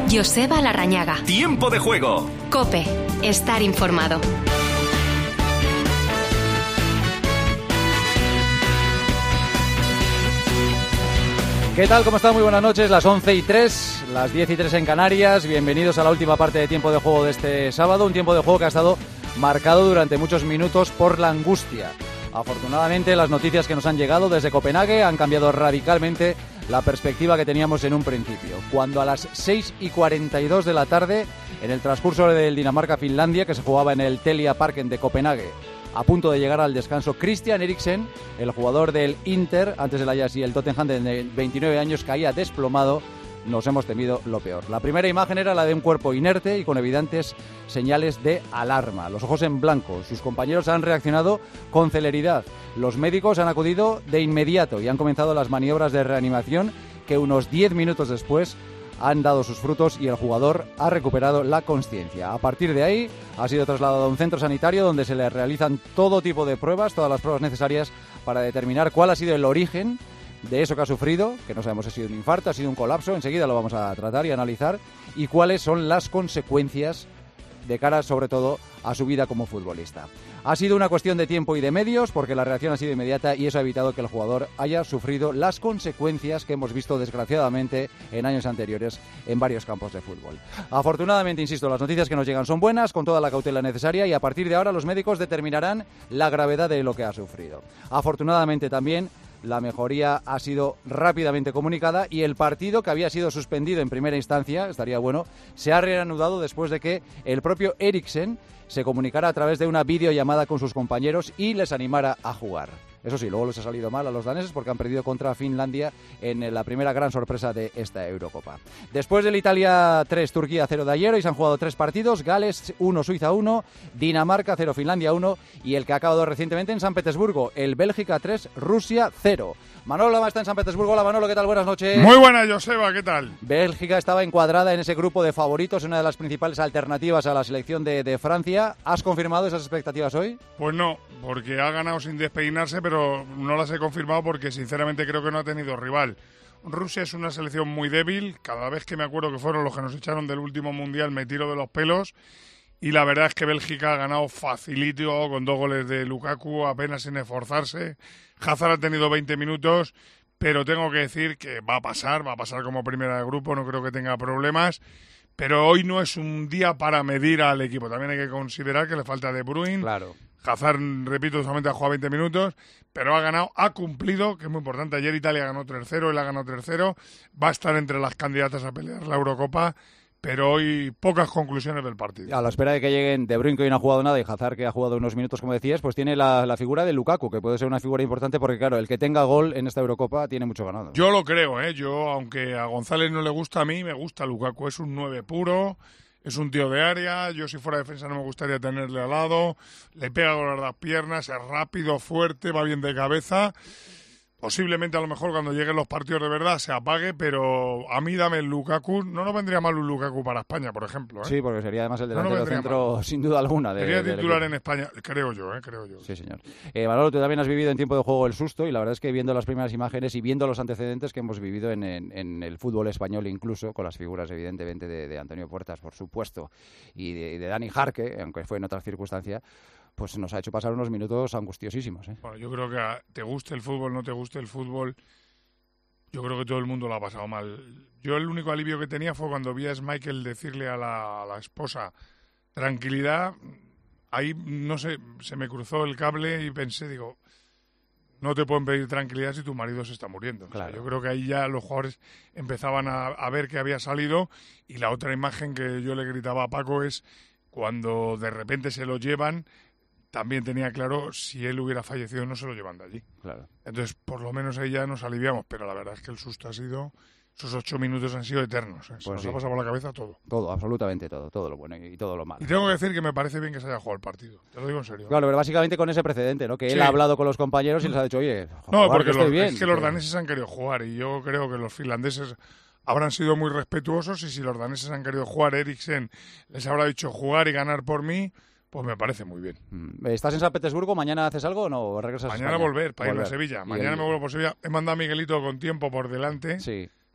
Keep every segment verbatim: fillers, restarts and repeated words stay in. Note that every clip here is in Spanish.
Joseba Larrañaga. Tiempo de juego. COPE. Estar informado. ¿Qué tal? ¿Cómo están? Muy buenas noches, las once y tres, las diez y tres en Canarias. Bienvenidos a la última parte de tiempo de juego de este sábado. Un tiempo de juego que ha estado marcado durante muchos minutos por la angustia. Afortunadamente, las noticias que nos han llegado desde Copenhague han cambiado radicalmente la perspectiva que teníamos en un principio. Cuando a las seis y cuarenta y dos de la tarde, en el transcurso del Dinamarca-Finlandia, que se jugaba en el Telia Parken de Copenhague, a punto de llegar al descanso, Christian Eriksen, el jugador del Inter, antes del Ajax y el Tottenham, de veintinueve años, caía desplomado. Nos hemos temido lo peor. La primera imagen era la de un cuerpo inerte y con evidentes señales de alarma. Los ojos en blanco. Sus compañeros han reaccionado con celeridad. Los médicos han acudido de inmediato y han comenzado las maniobras de reanimación que unos diez minutos después han dado sus frutos y el jugador ha recuperado la consciencia. A partir de ahí ha sido trasladado a un centro sanitario donde se le realizan todo tipo de pruebas, todas las pruebas necesarias para determinar cuál ha sido el origen de eso que ha sufrido, que no sabemos si ha sido un infarto, ha sido un colapso, enseguida lo vamos a tratar y analizar, y cuáles son las consecuencias de cara sobre todo a su vida como futbolista. Ha sido una cuestión de tiempo y de medios, porque la reacción ha sido inmediata y eso ha evitado que el jugador haya sufrido las consecuencias que hemos visto desgraciadamente en años anteriores en varios campos de fútbol. Afortunadamente, insisto, las noticias que nos llegan son buenas, con toda la cautela necesaria, y a partir de ahora los médicos determinarán la gravedad de lo que ha sufrido. Afortunadamente también la mejoría ha sido rápidamente comunicada y el partido, que había sido suspendido en primera instancia, estaría bueno, se ha reanudado después de que el propio Eriksen se comunicara a través de una videollamada con sus compañeros y les animara a jugar. Eso sí, luego les ha salido mal a los daneses porque han perdido contra Finlandia en la primera gran sorpresa de esta Eurocopa. Después del Italia tres, Turquía cero de ayer, hoy se han jugado tres partidos: Gales uno, Suiza uno, Dinamarca cero, Finlandia uno, y el que ha acabado recientemente en San Petersburgo, el Bélgica tres, Rusia cero. Manolo Lama está en San Petersburgo. Hola Manolo, ¿qué tal? Buenas noches. Muy buena, Joseba, ¿qué tal? Bélgica estaba encuadrada en ese grupo de favoritos, una de las principales alternativas a la selección de, de Francia. ¿Has confirmado esas expectativas hoy? Pues no, porque ha ganado sin despeinarse, pero no las he confirmado porque sinceramente creo que no ha tenido rival. Rusia es una selección muy débil. Cada vez que me acuerdo que fueron los que nos echaron del último mundial me tiro de los pelos. Y la verdad es que Bélgica ha ganado facilito con dos goles de Lukaku, apenas sin esforzarse. Hazard ha tenido veinte minutos, pero tengo que decir que va a pasar, va a pasar como primera de grupo, no creo que tenga problemas. Pero hoy no es un día para medir al equipo. También hay que considerar que le falta De Bruyne. Claro. Hazard, repito, solamente ha jugado veinte minutos, pero ha ganado, ha cumplido, que es muy importante. Ayer Italia ganó tres cero, él ha ganado tres cero. Va a estar entre las candidatas a pelear la Eurocopa. Pero hoy pocas conclusiones del partido. A la espera de que lleguen De Bruyne, que hoy no ha jugado nada, y Hazard, que ha jugado unos minutos, como decías, pues tiene la, la figura de Lukaku, que puede ser una figura importante porque, claro, el que tenga gol en esta Eurocopa tiene mucho ganado. Yo lo creo, ¿eh? Yo, aunque a González no le gusta, a mí me gusta Lukaku. Es un nueve puro, es un tío de área. Yo, si fuera defensa, no me gustaría tenerle al lado. Le pega con las piernas, es rápido, fuerte, va bien de cabeza. Posiblemente a lo mejor cuando lleguen los partidos de verdad se apague, pero a mí dame el Lukaku. No nos vendría mal un Lukaku para España, por ejemplo, ¿eh? Sí, porque sería además el No delantero nos vendría centro, mal. sin duda alguna. De, Sería del titular equipo. en España, creo yo, ¿eh? Creo yo. Sí, señor. Eh, Manolo, tú también has vivido en tiempo de juego el susto, y la verdad es que viendo las primeras imágenes y viendo los antecedentes que hemos vivido en, en, en el fútbol español, incluso con las figuras evidentemente de, de Antonio Puertas, por supuesto, y de, de Dani Jarque, aunque fue en otras circunstancias, pues nos ha hecho pasar unos minutos angustiosísimos, ¿eh? Bueno, yo creo que a, te guste el fútbol, no te guste el fútbol, yo creo que todo el mundo lo ha pasado mal. Yo el único alivio que tenía fue cuando vi a Schmeichel decirle a la, a la esposa tranquilidad. Ahí, no sé, se me cruzó el cable y pensé, digo, no te pueden pedir tranquilidad si tu marido se está muriendo. Claro. O sea, yo creo que ahí ya los jugadores empezaban a, a ver que había salido. Y la otra imagen que yo le gritaba a Paco es cuando de repente se lo llevan. También tenía claro, si él hubiera fallecido no se lo llevan de allí. Claro. Entonces, por lo menos ahí ya nos aliviamos, pero la verdad es que el susto ha sido, esos ocho minutos han sido eternos, ¿eh? Se Pues nos sí. ha pasado por la cabeza todo. Todo, absolutamente todo, todo lo bueno y todo lo malo. Y tengo que decir que me parece bien que se haya jugado el partido, te lo digo en serio. Claro, pero básicamente con ese precedente, ¿no? Que él Sí. ha hablado con los compañeros y les ha dicho, oye, No, jugar, porque que estoy los, bien. es que los daneses han querido jugar y yo creo que los finlandeses habrán sido muy respetuosos, y si los daneses han querido jugar, Eriksen les habrá dicho jugar y ganar por mí. Pues me parece muy bien. ¿Estás en San Petersburgo? ¿Mañana haces algo o no? ¿O regresas Mañana a España? volver, para irme a Volver. Sevilla. Y Mañana el- me vuelvo por Sevilla. He mandado a Miguelito con tiempo por delante. Sí.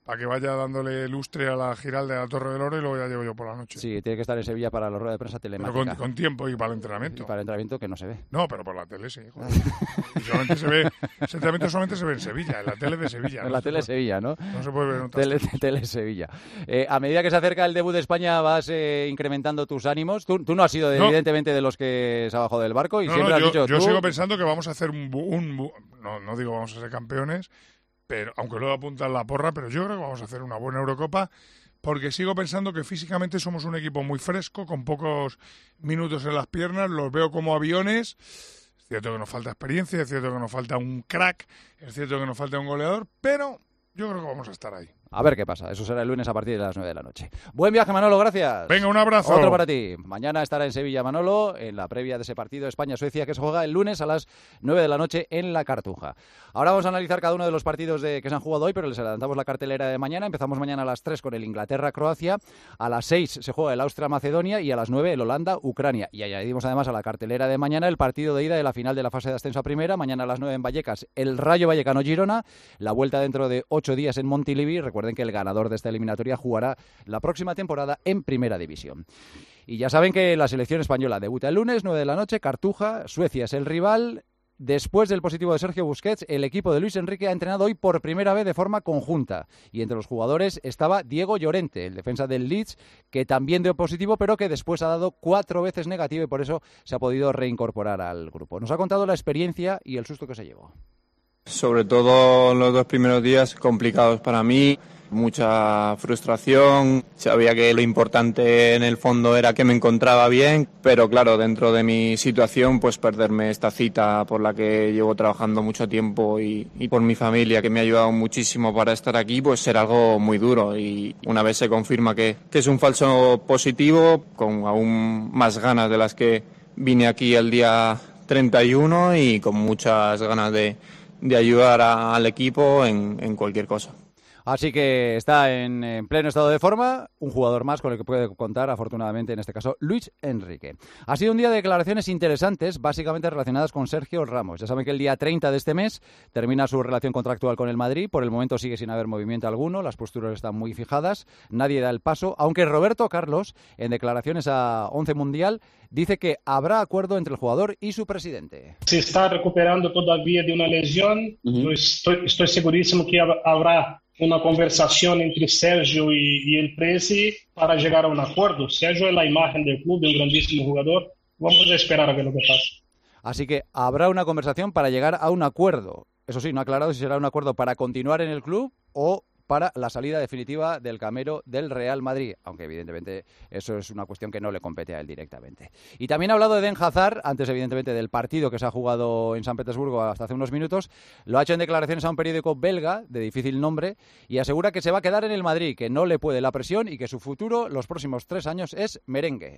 para que vaya dándole lustre a la Giral de la Torre del Oro y luego ya llevo yo por la noche. Sí, tiene que estar en Sevilla para la rueda de prensa telemática. Pero con, con tiempo y para el entrenamiento. Y para el entrenamiento que no se ve. No, pero por la tele sí. Joder. Y solamente se ve, ese entrenamiento solamente se ve en Sevilla, en la tele de Sevilla. En ¿no? la tele de Sevilla, ¿no? No se puede ver en otras Tele, tele Sevilla. Eh, a medida que se acerca el debut de España vas eh, incrementando tus ánimos. Tú, tú no has sido de, no. evidentemente de los que se ha bajado del barco y no, siempre no, has yo, dicho yo tú... sigo pensando que vamos a hacer un, un, un no, no digo vamos a ser campeones, pero aunque luego apuntan la porra, pero yo creo que vamos a hacer una buena Eurocopa porque sigo pensando que físicamente somos un equipo muy fresco, con pocos minutos en las piernas, los veo como aviones. Es cierto que nos falta experiencia, es cierto que nos falta un crack, es cierto que nos falta un goleador, pero yo creo que vamos a estar ahí. A ver qué pasa. Eso será el lunes a partir de las nueve de la noche. Buen viaje, Manolo. Gracias. Venga, un abrazo. Otro para ti. Mañana estará en Sevilla Manolo en la previa de ese partido España-Suecia que se juega el lunes a las nueve de la noche en la Cartuja. Ahora vamos a analizar cada uno de los partidos de, que se han jugado hoy, pero les adelantamos la cartelera de mañana. Empezamos mañana a las tres con el Inglaterra-Croacia. A las seis se juega el Austria-Macedonia y a las nueve el Holanda-Ucrania. Y añadimos además a la cartelera de mañana el partido de ida de la final de la fase de ascenso a primera. Mañana a las nueve en Vallecas el Rayo Vallecano-Girona. La vuelta dentro de ocho días en Montilivi. Recuerden que el ganador de esta eliminatoria jugará la próxima temporada en Primera División. Y ya saben que la selección española debuta el lunes, nueve de la noche, Cartuja, Suecia es el rival. Después del positivo de Sergio Busquets, el equipo de Luis Enrique ha entrenado hoy por primera vez de forma conjunta. Y entre los jugadores estaba Diego Llorente, el defensa del Leeds, que también dio positivo, pero que después ha dado cuatro veces negativo y por eso se ha podido reincorporar al grupo. Nos ha contado la experiencia y el susto que se llevó. Sobre todo los dos primeros días complicados para mí. Mucha frustración, sabía que lo importante en el fondo era que me encontraba bien, pero claro, dentro de mi situación, pues perderme esta cita por la que llevo trabajando mucho tiempo y, y por mi familia, que me ha ayudado muchísimo para estar aquí, pues será algo muy duro. Y una vez se confirma que, que es un falso positivo, con aún más ganas de las que vine aquí el día treinta y uno y con muchas ganas de, de ayudar a, al equipo en, en cualquier cosa. Así que está en, en pleno estado de forma, un jugador más con el que puede contar, afortunadamente, en este caso, Luis Enrique. Ha sido un día de declaraciones interesantes, básicamente relacionadas con Sergio Ramos. Ya saben que el día treinta de este mes termina su relación contractual con el Madrid. Por el momento sigue sin haber movimiento alguno, las posturas están muy fijadas, nadie da el paso, aunque Roberto Carlos, en declaraciones a Once Mundial, dice que habrá acuerdo entre el jugador y su presidente. Se está recuperando todavía de una lesión, uh-huh. estoy, estoy segurísimo que habrá una conversación entre Sergio y, y el presi para llegar a un acuerdo. Sergio es la imagen del club, de un grandísimo jugador. Vamos a esperar a ver lo que pasa. Así que habrá una conversación para llegar a un acuerdo. Eso sí, no ha aclarado si será un acuerdo para continuar en el club o para la salida definitiva del camero del Real Madrid, aunque evidentemente eso es una cuestión que no le compete a él directamente. Y también ha hablado de Eden Hazard, antes evidentemente del partido que se ha jugado en San Petersburgo hasta hace unos minutos, lo ha hecho en declaraciones a un periódico belga de difícil nombre y asegura que se va a quedar en el Madrid, que no le puede la presión y que su futuro los próximos tres años es merengue.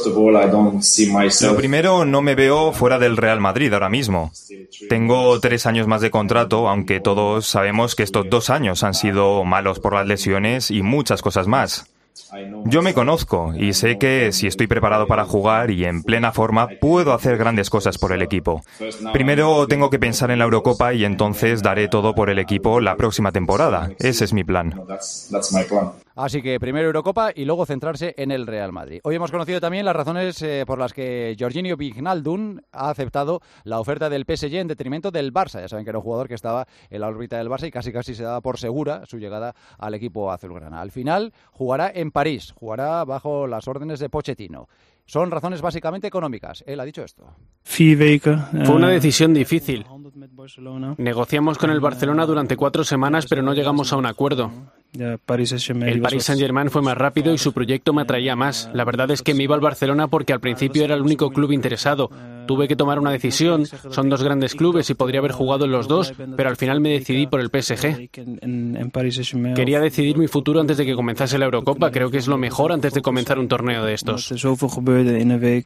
Lo primero, no me veo fuera del Real Madrid ahora mismo. Tengo tres años más de contrato, aunque todos sabemos que estos dos años han sido malos por las lesiones y muchas cosas más. Yo me conozco y sé que si estoy preparado para jugar y en plena forma, puedo hacer grandes cosas por el equipo. Primero tengo que pensar en la Eurocopa y entonces daré todo por el equipo la próxima temporada. Ese es mi plan. Así que primero Eurocopa y luego centrarse en el Real Madrid. Hoy hemos conocido también las razones eh, por las que Jorginho Wijnaldum ha aceptado la oferta del P S G en detrimento del Barça. Ya saben que era un jugador que estaba en la órbita del Barça y casi casi se daba por segura su llegada al equipo azulgrana. Al final jugará en París, jugará bajo las órdenes de Pochettino. Son razones básicamente económicas. Él ha dicho esto. Fue una decisión difícil. Negociamos con el Barcelona durante cuatro semanas, pero no llegamos a un acuerdo. El Paris Saint-Germain fue más rápido y su proyecto me atraía más. La verdad es que me iba al Barcelona porque al principio era el único club interesado. Tuve que tomar una decisión. Son dos grandes clubes y podría haber jugado en los dos, pero al final me decidí por el P S G. Quería decidir mi futuro antes de que comenzase la Eurocopa. Creo que es lo mejor antes de comenzar un torneo de estos.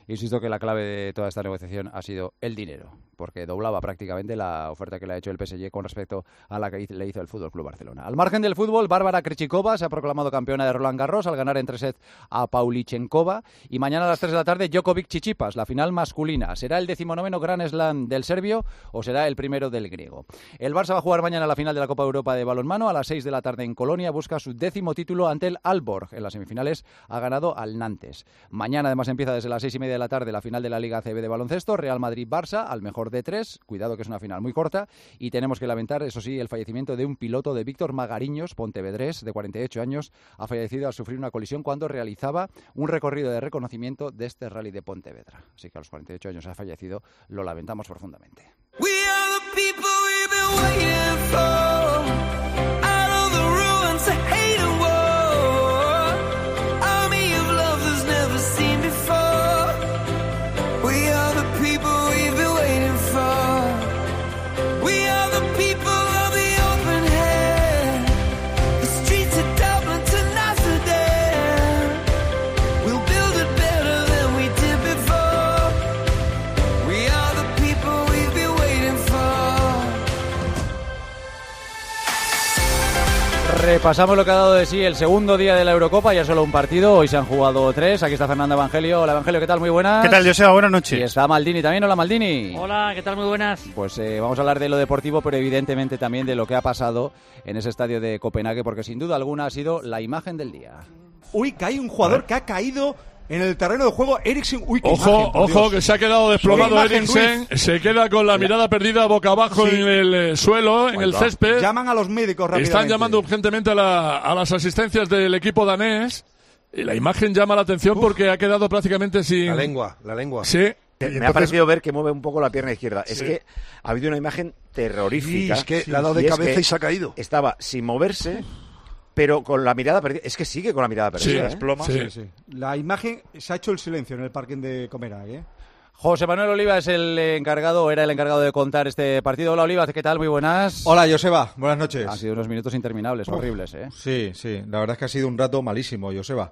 Insisto que la clave de toda esta negociación ha sido el dinero, porque doblaba prácticamente la oferta que le ha hecho el P S G con respecto a la que le hizo el F C Barcelona. Al margen del fútbol, Bárbara Krejcikova se ha proclamado campeona de Roland Garros al ganar en tres sets a Pavlyuchenkova, y mañana a las tres de la tarde Djokovic-Tsitsipas, la final masculina. ¿Será el decimonoveno Grand Slam del serbio o será el primero del griego? El Barça va a jugar mañana la final de la Copa Europa de balonmano a las seis de la tarde en Colonia. Busca su décimo título ante el Aalborg. En las semifinales ha ganado al Nantes. Mañana además empieza desde las seis y media de la tarde la final de la Liga A C B de baloncesto, Real Madrid-Barça, al mejor de tres. Cuidado que es una final muy corta, y tenemos que lamentar, eso sí, el fallecimiento de un piloto, de Víctor Magariños, pontevedrés, de cuarenta y ocho años. Ha fallecido al sufrir una colisión cuando realizaba un recorrido de reconocimiento de este rally de Pontevedra. Así que a los cuarenta y ocho años ha fallecido, lo lamentamos profundamente. We are the people we've been waiting for. Out of the ruins of hate and war. Army of love that's never seen before. We are the people we've been waiting for. We are the people of the open hand. The streets of Dublin to Amsterdam. We'll build it better than we did before. We are the people we've been waiting for. Repasamos lo que ha dado de sí el segundo día de la Eurocopa, ya solo un partido, hoy se han jugado tres. Aquí está Fernando Evangelio. Hola Evangelio, ¿qué tal? Muy buenas. ¿Qué tal, Joseba? Buenas noches. Y está Maldini también. Hola Maldini. Hola, ¿qué tal? Muy buenas. Pues eh, vamos a hablar de lo deportivo, pero evidentemente también de lo que ha pasado en ese estadio de Copenhague, porque sin duda alguna ha sido la imagen del día. Uy, que hay un jugador que ha caído en el terreno de juego, Eriksen. Uy, qué Ojo, imagen, por ojo, Dios. que se ha quedado desplomado Qué imagen, Eriksen, Ruiz. se queda con la mirada perdida boca abajo Sí. en el eh, suelo, en Ahí el va. césped. Llaman a los médicos rápidamente. Están llamando urgentemente a, la- a las asistencias del equipo danés. Y la imagen llama la atención porque ha quedado prácticamente sin... La lengua, la lengua. Sí. Me Y ha entonces- parecido ver que mueve un poco la pierna izquierda. Es Sí. que ha habido una imagen terrorífica. Sí, es que le ha dado de Y es cabeza que y se ha caído. Estaba sin moverse, pero con la mirada perdida. Es que sigue con la mirada perdida. Sí, ¿eh? sí. Sí, sí. La imagen, se ha hecho el silencio en el parking de Copenhague, ¿eh? José Manuel Oliva es el encargado, era el encargado de contar este partido. Hola Oliva, ¿qué tal? Muy buenas. Hola, Joseba. Buenas noches. Han sido unos minutos interminables, horribles, ¿eh? Sí, sí. La verdad es que ha sido un rato malísimo, Joseba.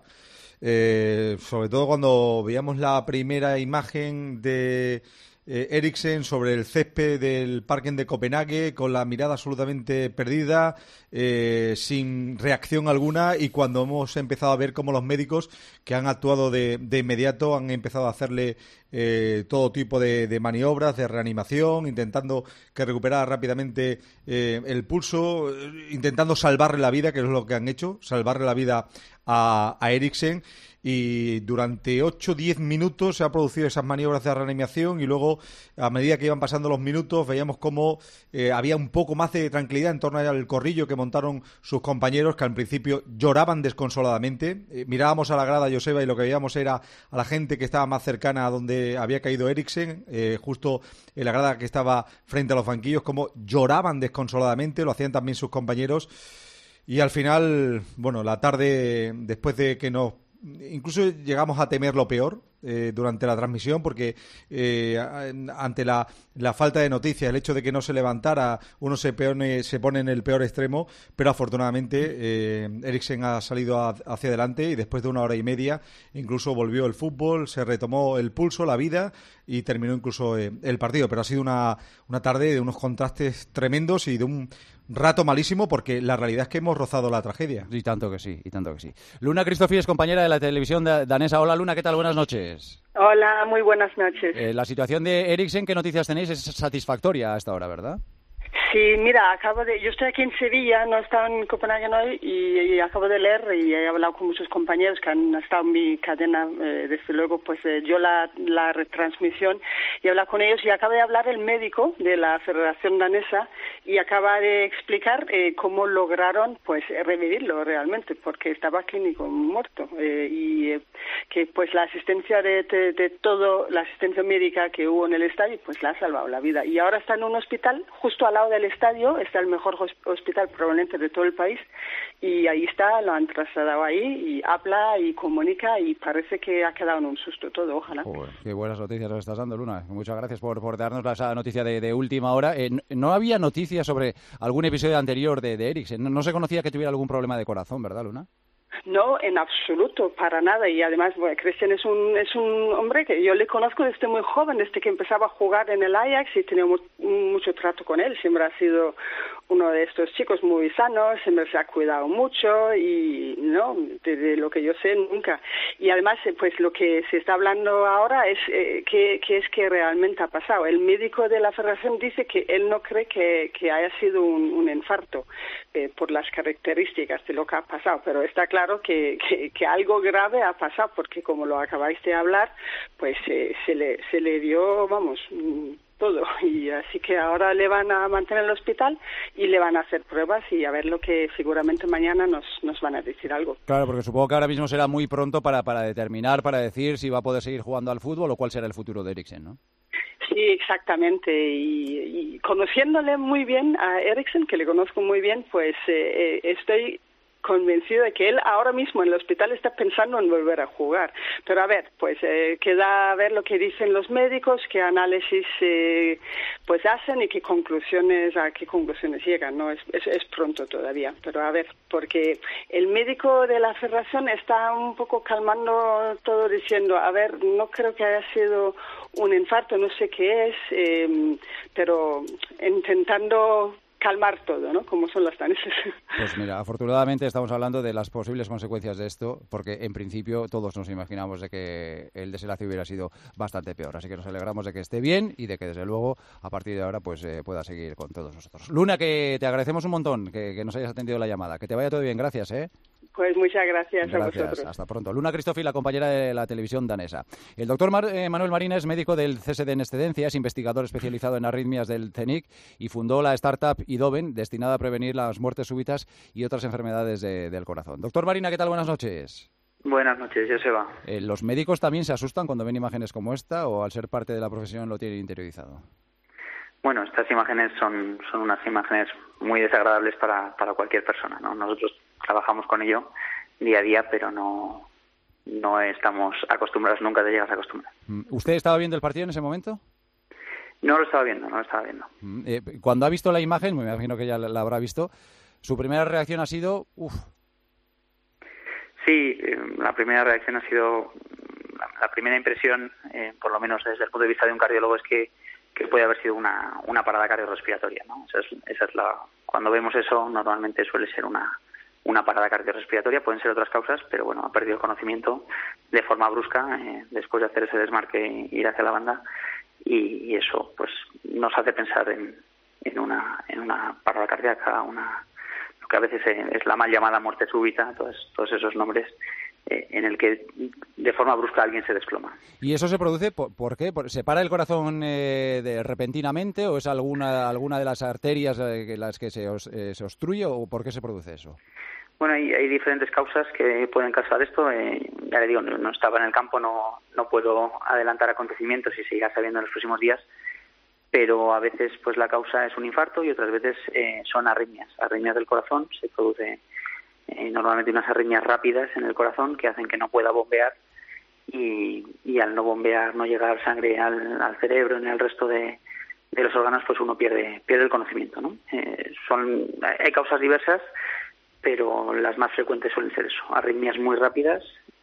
Eh, sobre todo cuando veíamos la primera imagen de eh, Eriksen sobre el césped del parking de Copenhague, con la mirada absolutamente perdida, eh, sin reacción alguna, y cuando hemos empezado a ver cómo los médicos que han actuado de, de inmediato han empezado a hacerle eh, todo tipo de, de maniobras, de reanimación, intentando que recuperara rápidamente eh, el pulso, eh, intentando salvarle la vida, que es lo que han hecho, salvarle la vida a, a Eriksen. Y durante ocho o diez minutos se han producido esas maniobras de reanimación, y luego, a medida que iban pasando los minutos, veíamos cómo eh, había un poco más de tranquilidad en torno al corrillo que montaron sus compañeros, que al principio lloraban desconsoladamente. Eh, mirábamos a la grada, Joseba, y lo que veíamos era a la gente que estaba más cercana a donde había caído Eriksen, eh, justo en la grada que estaba frente a los banquillos, como lloraban desconsoladamente, lo hacían también sus compañeros. Y al final, bueno, la tarde, después de que nos incluso llegamos a temer lo peor eh, durante la transmisión, porque eh, ante la, la falta de noticias, el hecho de que no se levantara, uno se, peone, se pone en el peor extremo, pero afortunadamente eh, Eriksen ha salido a, hacia adelante, y después de una hora y media incluso volvió el fútbol, se retomó el pulso, la vida, y terminó incluso eh, el partido. Pero ha sido una, una tarde de unos contrastes tremendos y de un rato malísimo, porque la realidad es que hemos rozado la tragedia. Y tanto que sí, y tanto que sí. Luna Cristofi es compañera de la televisión danesa. Hola Luna, ¿qué tal? Buenas noches. Hola, muy buenas noches. Eh, la situación de Eriksen, ¿qué noticias tenéis? Es satisfactoria hasta ahora, ¿verdad? Sí, mira, acabo de, yo estoy aquí en Sevilla, no he estado en Copenhague hoy, y, y acabo de leer y he hablado con muchos compañeros que han estado en mi cadena, eh, desde luego, pues eh, yo la, la retransmisión, y he hablado con ellos, y acaba de hablar el médico de la Federación Danesa, y acaba de explicar eh, cómo lograron pues revivirlo realmente, porque estaba clínico muerto, eh, y eh, que pues la asistencia de, de, de todo, la asistencia médica que hubo en el estadio, pues le ha salvado la vida, y ahora está en un hospital justo al lado del estadio, está el mejor hospital probablemente de todo el país, y ahí está, lo han trasladado ahí, y habla y comunica, y parece que ha quedado en un susto todo, ojalá. Joder, qué buenas noticias nos estás dando, Luna. Muchas gracias por, por darnos esa noticia de, de última hora. Eh, no había noticias sobre algún episodio anterior de, de Eriksen, no, no se conocía que tuviera algún problema de corazón, ¿verdad, Luna? No, en absoluto, para nada. Y además, bueno, Christian es un es un hombre que yo le conozco desde muy joven, desde que empezaba a jugar en el Ajax y tenía mu mucho trato con él. Siempre ha sido uno de estos chicos muy sanos, siempre se ha cuidado mucho y, no, desde lo que yo sé, nunca. Y además, pues lo que se está hablando ahora es eh, qué es que realmente ha pasado. El médico de la federación dice que él no cree que, que haya sido un, un infarto eh, por las características de lo que ha pasado, pero está claro que, que, que algo grave ha pasado, porque como lo acabáis de hablar, pues eh, se le se le dio, vamos, todo, y así que ahora le van a mantener en el hospital y le van a hacer pruebas y a ver lo que seguramente mañana nos, nos van a decir algo. Claro, porque supongo que ahora mismo será muy pronto para, para determinar, para decir si va a poder seguir jugando al fútbol o cuál será el futuro de Eriksen, ¿no? Sí, exactamente, y, y conociéndole muy bien a Eriksen, que le conozco muy bien, pues eh, estoy convencido de que él ahora mismo en el hospital está pensando en volver a jugar. Pero a ver, pues eh, queda a ver lo que dicen los médicos, qué análisis eh, pues hacen y qué conclusiones, a qué conclusiones llegan, ¿no? Es, es, es pronto todavía, pero a ver, porque el médico de la federación está un poco calmando todo diciendo, a ver, no creo que haya sido un infarto, no sé qué es, eh, pero intentando calmar todo, ¿no? Como son los daneses. Pues mira, afortunadamente estamos hablando de las posibles consecuencias de esto, porque en principio todos nos imaginamos de que el desenlace hubiera sido bastante peor. Así que nos alegramos de que esté bien y de que desde luego a partir de ahora pues eh, pueda seguir con todos nosotros. Luna, que te agradecemos un montón que, que nos hayas atendido la llamada. Que te vaya todo bien, gracias, ¿eh? Pues muchas gracias, gracias a vosotros. Hasta pronto. Luna Cristofi, la compañera de la televisión danesa. El doctor Mar eh, Manuel Marina es médico del C S D en excedencia, es investigador especializado en arritmias del C E N I C y fundó la startup Idoven, destinada a prevenir las muertes súbitas y otras enfermedades de, del corazón. Doctor Marina, ¿qué tal? Buenas noches. Buenas noches, Joseba. Eh, ¿Los médicos también se asustan cuando ven imágenes como esta o al ser parte de la profesión lo tienen interiorizado? Bueno, estas imágenes son, son unas imágenes muy desagradables para, para cualquier persona, ¿no? Nosotros trabajamos con ello día a día, pero no, no estamos acostumbrados, nunca te llegas a acostumbrar. ¿Usted estaba viendo el partido en ese momento? No lo estaba viendo, no lo estaba viendo. Eh, cuando ha visto la imagen, me imagino que ya la, la habrá visto, su primera reacción ha sido, uff. Sí, eh, la primera reacción ha sido, la, la primera impresión, eh, por lo menos desde el punto de vista de un cardiólogo, es que que puede haber sido una, una parada cardiorrespiratoria, ¿no? Esa es, esa es la, cuando vemos eso, normalmente suele ser una, una parada cardiorrespiratoria, pueden ser otras causas, pero bueno, ha perdido el conocimiento de forma brusca, eh, después de hacer ese desmarque e ir hacia la banda, y, y eso pues nos hace pensar en, en una en una parada cardíaca, una lo que a veces es la mal llamada muerte súbita, todos, todos esos nombres, Eh, en el que de forma brusca alguien se desploma. ¿Y eso se produce por, por qué? ¿Se para el corazón eh, de, repentinamente o es alguna alguna de las arterias eh, las que se, os, eh, se obstruye o por qué se produce eso? Bueno, hay, hay diferentes causas que pueden causar esto. Eh, ya le digo, no, no estaba en el campo, no, no puedo adelantar acontecimientos y se irá sabiendo en los próximos días, pero a veces pues la causa es un infarto y otras veces eh, son arritmias, arritmias del corazón. Se produce Eh, normalmente unas arritmias rápidas en el corazón que hacen que no pueda bombear y, y al no bombear, no llegar sangre al, al cerebro ni al resto de, de los órganos, pues uno pierde pierde el conocimiento, ¿no? Eh, son hay causas diversas, pero las más frecuentes suelen ser eso, arritmias muy rápidas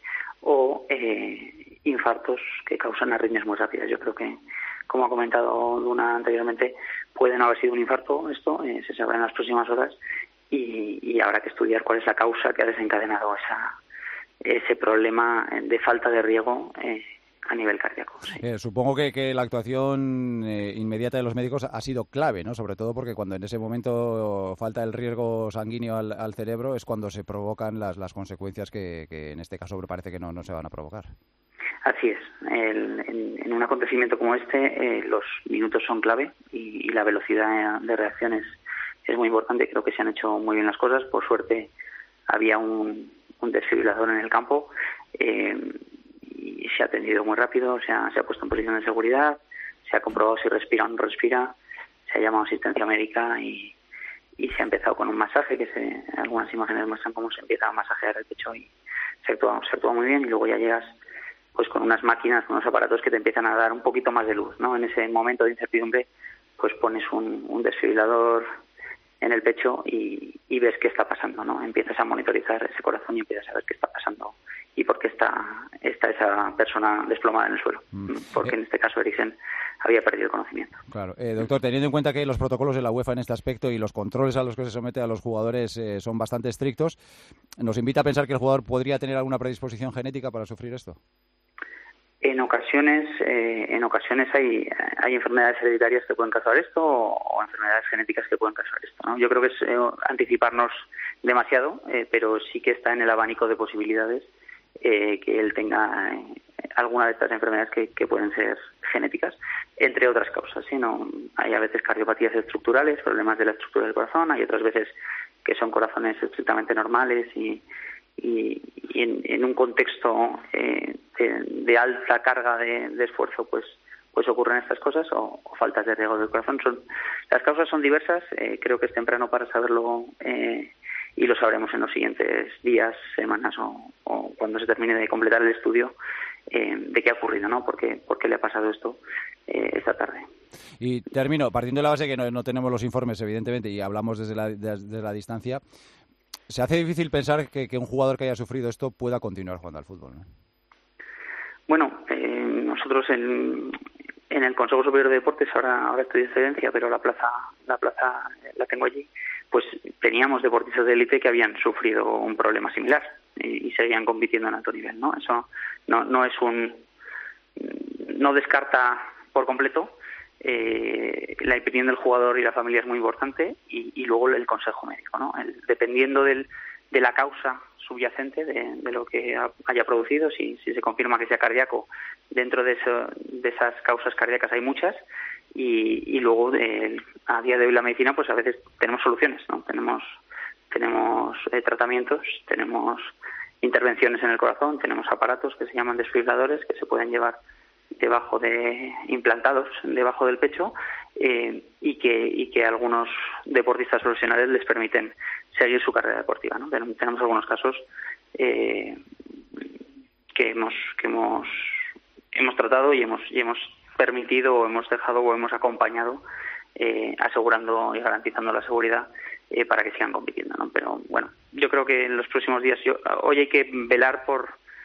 o eh, infartos que causan arritmias muy rápidas. Yo creo que, como ha comentado Luna anteriormente, puede no haber sido un infarto esto, eh, se sabrá en las próximas horas. Y, y habrá que estudiar cuál es la causa que ha desencadenado esa, ese problema de falta de riego eh, a nivel cardíaco. Sí. Eh, supongo que, que la actuación eh, inmediata de los médicos ha sido clave, ¿no? Sobre todo porque cuando en ese momento falta el riesgo sanguíneo al, al cerebro es cuando se provocan las, las consecuencias que, que en este caso parece que no, no se van a provocar. Así es. El, en, en un acontecimiento como este eh, los minutos son clave y, y la velocidad de reacción es es muy importante. Creo que se han hecho muy bien las cosas. Por suerte había un, un desfibrilador en el campo eh, y se ha atendido muy rápido, se ha, se ha puesto en posición de seguridad, se ha comprobado si respira o no respira, se ha llamado asistencia médica y, y se ha empezado con un masaje, que se, algunas imágenes muestran cómo se empieza a masajear el pecho y se actúa, se actúa muy bien, y luego ya llegas pues con unas máquinas, con unos aparatos que te empiezan a dar un poquito más de luz, ¿no? En ese momento de incertidumbre pues pones un, un desfibrilador en el pecho y, y ves qué está pasando, ¿no? Empiezas a monitorizar ese corazón y empiezas a ver qué está pasando y por qué está, está esa persona desplomada en el suelo. Mm. Porque en este caso Eriksen había perdido el conocimiento. Claro. Eh, doctor, teniendo en cuenta que los protocolos de la UEFA en este aspecto y los controles a los que se somete a los jugadores eh, son bastante estrictos, ¿nos invita a pensar que el jugador podría tener alguna predisposición genética para sufrir esto? En ocasiones, eh, en ocasiones hay, hay enfermedades hereditarias que pueden causar esto o, o enfermedades genéticas que pueden causar esto, ¿no? Yo creo que es eh, anticiparnos demasiado, eh, pero sí que está en el abanico de posibilidades eh, que él tenga eh, alguna de estas enfermedades que, que pueden ser genéticas, entre otras causas, ¿sí? No, hay a veces cardiopatías estructurales, problemas de la estructura del corazón, hay otras veces que son corazones estrictamente normales y y, y en, en un contexto eh, de, de alta carga de, de esfuerzo pues pues ocurren estas cosas o, o faltas de riego del corazón. Son, las causas son diversas, eh, creo que es temprano para saberlo eh, y lo sabremos en los siguientes días, semanas o, o cuando se termine de completar el estudio eh, de qué ha ocurrido, ¿no? ¿Por qué, por qué le ha pasado esto eh, esta tarde? Y termino, partiendo de la base que no, no tenemos los informes, evidentemente, y hablamos desde la, desde la distancia, se hace difícil pensar que, que un jugador que haya sufrido esto pueda continuar jugando al fútbol, ¿no? Bueno, eh, nosotros en, en el Consejo Superior de Deportes, ahora, ahora estoy de excedencia, pero la plaza, la plaza la tengo allí, pues teníamos deportistas de élite que habían sufrido un problema similar y, y seguían compitiendo en alto nivel, ¿no? Eso no, no es un, no descarta por completo. Eh, la opinión del jugador y la familia es muy importante y, y luego el consejo médico, ¿no? El, dependiendo del, de la causa subyacente de, de lo que ha, haya producido, si, si se confirma que sea cardíaco, dentro de, eso, de esas causas cardíacas hay muchas y, y luego de, a día de hoy la medicina pues a veces tenemos soluciones, ¿no? Tenemos tenemos eh, tratamientos, tenemos intervenciones en el corazón, tenemos aparatos que se llaman desfibriladores que se pueden llevar debajo de implantados debajo del pecho eh, y que y que algunos deportistas profesionales les permiten seguir su carrera deportiva, ¿no? Tenemos algunos casos eh, que hemos que hemos hemos tratado y hemos y hemos permitido o hemos dejado o hemos acompañado eh, asegurando y garantizando la seguridad eh, para que sigan compitiendo, ¿no? Pero bueno, yo creo que en los próximos días yo, hoy hay que velar por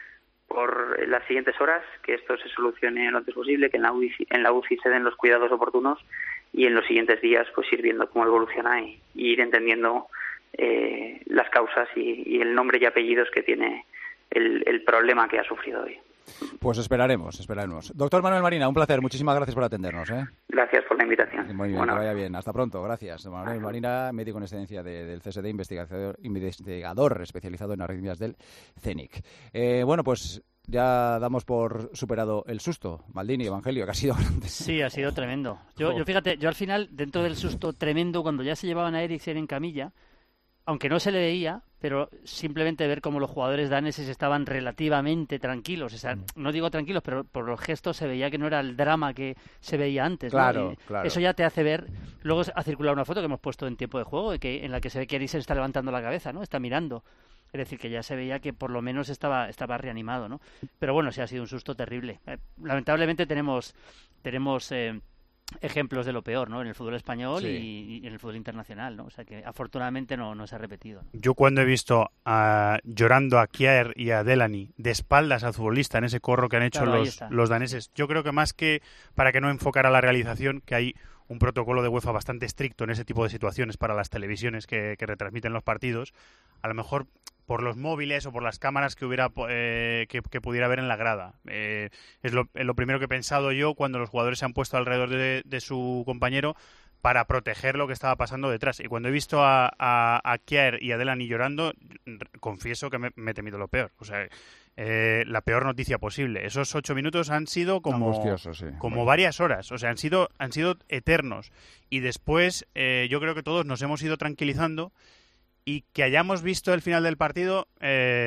por las siguientes horas, que esto se solucione lo antes posible, que en la U C I, en la U C I se den los cuidados oportunos y en los siguientes días pues ir viendo cómo evoluciona y, y ir entendiendo eh, las causas y, y el nombre y apellidos que tiene el, el problema que ha sufrido hoy. Pues esperaremos, esperaremos. Doctor Manuel Marina, un placer, muchísimas gracias por atendernos, ¿eh? Gracias por la invitación. Muy bien, bueno, que vaya bien. Hasta pronto, gracias. Manuel Marina, médico en excedencia de, del C S D, investigador, investigador especializado en arritmias del CENIC. Eh, bueno, pues ya damos por superado el susto. Maldini, Evangelio, que ha sido grande. Sí, ha sido tremendo. Yo, oh. yo fíjate, yo al final, dentro del susto tremendo, cuando ya se llevaban a Eriksen en camilla, aunque no se le veía, pero simplemente ver cómo los jugadores daneses estaban relativamente tranquilos. O sea, no digo tranquilos, pero por los gestos se veía que no era el drama que se veía antes, ¿no? Claro, Y claro. eso ya te hace ver. Luego ha circulado una foto que hemos puesto en tiempo de juego que, en la que se ve que Eriksen está levantando la cabeza, ¿no? Está mirando. Es decir, que ya se veía que por lo menos estaba estaba reanimado, ¿no? Pero bueno, sí ha sido un susto terrible. Eh, lamentablemente tenemos tenemos eh, ejemplos de lo peor, ¿no? En el fútbol español sí. y, y en el fútbol internacional, ¿no? O sea que afortunadamente no, no se ha repetido, ¿no? Yo cuando he visto a, llorando a Kjaer y a Delaney de espaldas al futbolista en ese corro que han hecho Claro, los, los daneses, yo creo que más que para que no enfocara la realización, que hay un protocolo de UEFA bastante estricto en ese tipo de situaciones para las televisiones que, que retransmiten los partidos, a lo mejor por los móviles o por las cámaras que hubiera eh, que, que pudiera haber en la grada. Eh, es, lo, es lo primero que he pensado yo cuando los jugadores se han puesto alrededor de, de su compañero para proteger lo que estaba pasando detrás. Y cuando he visto a, a, a Kjaer y a Delaney llorando, confieso que me, me he temido lo peor. O sea, eh, la peor noticia posible. Esos ocho minutos han sido como, sí. como varias horas. O sea, han sido, han sido eternos. Y después eh, yo creo que todos nos hemos ido tranquilizando. Y que hayamos visto el final del partido, eh,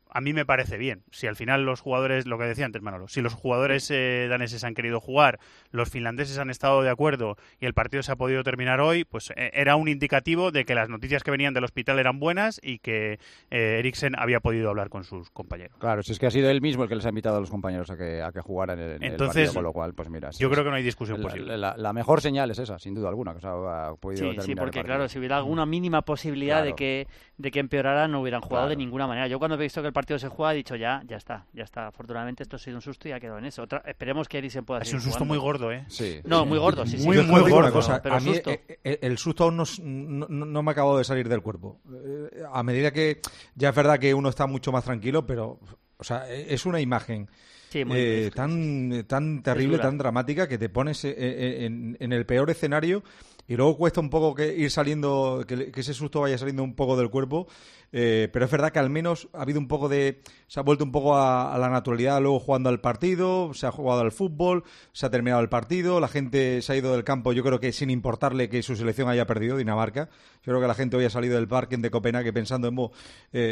a mí me parece bien. Si al final los jugadores, lo que decía antes Manolo, si los jugadores eh, daneses han querido jugar, los finlandeses han estado de acuerdo y el partido se ha podido terminar hoy, pues eh, era un indicativo de que las noticias que venían del hospital eran buenas y que eh, Eriksen había podido hablar con sus compañeros. Claro, si es que ha sido él mismo el que les ha invitado a los compañeros a que, a que jugaran en, en Entonces, el partido, con lo cual, pues mira. Yo sí, creo que no hay discusión la, posible. La, la mejor señal es esa, sin duda alguna, que se ha, ha podido Sí, terminar sí, porque el partido. claro, si hubiera alguna mínima posibilidad Claro. de que de que empeorara, no hubieran jugado Claro. de ninguna manera. Yo cuando he visto que el partido se juega he dicho ya, ya está, ya está. Afortunadamente esto ha sido un susto y ha quedado en eso. Otra, esperemos que Eriksen pueda Ha seguir sido un susto jugando. muy gordo, ¿eh? Sí. No, muy gordo, sí, sí. Muy, Yo muy os digo una gordo. cosa, pero a mí susto. eh, eh, el susto aún no, no, no- no me ha acabado de salir del cuerpo. Eh, A medida que ya es verdad que uno está mucho más tranquilo, pero o sea, eh, es una imagen Sí, muy- eh, es- tan tan terrible, dura. tan dramática que te pones eh, eh, en, en el peor escenario y luego cuesta un poco que ir saliendo, que, le- que ese susto vaya saliendo un poco del cuerpo. Eh, pero es verdad que al menos ha habido un poco de... Se ha vuelto un poco a, a la naturalidad luego jugando al partido, se ha jugado al fútbol, se ha terminado el partido, la gente se ha ido del campo, yo creo que sin importarle que su selección haya perdido, Dinamarca. Yo creo que la gente hoy ha salido del parking de Copenhague pensando en... "Bo,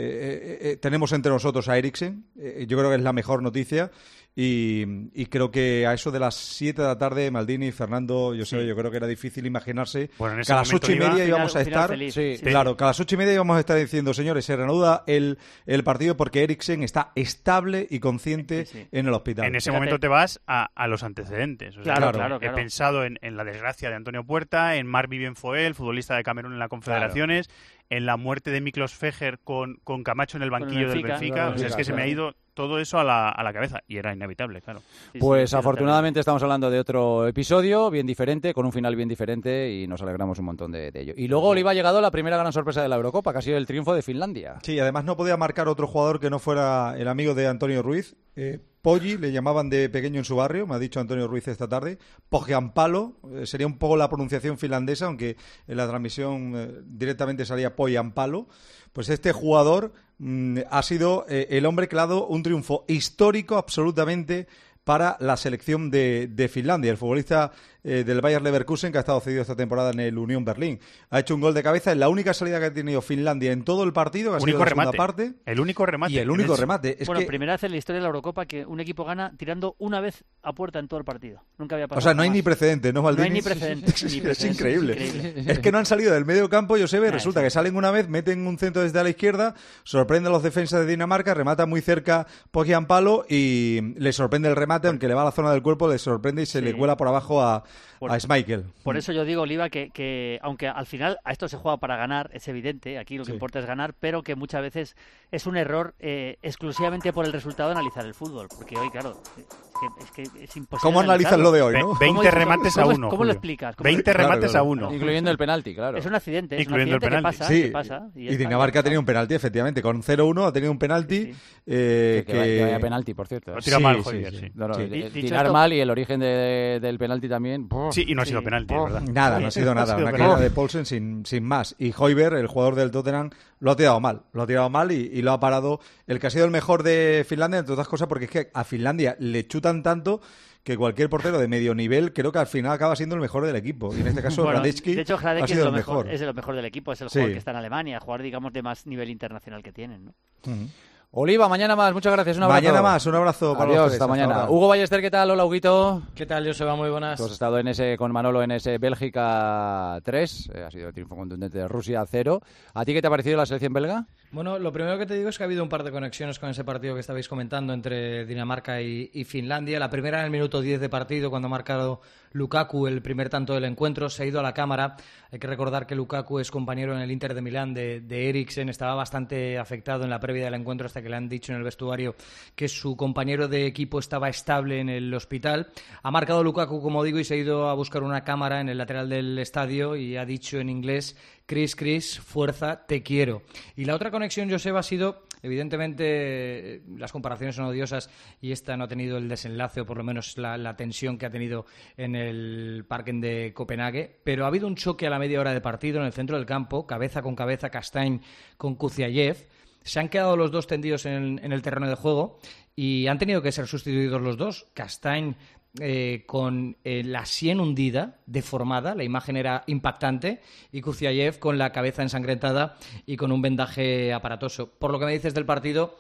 eh, eh, eh, tenemos entre nosotros a Eriksen", eh, yo creo que es la mejor noticia. Y, y creo que a eso de las siete de la tarde, Maldini, Fernando, yo sé, Sí. yo creo que era difícil imaginarse Bueno, en ese que a las momento ocho y iba- media Final- íbamos a un final estar... feliz, Sí, sí. Claro, que a las ocho y media íbamos a estar diciendo, señores, se reanuda el, el partido porque Eriksen está estable y consciente Sí, sí. en el hospital. En ese Fíjate. momento te vas a, a los antecedentes. O sea, Claro, claro, claro, He claro. pensado en, en la desgracia de Antonio Puerta, en Marc Vivien Foé, el futbolista de Camerún en la Confederaciones, en la muerte de Miklos Fejer con, con Camacho en el Con el banquillo del Benfica. Benfica. O sea, es que se me ha Claro. ido todo eso a la, a la cabeza y era inevitable, claro. Sí, sí, Pues sí, afortunadamente estamos hablando de otro episodio bien diferente, con un final bien diferente y nos alegramos un montón de, de ello. Y luego Oliva ha llegado la primera gran sorpresa de la Eurocopa, que ha sido el triunfo de Finlandia. Sí, además no podía marcar otro jugador que no fuera el amigo de Antonio Ruiz. Eh, Poggi, le llamaban de pequeño en su barrio, me ha dicho Antonio Ruiz esta tarde. Pogiampalo, eh, sería un poco la pronunciación finlandesa, aunque en la transmisión eh, directamente salía Pogiampalo. Pues este jugador mm, ha sido eh, el hombre que le ha dado un triunfo histórico absolutamente para la selección de, de Finlandia. El futbolista eh, del Bayer Leverkusen, que ha estado cedido esta temporada en el Unión Berlín, ha hecho un gol de cabeza en la única salida que ha tenido Finlandia en todo el partido, que ha sido Único la segunda remate. parte. El único remate. Y el único remate. Es bueno, que, primera vez en la historia de la Eurocopa que un equipo gana tirando una vez a puerta en todo el partido. Nunca había pasado. o sea, no hay jamás. ni precedente, ¿no, Maldini? No hay ni precedente, Es, ni es precedente, increíble. es increíble. Es que no han salido del medio campo, Josebe, Nah, resulta sí. que salen una vez, meten un centro desde a la izquierda, sorprende a los defensas de Dinamarca, remata muy cerca Pogiampalo y le sorprende el remate, aunque le va a la zona del cuerpo, le sorprende y se Sí. le cuela por abajo a, Por- a Schmeichel. Por eso yo digo, Oliva, que, que aunque al final a esto se juega para ganar, es evidente, aquí lo que Sí. importa es ganar, pero que muchas veces es un error eh, exclusivamente por el resultado de analizar el fútbol. Porque hoy, claro, es que es, que es imposible. ¿Cómo analizas lo de hoy, Ve- no? veinte ¿Cómo- remates cómo- a uno. ¿Cómo lo Julio. explicas? ¿Cómo veinte lo- remates Claro, a uno. Incluyendo el penalti, claro. Es un accidente, es un Incluyendo el accidente que penalti. pasa, Sí, que pasa. y, ya está, Dinamarca ya ha tenido está. un penalti, efectivamente. Con cero uno ha tenido un penalti Sí, sí. eh, Que, que vaya- que vaya penalti, por cierto. Lo tira Sí, mal, sí, Joyer, sí. sí. No, no, Sí. eh, Dicho tirar esto- mal y el origen de- del penalti también. ¡puf! Sí, y no ha Sí. sido penalti, es verdad. Nada, no ha sido nada. Una caída de Poulsen sin, sin más. Y Højbjerg, el jugador del Tottenham, lo ha tirado mal. Lo ha tirado mal y, y lo ha parado el que ha sido el mejor de Finlandia, entre otras cosas, porque es que a Finlandia le chutan tanto que cualquier portero de medio nivel creo que al final acaba siendo el mejor del equipo. Y en este caso, Bueno, Radecki de hecho, ha Hradecki es, sido lo el mejor, mejor. es de lo mejor del equipo, es el Sí. jugador que está en Alemania, jugador, digamos, de más nivel internacional que tienen, ¿no? Ujú. Oliva, mañana más. Muchas gracias. Un abrazo. Mañana más. Un abrazo para Adiós, los tres. hasta Hasta mañana. ahora. Hugo Ballester, ¿qué tal? Hola, Huguito. ¿Qué tal, Joseba? Muy buenas. Tú has estado en ese, con Manolo en ese Bélgica tres. Eh, ha sido el triunfo contundente de Rusia cero. ¿A ti qué te ha parecido la selección belga? Bueno, lo primero que te digo es que ha habido un par de conexiones con ese partido que estabais comentando entre Dinamarca y, y Finlandia. La primera en el minuto diez de partido, cuando ha marcado Lukaku el primer tanto del encuentro, se ha ido a la cámara. Hay que recordar que Lukaku es compañero en el Inter de Milán de, de Eriksen. Estaba bastante afectado en la previa del encuentro hasta que le han dicho en el vestuario que su compañero de equipo estaba estable en el hospital. Ha marcado Lukaku, como digo, y se ha ido a buscar una cámara en el lateral del estadio y ha dicho en inglés: Chris, Chris, fuerza, te quiero. Y la otra conexión, Joseba, ha sido, evidentemente, las comparaciones son odiosas y esta no ha tenido el desenlace, o por lo menos la, la tensión que ha tenido en el parking de Copenhague, pero ha habido un choque a la media hora de partido en el centro del campo, cabeza con cabeza, Castañ con Kuziayev. Se han quedado los dos tendidos en, en el terreno de juego y han tenido que ser sustituidos los dos. Castañ eh, con eh, la sien hundida, deformada, la imagen era impactante, y Kuziayev con la cabeza ensangrentada y con un vendaje aparatoso. Por lo que me dices del partido,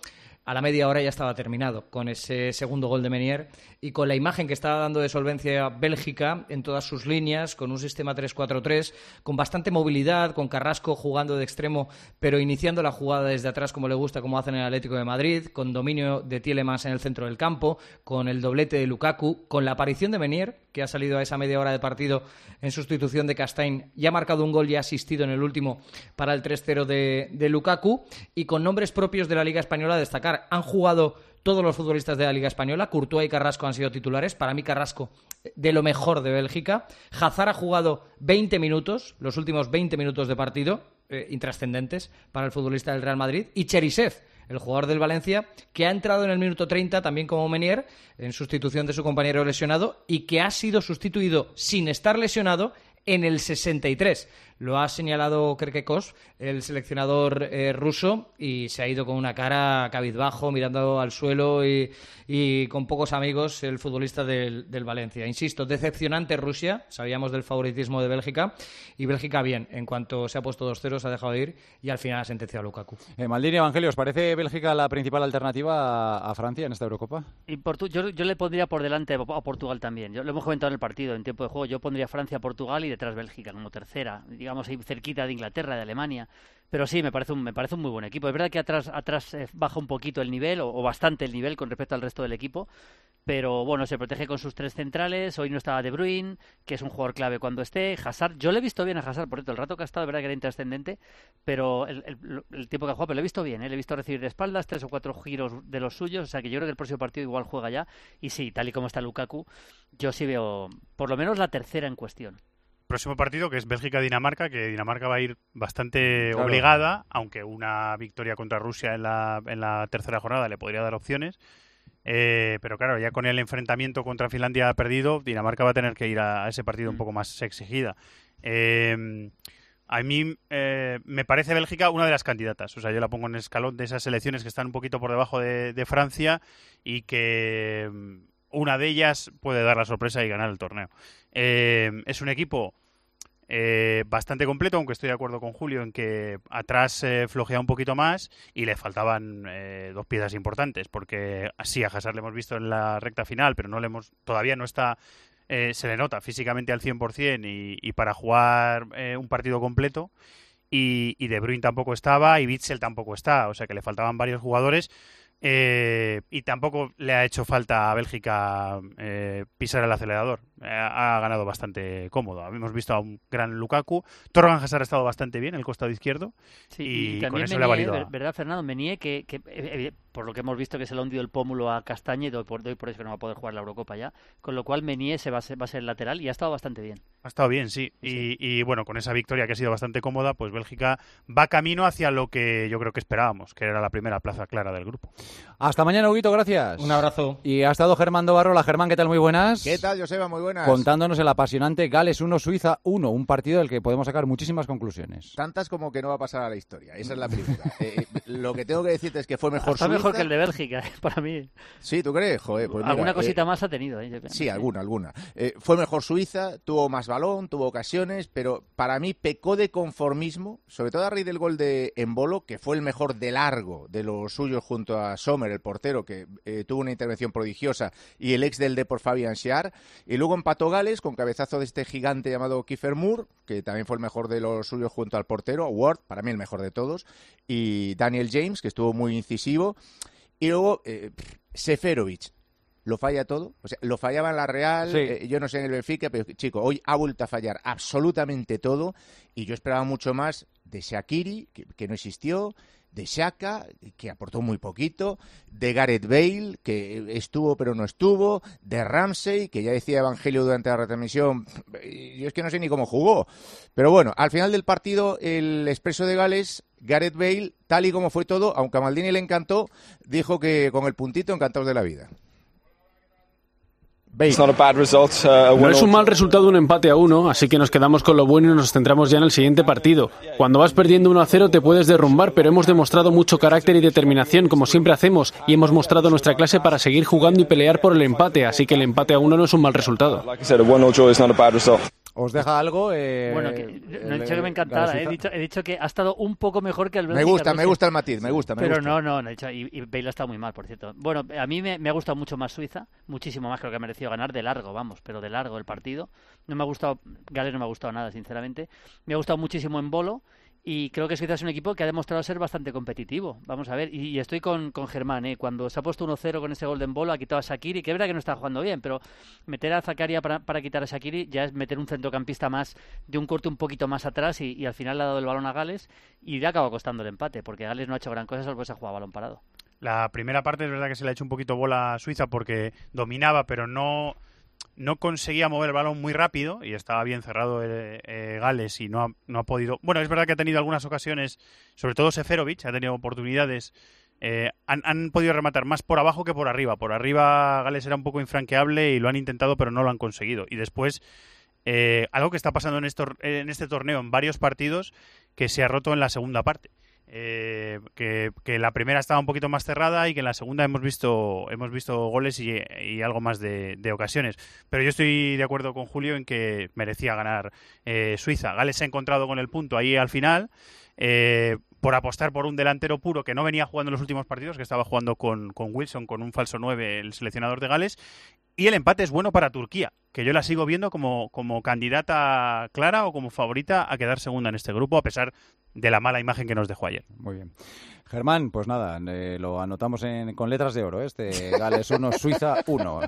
a la media hora ya estaba terminado con ese segundo gol de Meunier y con la imagen que estaba dando de solvencia Bélgica en todas sus líneas, con un sistema tres cuatro tres, con bastante movilidad, con Carrasco jugando de extremo, pero iniciando la jugada desde atrás como le gusta, como hacen en el Atlético de Madrid, con dominio de Tielemans en el centro del campo, con el doblete de Lukaku, con la aparición de Meunier, que ha salido a esa media hora de partido en sustitución de Castaing, y ha marcado un gol y ha asistido en el último para el tres cero de, de Lukaku, y con nombres propios de la Liga Española a destacar. Han jugado todos los futbolistas de la Liga Española. Courtois y Carrasco han sido titulares. Para mí, Carrasco, de lo mejor de Bélgica. Hazard ha jugado veinte minutos, los últimos veinte minutos de partido, eh, intrascendentes para el futbolista del Real Madrid. Y Cherisev, el jugador del Valencia, que ha entrado en el minuto treinta, también como Meunier, en sustitución de su compañero lesionado, y que ha sido sustituido sin estar lesionado en el sesenta y tres. Lo ha señalado Kerkekos, el seleccionador eh, ruso, y se ha ido con una cara cabizbajo, mirando al suelo y, y con pocos amigos el futbolista del, del Valencia. Insisto, decepcionante Rusia, sabíamos del favoritismo de Bélgica, y Bélgica bien, en cuanto se ha puesto dos cero se ha dejado de ir y al final ha sentenciado a Lukaku. Eh, Maldini, Evangelio, ¿os parece Bélgica la principal alternativa a, a Francia en esta Eurocopa? Y Portu- yo, yo le pondría por delante a Portugal también. Yo, lo hemos comentado en el partido, en tiempo de juego. Yo pondría Francia, Portugal y detrás Bélgica como tercera, digamos ahí cerquita de Inglaterra, de Alemania. Pero sí, me parece un, me parece un muy buen equipo. Es verdad que atrás, atrás eh, baja un poquito el nivel, o, o bastante el nivel con respecto al resto del equipo, pero bueno, se protege con sus tres centrales. Hoy no estaba De Bruyne, que es un jugador clave cuando esté. Hazard, yo le he visto bien a Hazard, por cierto, el rato que ha estado, es verdad que era intrascendente, pero el, el, el tiempo que ha jugado, pero lo he visto bien, ¿eh? Le he visto recibir de espaldas, tres o cuatro giros de los suyos, o sea que yo creo que el próximo partido igual juega ya, y sí, tal y como está Lukaku, yo sí veo por lo menos la tercera en cuestión. Próximo partido, que es Bélgica-Dinamarca, que Dinamarca va a ir bastante Claro. obligada, aunque una victoria contra Rusia en la, en la tercera jornada le podría dar opciones. Eh, pero claro, ya con el enfrentamiento contra Finlandia perdido, Dinamarca va a tener que ir a, a ese partido un poco más exigida. Eh, a mí eh, me parece Bélgica una de las candidatas. O sea, yo la pongo en el escalón de esas selecciones que están un poquito por debajo de, de Francia y que una de ellas puede dar la sorpresa y ganar el torneo. Eh, es un equipo eh, bastante completo, aunque estoy de acuerdo con Julio en que atrás eh, flojea un poquito más y le faltaban eh, dos piezas importantes, porque así a Hazard le hemos visto en la recta final, pero no le hemos todavía no está, eh, se le nota físicamente al cien por ciento y, y para jugar eh, un partido completo, y, y De Bruyne tampoco estaba y Witsel tampoco está, o sea que le faltaban varios jugadores. Eh, y tampoco le ha hecho falta a Bélgica eh, pisar el acelerador. Eh, ha ganado bastante cómodo. Hemos visto a un gran Lukaku. Torgan Hazard ha estado bastante bien, el costado izquierdo. Sí, y, y, con también eso Meunier, le ha valido. A... ¿verdad, Fernando? Meunier, que, que eh, por lo que hemos visto que se le ha hundido el pómulo a Castañe, doy por, doy por eso que no va a poder jugar la Eurocopa ya. Con lo cual Meunier se va a ser, va a ser el lateral y ha estado bastante bien. Ha estado bien, sí. sí. Y, y bueno, con esa victoria que ha sido bastante cómoda, pues Bélgica va camino hacia lo que yo creo que esperábamos, que era la primera plaza clara del grupo. Hasta mañana, Huguito, gracias. Un abrazo. Y ha estado Germán Dobarrola. Germán, ¿qué tal? Muy buenas. ¿Qué tal, Joseba? Muy buenas. Contándonos el apasionante Gales uno, Suiza uno, un partido del que podemos sacar muchísimas conclusiones. Tantas como que no va a pasar a la historia, esa es la primera. eh, lo que tengo que decirte es que fue mejor Está Suiza. mejor que el de Bélgica, eh, para mí. Sí, ¿tú crees? Joder, pues mira, alguna cosita eh, más ha tenido. Eh, sí, alguna, alguna. Eh, fue mejor Suiza, tuvo más balón, tuvo ocasiones, pero para mí pecó de conformismo, sobre todo a raíz del gol de Embolo, que fue el mejor de largo de los suyos junto a Sommer, el portero, que eh, tuvo una intervención prodigiosa, y el ex del Depor Fabian Schär. Y luego empató Gales con cabezazo de este gigante llamado Kiefer Moore, que también fue el mejor de los suyos junto al portero, Ward, para mí el mejor de todos, y Daniel James, que estuvo muy incisivo. Y luego eh, Seferovic. Lo falla todo, o sea, lo fallaba en la Real, sí. eh, yo no sé en el Benfica, pero chico, hoy ha vuelto a fallar absolutamente todo, y yo esperaba mucho más de Shaqiri, que, que no existió, de Xhaka, que aportó muy poquito, de Gareth Bale, que estuvo pero no estuvo, de Ramsey, que ya decía Evangelio durante la retransmisión, yo es que no sé ni cómo jugó, pero bueno, al final del partido, el expreso de Gales, Gareth Bale, tal y como fue todo, aunque a Maldini le encantó, dijo que con el puntito encantados de la vida. No es un mal resultado un empate a uno, así que nos quedamos con lo bueno y nos centramos ya en el siguiente partido. Cuando vas perdiendo uno a cero te puedes derrumbar, pero hemos demostrado mucho carácter y determinación, como siempre hacemos, y hemos mostrado nuestra clase para seguir jugando y pelear por el empate, así que el empate a uno no es un mal resultado. ¿Os deja algo? Eh, bueno, que, no he dicho que me encantara, he dicho, he dicho que ha estado un poco mejor que el Bélgica. Me gusta, me gusta el matiz, me gusta, me Pero gusta. no, no, no he dicho, y, y Bale ha estado muy mal, por cierto. Bueno, a mí me, me ha gustado mucho más Suiza, muchísimo más, creo que ha merecido ganar de largo, vamos, pero de largo el partido. No me ha gustado, Gales no me ha gustado nada, sinceramente. Me ha gustado muchísimo en Bolo. Y creo que Suiza es un equipo que ha demostrado ser bastante competitivo. Vamos a ver, y, y estoy con, con Germán, ¿eh? Cuando se ha puesto uno cero con ese gol de Embolo, ha quitado a Shaqiri, que es verdad que no está jugando bien, pero meter a Zakaria para, para quitar a Shaqiri ya es meter un centrocampista más, de un corte un poquito más atrás, y, y al final le ha dado el balón a Gales, y le ha acabado costando el empate, porque Gales no ha hecho gran cosa, salvo que se ha jugado balón parado. La primera parte es verdad que se le ha hecho un poquito bola a Suiza porque dominaba, pero no... no conseguía mover el balón muy rápido y estaba bien cerrado eh, eh, Gales y no ha, no ha podido... Bueno, es verdad que ha tenido algunas ocasiones, sobre todo Seferovic, ha tenido oportunidades, eh, han, han podido rematar más por abajo que por arriba. Por arriba Gales era un poco infranqueable y lo han intentado, pero no lo han conseguido. Y después, eh, algo que está pasando en, estos, en este torneo en varios partidos, que se ha roto en la segunda parte. Eh, que, que la primera estaba un poquito más cerrada y que en la segunda hemos visto hemos visto goles y, y algo más de, de ocasiones, pero yo estoy de acuerdo con Julio en que merecía ganar eh, Suiza. Gales se ha encontrado con el punto ahí al final eh, por apostar por un delantero puro que no venía jugando en los últimos partidos, que estaba jugando con, con Wilson, con un falso nueve, el seleccionador de Gales, y el empate es bueno para Turquía, que yo la sigo viendo como, como candidata clara o como favorita a quedar segunda en este grupo, a pesar de la mala imagen que nos dejó ayer. Muy bien. Germán, pues nada, eh, lo anotamos en, con letras de oro, ¿eh? Este Gales uno, Suiza uno.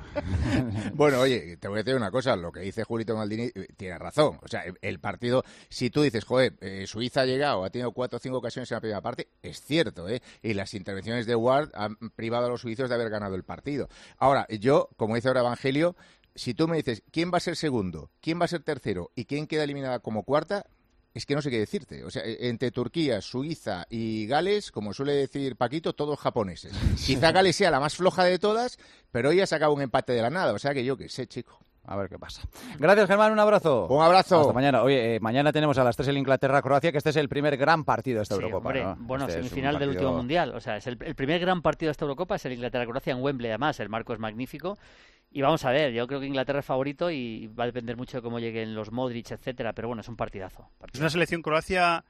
Bueno, oye, te voy a decir una cosa, lo que dice Julito Maldini tiene razón. O sea, el partido, si tú dices, joder, eh, Suiza ha llegado, ha tenido cuatro o cinco ocasiones en la primera parte, es cierto, ¿eh? Y las intervenciones de Ward han privado a los suizos de haber ganado el partido. Ahora, yo, como dice ahora Evangelio, si tú me dices, ¿quién va a ser segundo? ¿Quién va a ser tercero? ¿Y quién queda eliminada como cuarta? Es que no sé qué decirte. O sea, entre Turquía, Suiza y Gales, como suele decir Paquito, todos japoneses. Quizá Gales sea la más floja de todas, pero hoy ha sacado un empate de la nada. O sea que yo qué sé, chico. A ver qué pasa. Gracias, Germán. Un abrazo. Un abrazo. Hasta mañana. Oye, eh, mañana tenemos a las tres el Inglaterra-Croacia, que este es el primer gran partido de esta sí, Eurocopa, hombre, ¿no? Bueno, este semifinal partido... del último Mundial. O sea, es el, el primer gran partido de esta Eurocopa, es el Inglaterra-Croacia en Wembley, además. El marco es magnífico. Y vamos a ver, yo creo que Inglaterra es favorito y va a depender mucho de cómo lleguen los Modric, etcétera. Pero bueno, es un partidazo. partidazo. Es una selección Croacia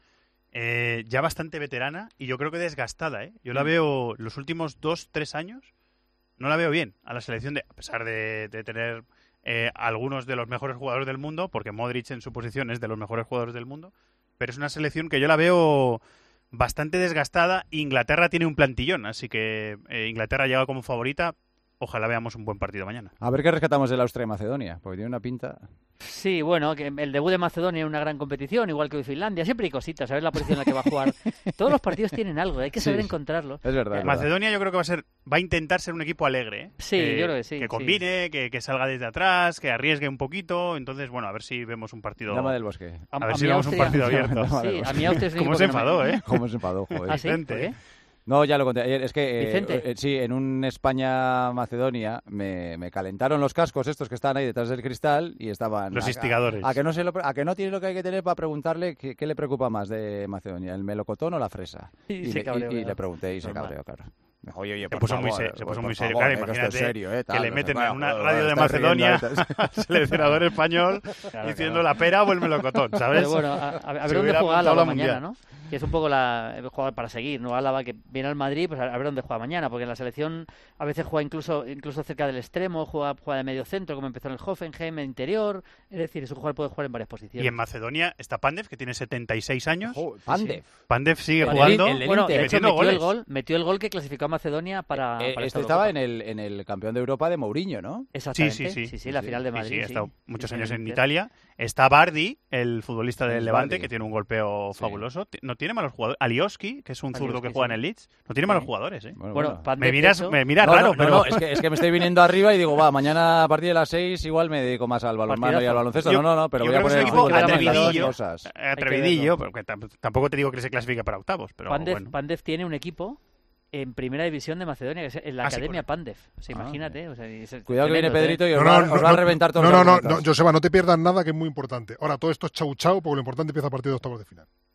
eh, ya bastante veterana y yo creo que desgastada, ¿eh? Yo la veo los últimos dos, tres años, no la veo bien a la selección, de, a pesar de, de tener eh, algunos de los mejores jugadores del mundo, porque Modric en su posición es de los mejores jugadores del mundo, pero es una selección que yo la veo bastante desgastada. Inglaterra tiene un plantillón, así que eh, Inglaterra llega como favorita. Ojalá veamos un buen partido mañana. A ver qué rescatamos del Austria y Macedonia, porque tiene una pinta... Sí, bueno, que el debut de Macedonia es una gran competición, igual que hoy Finlandia. Siempre hay cositas, saber la posición en la que va a jugar. Todos los partidos tienen algo, hay que saber sí, encontrarlo. Es verdad. Eh, es Macedonia verdad. yo creo que va a ser, va a intentar ser un equipo alegre. ¿eh? Sí, eh, yo creo que sí. Que combine, sí. que, que salga desde atrás, que arriesgue un poquito. Entonces, bueno, a ver si vemos un partido... Dama del Bosque. A, a ver a si vemos Austria... un partido abierto. Sí, a mí Austria es un ¿Cómo se enfadó, no me... eh? ¿Cómo se enfadó, joder? ¿Ah, sí? Vicente, No, ya lo conté ayer. Es que, Vicente. Eh, eh, sí, en un España-Macedonia me, me calentaron los cascos estos que estaban ahí detrás del cristal y estaban... Los a, instigadores. A, a, que no se lo, a que no tiene lo que hay que tener para preguntarle qué, qué le preocupa más de Macedonia, el melocotón o la fresa. Y, y, se le, cabreó, y, y le pregunté y se normal. cabreó, claro. Oye, oye, se por puso favor, muy serio, se puso muy serio. Favor, Claro, imagínate serio, eh, tal, que le meten no sé, en una bueno, radio de Macedonia al seleccionador español claro, diciendo claro. la pera o el melocotón, ¿sabes? Pero bueno, a, a, a ver dónde juega Álava mañana, ¿no? Que es un poco la, el jugador para seguir, ¿no? Álava que viene al Madrid, pues a, a ver dónde juega mañana, porque en la selección a veces juega incluso incluso cerca del extremo, juega, juega de medio centro, como empezó en el Hoffenheim, en interior, es decir, es un jugador que puede jugar en varias posiciones. Y en Macedonia está Pandev, que tiene setenta y seis años. Oh, Pandev. Sí. Pandev sigue el jugando el, el, bueno, y de hecho, metiendo metió goles. El gol, metió el gol que clasificó a Macedonia para, eh, para Este estaba en el, en el campeón de Europa de Mourinho, ¿no? Exactamente. Sí, sí, sí. sí, sí la final de Madrid. Sí, sí, ha estado sí. muchos sí, años sí, en sí. Italia. Está Bardi, el futbolista del Es Levante, Bardi. que tiene un golpeo Sí. fabuloso. No tiene malos jugadores. Alioski, que es un zurdo Alioski, que juega sí. en el Leeds. No tiene Sí. malos jugadores, ¿eh? Bueno, Bueno, bueno. Pandev, Me miras, eso- me miras No, raro, no, pero... no, es que, es que me estoy viniendo arriba y digo, va, mañana a partir de las seis igual me dedico más al balonmano y al Partidazo. baloncesto. Yo- no, no, no, pero yo voy a creo que poner es el un fútbol equipo de las atrevidillo, cosas. atrevidillo, Hay pero que tam- tampoco te digo que se clasifica para octavos, pero Pandev, bueno. Pandev tiene un equipo en primera división de Macedonia, que es en la Ah, sí, Academia correcto. Pandev. O sea, Ah, imagínate. O sea, es Cuidado que viene tremendo, Pedrito ¿eh? y os, No, va, no, os no, va a no, reventar todos No, los no, no, argumentos. no, Joseba, no te pierdas nada que es muy importante. Ahora, todo esto es chau chau, porque lo importante empieza a partir de octavos de final.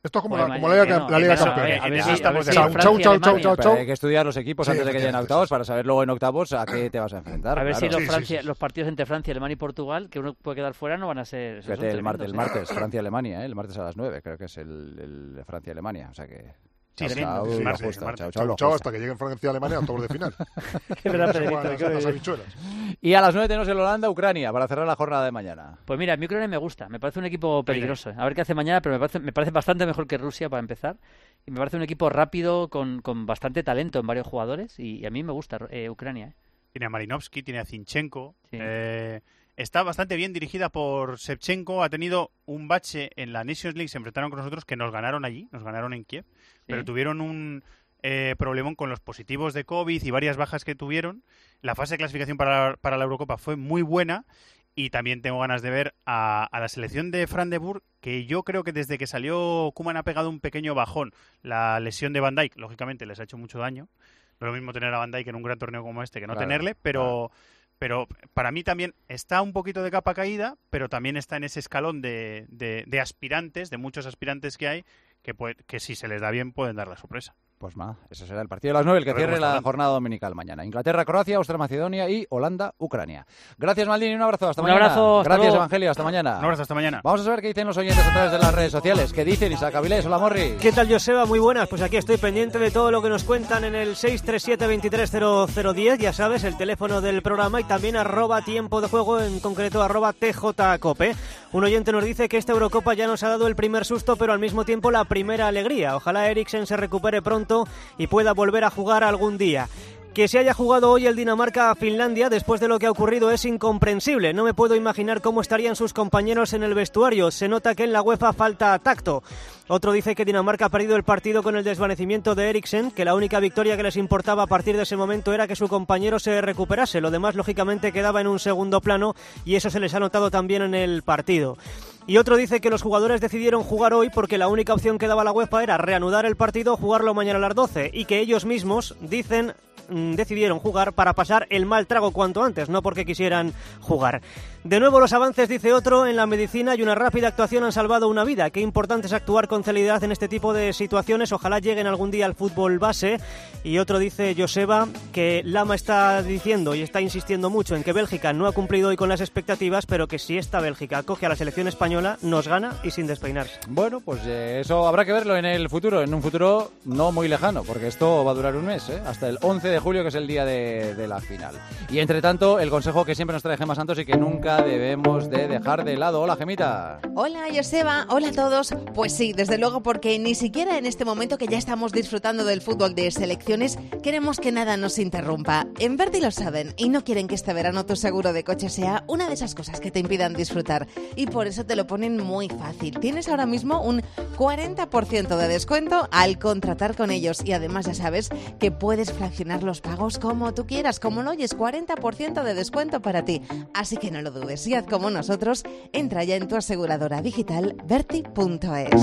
Esto es como la, como la Liga, no, la Liga Campeones. A ver si estamos de chau, chau, chau, chau, chau, chau. Hay que estudiar los equipos sí, antes de que lleguen a octavos para saber luego en octavos a qué te vas a enfrentar. A ver claro. si los, sí, Francia, sí, sí. los partidos entre Francia, Alemania y Portugal, que uno puede quedar fuera, no van a ser... Fíjate, el, mar, el martes, Francia-Alemania, ¿eh? El martes a las nueve, creo que es el, el Francia-Alemania, o sea que... Sí, chau, sí, chau, sí, la sí, justa, sí, chau, chau, chau, chau, hasta que lleguen Francia y Alemania a octavos de final. Qué verdad, Pedrito, las habichuelas. Y a las nueve tenemos el Holanda-Ucrania para cerrar la jornada de mañana. Pues mira, a mí Ucrania me gusta, me parece un equipo peligroso. A ver qué hace mañana, pero me parece, me parece bastante mejor que Rusia para empezar. Y me parece un equipo rápido, con, con bastante talento en varios jugadores. Y, y a mí me gusta eh, Ucrania. ¿eh? Tiene a Marinovsky, tiene a Zinchenko. Sí. Eh, está bastante bien dirigida por Shevchenko. Ha tenido un bache en la Nations League. Se enfrentaron con nosotros, que nos ganaron allí, nos ganaron en Kiev. Sí. Pero tuvieron un eh, problemón con los positivos de COVID y varias bajas que tuvieron. La fase de clasificación para la, para la Eurocopa fue muy buena. Y también tengo ganas de ver a, a la selección de Fran de Boer, que yo creo que desde que salió Koeman ha pegado un pequeño bajón. La lesión de Van Dijk, lógicamente, les ha hecho mucho daño. No es lo mismo tener a Van Dijk en un gran torneo como este que no claro, tenerle, pero, claro. pero para mí también está un poquito de capa caída, pero también está en ese escalón de, de, de aspirantes, de muchos aspirantes que hay, que, puede, que si se les da bien pueden dar la sorpresa. Pues más, ese será el partido de las nueve, el que cierre la jornada dominical mañana. Inglaterra, Croacia, Austria, Macedonia y Holanda, Ucrania. Gracias, Maldini, un abrazo, hasta un mañana. Un abrazo, hasta Gracias, luego. Evangelio, hasta mañana. Un abrazo, hasta mañana. Vamos a saber qué dicen los oyentes a través de las redes sociales. ¿Qué dicen, Isaac Avilés? Hola, Morri. ¿Qué tal, Joseba? Muy buenas. Pues aquí estoy pendiente de todo lo que nos cuentan en el seis tres siete, veintitrés cero cero diez, ya sabes, el teléfono del programa, y también arroba tiempo de juego, en concreto arroba tjcope. Un oyente nos dice que esta Eurocopa ya nos ha dado el primer susto, pero al mismo tiempo la primera alegría. Ojalá Eriksen se recupere pronto y pueda volver a jugar algún día. Que se haya jugado hoy el Dinamarca-Finlandia después de lo que ha ocurrido es incomprensible. No me puedo imaginar cómo estarían sus compañeros en el vestuario. Se nota que en la UEFA falta tacto. Otro dice que Dinamarca ha perdido el partido con el desvanecimiento de Eriksen, que la única victoria que les importaba a partir de ese momento era que su compañero se recuperase. Lo demás, lógicamente, quedaba en un segundo plano y eso se les ha notado también en el partido. Y otro dice que los jugadores decidieron jugar hoy porque la única opción que daba la UEFA era reanudar el partido o jugarlo mañana a las doce, y que ellos mismos dicen decidieron jugar para pasar el mal trago cuanto antes, no porque quisieran jugar. De nuevo los avances, dice otro, en la medicina y una rápida actuación han salvado una vida. Qué importante es actuar con celeridad en este tipo de situaciones, ojalá lleguen algún día al fútbol base. Y otro dice, Joseba, que Lama está diciendo y está insistiendo mucho en que Bélgica no ha cumplido hoy con las expectativas, pero que si esta Bélgica coge a la selección española, nos gana y sin despeinarse. Bueno, pues eh, eso habrá que verlo en el futuro, en un futuro no muy lejano, porque esto va a durar un mes, ¿eh? Hasta el once de julio, que es el día de, de la final. Y entre tanto, el consejo que siempre nos trae Gemma Santos y que nunca debemos de dejar de lado. Hola, Gemita. Hola, Joseba. Hola a todos. Pues sí, desde luego, porque ni siquiera en este momento que ya estamos disfrutando del fútbol de selecciones, queremos que nada nos interrumpa. En Verdi lo saben y no quieren que este verano tu seguro de coche sea una de esas cosas que te impidan disfrutar. Y por eso te lo ponen muy fácil. Tienes ahora mismo un cuarenta por ciento de descuento al contratar con ellos. Y además ya sabes que puedes fraccionar los pagos como tú quieras. Como lo oyes, cuarenta por ciento de descuento para ti. Así que no lo dudes. Y haz como nosotros. Entra ya en tu aseguradora digital verti punto es.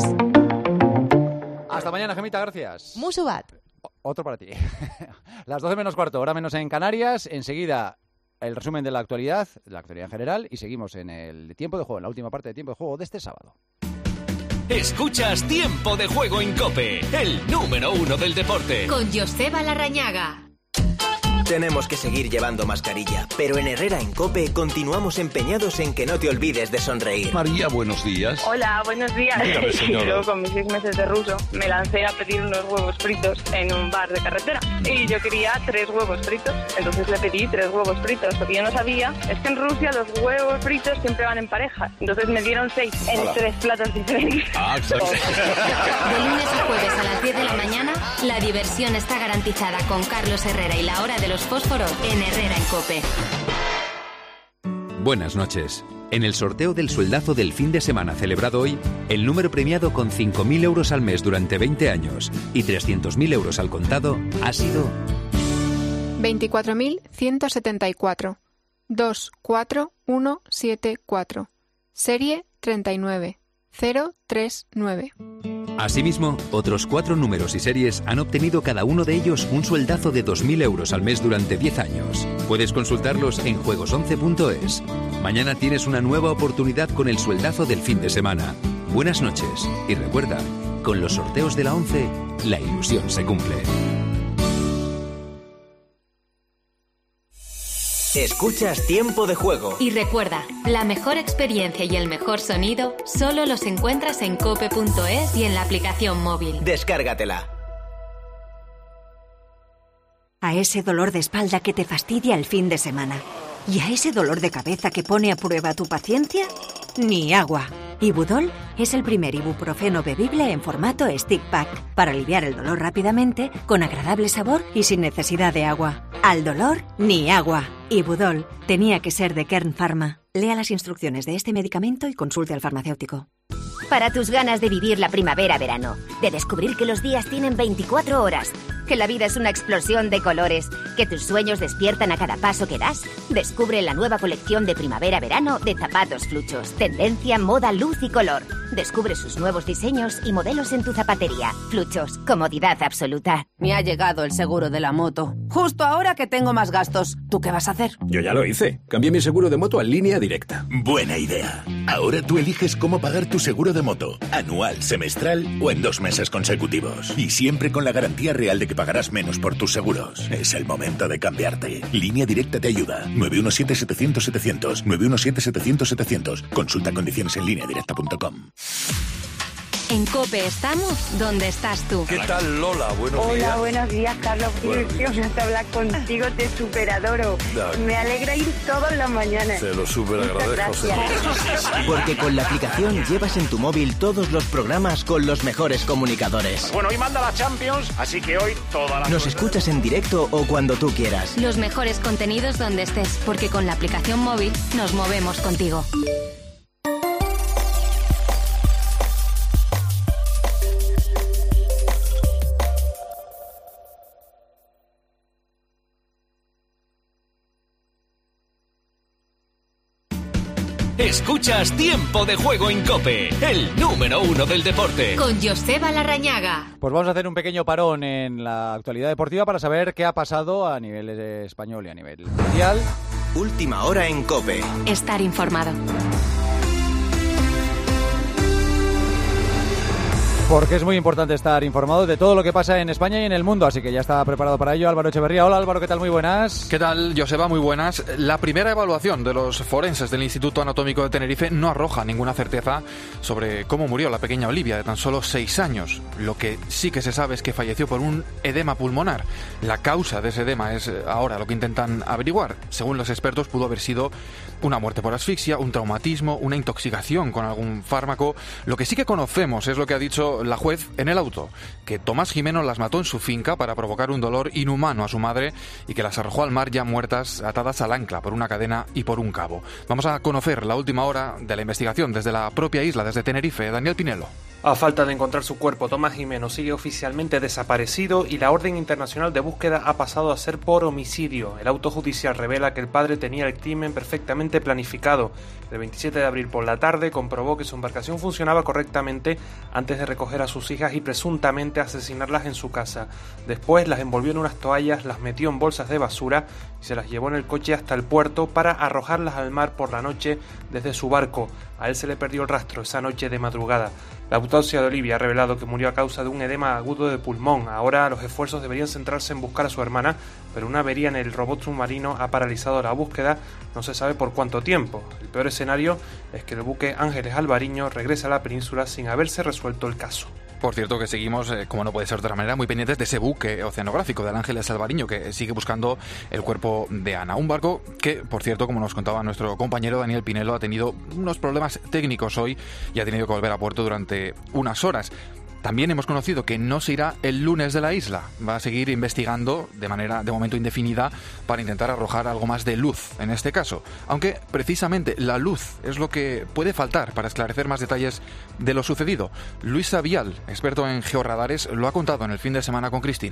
Hasta mañana, Gemita. Gracias. Musubat. Otro para ti. Las doce menos cuarto, hora menos en Canarias. Enseguida el resumen de la actualidad, la actualidad en general, y seguimos en el tiempo de juego, en la última parte de tiempo de juego de este sábado. Escuchas Tiempo de Juego en COPE, el número uno del deporte. Con Joseba Larrañaga. Tenemos que seguir llevando mascarilla, pero en Herrera en COPE continuamos empeñados en que no te olvides de sonreír. María, buenos días. Hola, buenos días. Dígame, señora. Yo con mis seis meses de ruso me lancé a pedir unos huevos fritos en un bar de carretera y yo quería tres huevos fritos, entonces le pedí tres huevos fritos. Lo que yo no sabía es que en Rusia los huevos fritos siempre van en pareja, entonces me dieron seis en Hola. tres platos diferentes. Ah, exacto. De lunes a jueves a las diez de la mañana, la diversión está garantizada con Carlos Herrera y la hora de los fósforos en Herrera en COPE. Buenas noches. En el sorteo del sueldazo del fin de semana celebrado hoy, el número premiado con cinco mil euros al mes durante veinte años y trescientos mil euros al contado ha sido veinticuatro mil ciento setenta y cuatro, dos cuatro uno siete cuatro, serie treinta y nueve cero tres nueve. Asimismo, otros cuatro números y series han obtenido cada uno de ellos un sueldazo de dos mil euros al mes durante diez años. Puedes consultarlos en juegos once punto es. Mañana tienes una nueva oportunidad con el sueldazo del fin de semana. Buenas noches y recuerda, Con los sorteos de la once, la ilusión se cumple. Escuchas Tiempo de Juego. Y recuerda, la mejor experiencia y el mejor sonido solo los encuentras en cope punto es y en la aplicación móvil. Descárgatela. A ese dolor de espalda que te fastidia el fin de semana. ¿Y a ese dolor de cabeza que pone a prueba tu paciencia? Ni agua. Ibudol es el primer ibuprofeno bebible en formato stick pack para aliviar el dolor rápidamente, con agradable sabor y sin necesidad de agua. Al dolor, ni agua. Ibudol tenía que ser de Kern Pharma. Lea las instrucciones de este medicamento y consulte al farmacéutico. Para tus ganas de vivir la primavera-verano, de descubrir que los días tienen veinticuatro horas, que la vida es una explosión de colores, que tus sueños despiertan a cada paso que das, descubre la nueva colección de primavera-verano de zapatos Fluchos. Tendencia, moda, luz y color. Descubre sus nuevos diseños y modelos en tu zapatería. Fluchos, comodidad absoluta. Me ha llegado el seguro de la moto. Justo ahora que tengo más gastos. ¿Tú qué vas a hacer? Yo ya lo hice. Cambié mi seguro de moto a Línea Directa. Buena idea. Ahora tú eliges cómo pagar tu seguro de moto. Anual, semestral o en dos meses consecutivos. Y siempre con la garantía real de que pagarás menos por tus seguros. Es el momento de cambiarte. Línea Directa te ayuda. nueve uno siete, setecientos, setecientos. nueve uno siete, setecientos, setecientos. Consulta condiciones en línea directa punto com. En COPE estamos donde estás tú. ¿Qué tal, Lola? Buenos Hola, días. buenos días, Carlos. Qué ilusión hasta hablar contigo, te superadoro. No. Me alegra ir todas las mañanas. Se lo súper agradezco. Porque con la aplicación llevas en tu móvil todos los programas con los mejores comunicadores. Bueno, hoy manda la Champions, así que hoy toda la... Nos escuchas en directo o cuando tú quieras. Los mejores contenidos donde estés, porque con la aplicación móvil nos movemos contigo. Escuchas Tiempo de Juego en COPE, el número uno del deporte. Con Joseba Larrañaga. Pues vamos a hacer un pequeño parón en la actualidad deportiva para saber qué ha pasado a nivel español y a nivel mundial. Última hora en COPE. Estar informado. Porque es muy importante estar informado de todo lo que pasa en España y en el mundo, así que ya está preparado para ello Álvaro Echeverría. Hola Álvaro, ¿qué tal? Muy buenas. ¿Qué tal, Joseba? Muy buenas. La primera evaluación de los forenses del Instituto Anatómico de Tenerife no arroja ninguna certeza sobre cómo murió la pequeña Olivia, de tan solo seis años. Lo que sí que se sabe es que falleció por un edema pulmonar. La causa de ese edema es ahora lo que intentan averiguar. Según los expertos, pudo haber sido una muerte por asfixia, un traumatismo, una intoxicación con algún fármaco. Lo que sí que conocemos es lo que ha dicho la juez en el auto, que Tomás Jimeno las mató en su finca para provocar un dolor inhumano a su madre y que las arrojó al mar ya muertas, atadas al ancla por una cadena y por un cabo. Vamos a conocer la última hora de la investigación desde la propia isla, desde Tenerife. Daniel Pinelo. A falta de encontrar su cuerpo, Tomás Jimeno sigue oficialmente desaparecido y la orden internacional de búsqueda ha pasado a ser por homicidio. El auto judicial revela que el padre tenía el crimen perfectamente planificado. El veintisiete de abril por la tarde comprobó que su embarcación funcionaba correctamente antes de recoger a sus hijas y presuntamente asesinarlas en su casa. Después las envolvió en unas toallas, las metió en bolsas de basura y se las llevó en el coche hasta el puerto para arrojarlas al mar por la noche desde su barco. A él se le perdió el rastro esa noche de madrugada. La autopsia de Olivia ha revelado que murió a causa de un edema agudo de pulmón. Ahora los esfuerzos deberían centrarse en buscar a su hermana, pero una avería en el robot submarino ha paralizado la búsqueda, no se sabe por cuánto tiempo. El peor escenario es que el buque Ángeles Alvariño regrese a la península sin haberse resuelto el caso. Por cierto que seguimos, eh, como no puede ser de otra manera, muy pendientes de ese buque oceanográfico del Ángeles Alvariño que sigue buscando el cuerpo de Ana. Un barco que, por cierto, como nos contaba nuestro compañero Daniel Pinelo, ha tenido unos problemas técnicos hoy y ha tenido que volver a puerto durante unas horas. También hemos conocido que no se irá el lunes de la isla. Va a seguir investigando de manera de momento indefinida para intentar arrojar algo más de luz en este caso. Aunque precisamente la luz es lo que puede faltar para esclarecer más detalles de lo sucedido. Luis Vial, experto en georradares, lo ha contado en el fin de semana con Cristina.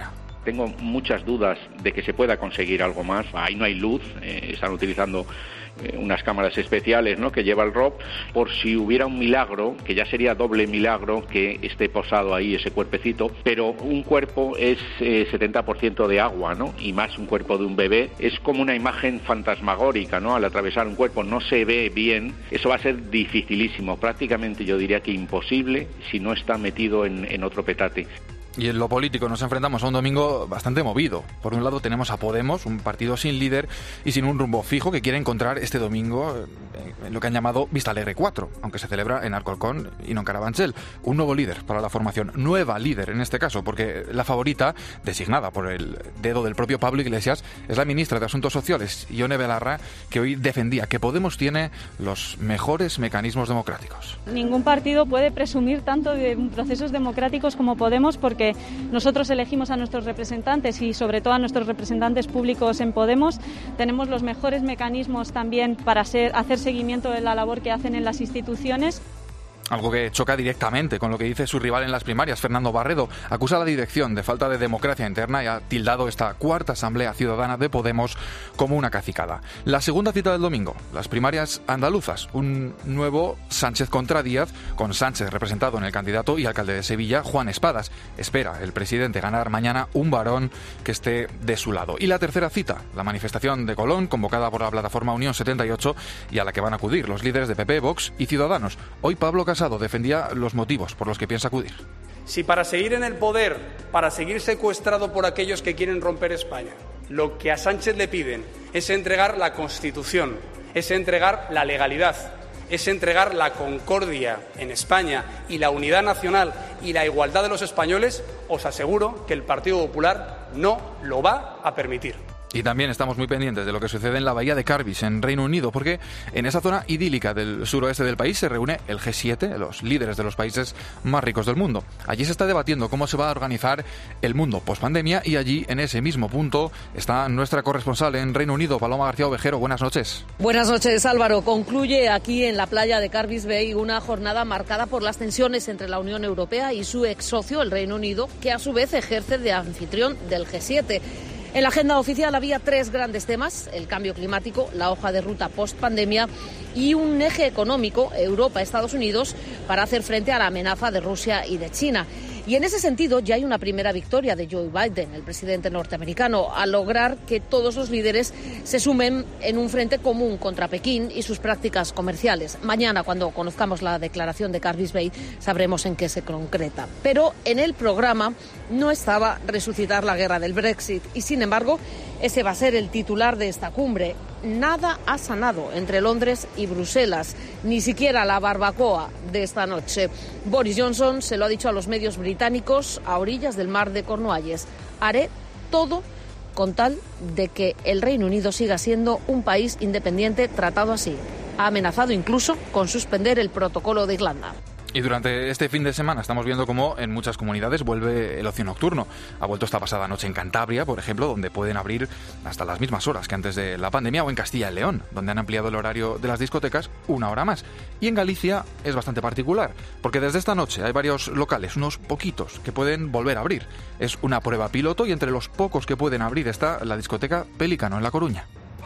Tengo muchas dudas de que se pueda conseguir algo más. Ahí no hay luz, eh, están utilizando eh, unas cámaras especiales, ¿no?, que lleva el R O P, por si hubiera un milagro, que ya sería doble milagro que esté posado ahí ese cuerpecito, pero un cuerpo es eh, setenta por ciento de agua, ¿no?, y más un cuerpo de un bebé, es como una imagen fantasmagórica, ¿no?, al atravesar un cuerpo no se ve bien, eso va a ser dificilísimo, prácticamente yo diría que imposible si no está metido en, en otro petate. Y en lo político nos enfrentamos a un domingo bastante movido. Por un lado tenemos a Podemos, un partido sin líder y sin un rumbo fijo, que quiere encontrar este domingo en lo que han llamado Vista Alegre cuatro, aunque se celebra en Alcorcón y no en Carabanchel. Un nuevo líder para la formación, nueva líder en este caso, porque la favorita, designada por el dedo del propio Pablo Iglesias, es la ministra de Asuntos Sociales, Ione Belarra, que hoy defendía que Podemos tiene los mejores mecanismos democráticos. Ningún partido puede presumir tanto de procesos democráticos como Podemos, porque nosotros elegimos a nuestros representantes y sobre todo a nuestros representantes públicos en Podemos. Tenemos los mejores mecanismos también para ser, hacer seguimiento de la labor que hacen en las instituciones. Algo que choca directamente con lo que dice su rival en las primarias, Fernando Barredo. Acusa a la dirección de falta de democracia interna y ha tildado esta cuarta Asamblea Ciudadana de Podemos como una cacicada. La segunda cita del domingo, las primarias andaluzas. Un nuevo Sánchez contra Díaz, con Sánchez representado en el candidato y alcalde de Sevilla, Juan Espadas. Espera el presidente ganar mañana un varón que esté de su lado. Y la tercera cita, la manifestación de Colón, convocada por la plataforma Unión setenta y ocho y a la que van a acudir los líderes de P P, Vox y Ciudadanos. Hoy Pablo Casado defendía los motivos por los que piensa acudir. Si para seguir en el poder, para seguir secuestrado por aquellos que quieren romper España, lo que a Sánchez le piden es entregar la Constitución, es entregar la legalidad, es entregar la concordia en España y la unidad nacional y la igualdad de los españoles, os aseguro que el Partido Popular no lo va a permitir. Y también estamos muy pendientes de lo que sucede en la bahía de Cardiff, en Reino Unido, porque en esa zona idílica del suroeste del país se reúne el G siete, los líderes de los países más ricos del mundo. Allí se está debatiendo cómo se va a organizar el mundo pospandemia y allí, en ese mismo punto, está nuestra corresponsal en Reino Unido, Paloma García Ovejero. Buenas noches. Buenas noches, Álvaro. Concluye aquí en la playa de Cardiff Bay una jornada marcada por las tensiones entre la Unión Europea y su ex socio, el Reino Unido, que a su vez ejerce de anfitrión del G siete. En la agenda oficial había tres grandes temas: el cambio climático, la hoja de ruta post-pandemia y un eje económico, Europa-Estados Unidos, para hacer frente a la amenaza de Rusia y de China. Y en ese sentido ya hay una primera victoria de Joe Biden, el presidente norteamericano, al lograr que todos los líderes se sumen en un frente común contra Pekín y sus prácticas comerciales. Mañana, cuando conozcamos la declaración de Cardiff Bay, sabremos en qué se concreta. Pero en el programa no estaba resucitar la guerra del Brexit y, sin embargo, ese va a ser el titular de esta cumbre. Nada ha sanado entre Londres y Bruselas, ni siquiera la barbacoa de esta noche. Boris Johnson se lo ha dicho a los medios británicos a orillas del mar de Cornualles: haré todo con tal de que el Reino Unido siga siendo un país independiente tratado así. Ha amenazado incluso con suspender el protocolo de Irlanda. Y durante este fin de semana estamos viendo cómo en muchas comunidades vuelve el ocio nocturno. Ha vuelto esta pasada noche en Cantabria, por ejemplo, donde pueden abrir hasta las mismas horas que antes de la pandemia, o en Castilla y León, donde han ampliado el horario de las discotecas una hora más. Y en Galicia es bastante particular, porque desde esta noche hay varios locales, unos poquitos, que pueden volver a abrir. Es una prueba piloto y entre los pocos que pueden abrir está la discoteca Pelícano en La Coruña.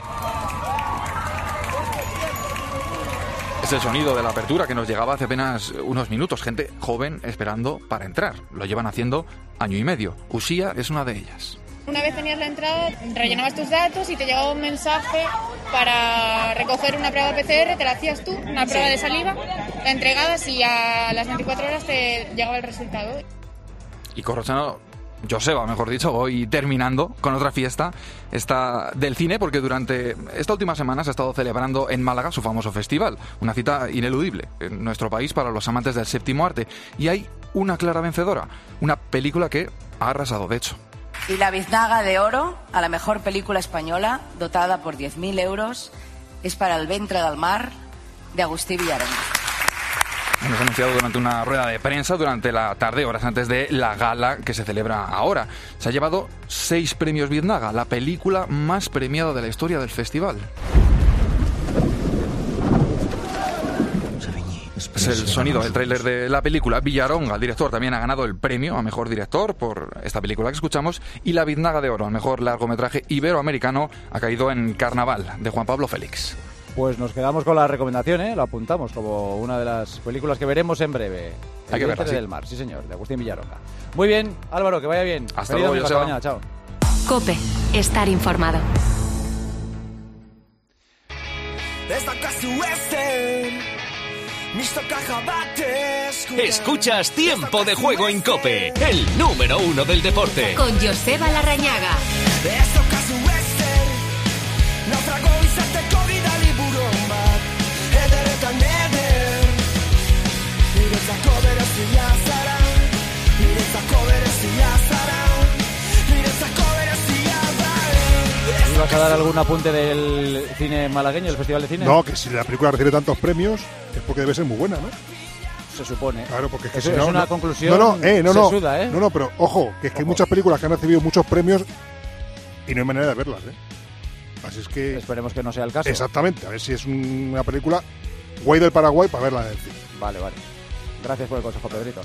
Es el sonido de la apertura que nos llegaba hace apenas unos minutos. Gente joven esperando para entrar. Lo llevan haciendo año y medio. Usía es una de ellas. Una vez tenías la entrada, rellenabas tus datos y te llegaba un mensaje para recoger una prueba de P C R, te la hacías tú, una prueba de saliva, la entregabas y a las veinticuatro horas te llegaba el resultado. Y Corrochano, Joseba, mejor dicho, voy terminando con otra fiesta, esta del cine, porque durante esta última semana se ha estado celebrando en Málaga su famoso festival, una cita ineludible en nuestro país para los amantes del séptimo arte, y hay una clara vencedora, una película que ha arrasado, de hecho. Y la biznaga de oro a la mejor película española, dotada por diez mil euros, es para El ventre del mar, de Agustí Villarón. Hemos anunciado durante una rueda de prensa durante la tarde, horas antes de la gala que se celebra ahora. Se ha llevado seis premios Biznaga, la película más premiada de la historia del festival. Savigny, Es el sonido, el tráiler de la película. Villaronga, el director, también ha ganado el premio a Mejor Director por esta película que escuchamos, y la Biznaga de Oro, el mejor largometraje iberoamericano, ha caído en Carnaval, de Juan Pablo Félix. Pues nos quedamos con la recomendación, ¿eh? Lo apuntamos como una de las películas que veremos en breve. El Hay que verla, sí. del mar, sí señor, de Agustín Villaronga. Muy bien, Álvaro, que vaya bien. Hasta Feliz luego, domingo, hasta mañana, chao. COPE, estar informado. Escuchas Tiempo de Juego en COPE, el número uno del deporte. Con Joseba Larrañaga. ¿Ibas a dar algún apunte del cine malagueño, del Festival de Cine? No, que si la película recibe tantos premios es porque debe ser muy buena, ¿no? Se supone. Claro, porque es que Eso si es no, una no, conclusión no, no, eh, no, no, sesuda, ¿eh? no, no, pero ojo, que es que hay muchas películas que han recibido muchos premios y no hay manera de verlas, ¿eh? Así es que... Esperemos que no sea el caso. Exactamente, a ver si es una película guay del Paraguay para verla en el cine. Vale, vale. Gracias por el consejo, Pedrito.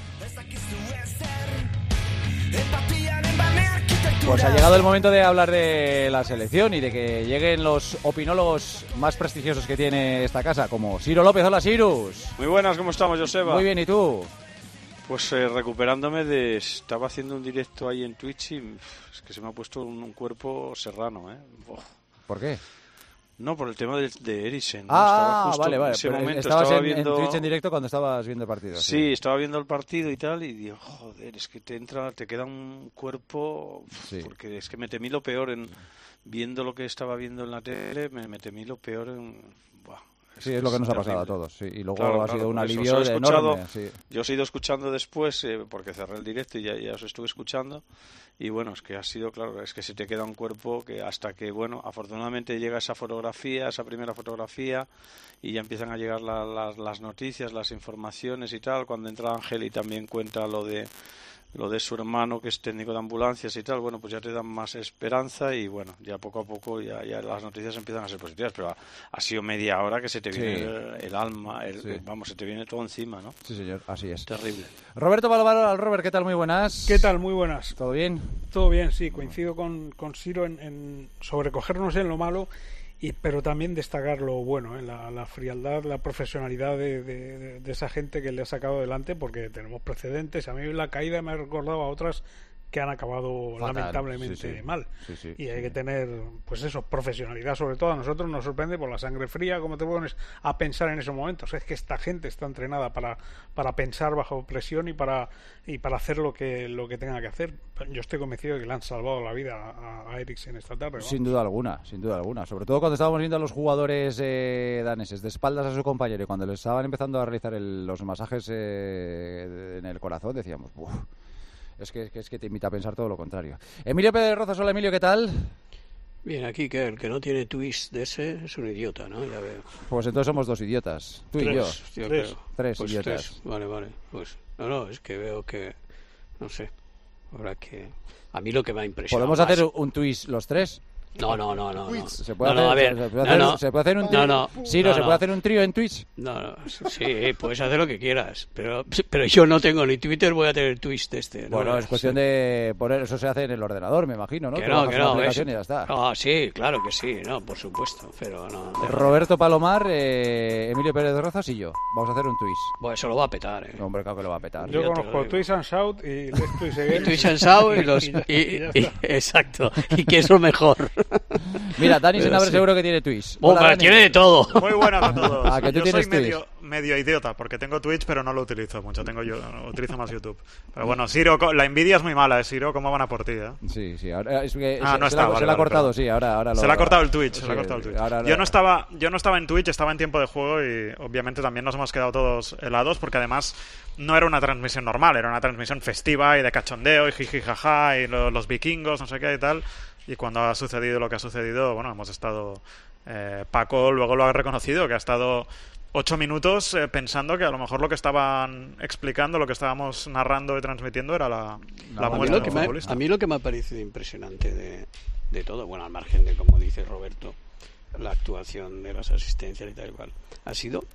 Pues ha llegado el momento de hablar de la selección y de que lleguen los opinólogos más prestigiosos que tiene esta casa, como Ciro López. Hola, Cirus. Muy buenas, ¿cómo estamos, Joseba? Muy bien, ¿y tú? Pues eh, recuperándome de... Estaba haciendo un directo ahí en Twitch y uf, es que se me ha puesto un, un cuerpo serrano, ¿eh? Uf. ¿Por qué? No, por el tema de, de Eriksen. ¿no? Ah, estaba justo vale, vale. en ese Pero momento, estabas estaba en, viendo... en Twitch en directo cuando estabas viendo el partido. Sí, sí, estaba viendo el partido y tal y digo, joder, es que te entra, te queda un cuerpo... Sí. Porque es que me temí lo peor en... Viendo lo que estaba viendo en la tele, me, me temí lo peor en... Buah. Sí, es lo que nos ha terrible. pasado a todos. Sí. Y luego Claro, ha claro, sido un por eso. alivio Os he escuchado- enorme. Sí. Yo os he ido escuchando después, eh, porque cerré el directo y ya, ya os estuve escuchando. Y bueno, es que ha sido, claro, es que se te queda un cuerpo que hasta que, bueno, afortunadamente llega esa fotografía, esa primera fotografía, y ya empiezan a llegar la- la- las noticias, las informaciones y tal. Cuando entra Ángel y también cuenta lo de lo de su hermano que es técnico de ambulancias y tal, bueno, pues ya te dan más esperanza y bueno, ya poco a poco ya, ya las noticias empiezan a ser positivas, pero ha, ha sido media hora que se te viene Sí. el, el alma, el, Sí. vamos, se te viene todo encima, ¿no? Sí, señor, así es. Terrible. Roberto Palomar, Robert, ¿qué tal? Muy buenas. ¿Qué tal? Muy buenas. ¿Todo bien? Todo bien, sí, coincido con, con Ciro en, en sobrecogernos en lo malo, y, pero también destacar lo bueno, ¿eh? la, la frialdad, la profesionalidad de, de, de esa gente que le ha sacado adelante, porque tenemos precedentes. A mí la caída me ha recordado a otras que han acabado Fatal, lamentablemente sí, sí. mal. Sí, sí. Y hay que tener, pues eso, profesionalidad sobre todo. A nosotros nos sorprende por la sangre fría, como te pones a pensar en esos momentos. Es que esta gente está entrenada para, para pensar bajo presión y para y para hacer lo que lo que tenga que hacer. Yo estoy convencido de que le han salvado la vida a, a Eriksen esta tarde, ¿no? Sin duda alguna, sin duda alguna. Sobre todo cuando estábamos viendo a los jugadores eh, daneses de espaldas a su compañero y cuando les estaban empezando a realizar el- los masajes eh, en el corazón, decíamos, "Uf". Es que, es que es que te invita a pensar todo lo contrario. Emilio Pérez Rozas, hola Emilio, ¿qué tal? Bien, aquí que el que no tiene twist de ese es un idiota, ¿no? Ya veo. Pues entonces somos dos idiotas, tú y yo. Tres, yo creo. Tres Pues idiotas. tres. Vale, vale. Pues no, no, es que veo que, no sé, ahora que a mí lo que me ha impresionado ¿Podemos más- hacer un twist los tres? No, no, no, no. no. ¿Se puede, No, no, hacer, a ver, se puede no, hacer- no. se puede hacer un No, trío? no. Ciro, No, ¿se no. puede hacer un trío en Twitch? No, no, sí, puedes hacer lo que quieras, pero pero yo no tengo ni Twitter, voy a tener el twist este. ¿no? Bueno, es cuestión de poner, eso se hace en el ordenador, me imagino, ¿no? Que Tú no, bajas que una no. aplicación es- y ya está. Ah, sí, claro que sí, no, por supuesto, pero no. Roberto Palomar, eh, Emilio Pérez Rozas y yo. Vamos a hacer un twist. Bueno, eso lo va a petar, ¿eh? Hombre, claro que lo va a petar. Yo Ya te lo conozco digo. Twist and Shout y Let's Twist Again. Y Twitch and Shout y los... Y ya- y- y ya y- está. exacto, y que es lo mejor. Mira, Dani Pero Senabre sí. seguro que tiene Twitch. Oh, Hola, pero Dani. tiene de todo. Muy buenas a todos. Ah, que tú yo tienes soy Twitch. medio, medio idiota porque tengo Twitch pero no lo utilizo mucho. Tengo yo utilizo más YouTube. Pero bueno, Ciro, co- la envidia es muy mala, ¿eh, Ciro? ¿Cómo van a por ti, eh? Sí, sí. Ahora, es que Ah, se, no se está, la, vale, se la ha vale, cortado, perdón. sí. Ahora, ahora lo, Se le ha cortado el Twitch, sí, se le ha cortado el Twitch. ahora- Yo no estaba, yo no estaba en Twitch, estaba en tiempo de juego y obviamente también nos hemos quedado todos helados porque además no era una transmisión normal, era una transmisión festiva y de cachondeo y jiji jaja y lo- los vikingos, no sé qué y tal. Y cuando ha sucedido lo que ha sucedido, bueno, hemos estado... eh, Paco luego lo ha reconocido, que ha estado ocho minutos eh, pensando que a lo mejor lo que estaban explicando, lo que estábamos narrando y transmitiendo era la, la a, mí muerte lo que del me, futbolista. a mí lo que me ha parecido impresionante de, de todo, bueno, al margen de, como dice Roberto, la actuación de las asistencias y tal y cual, ha sido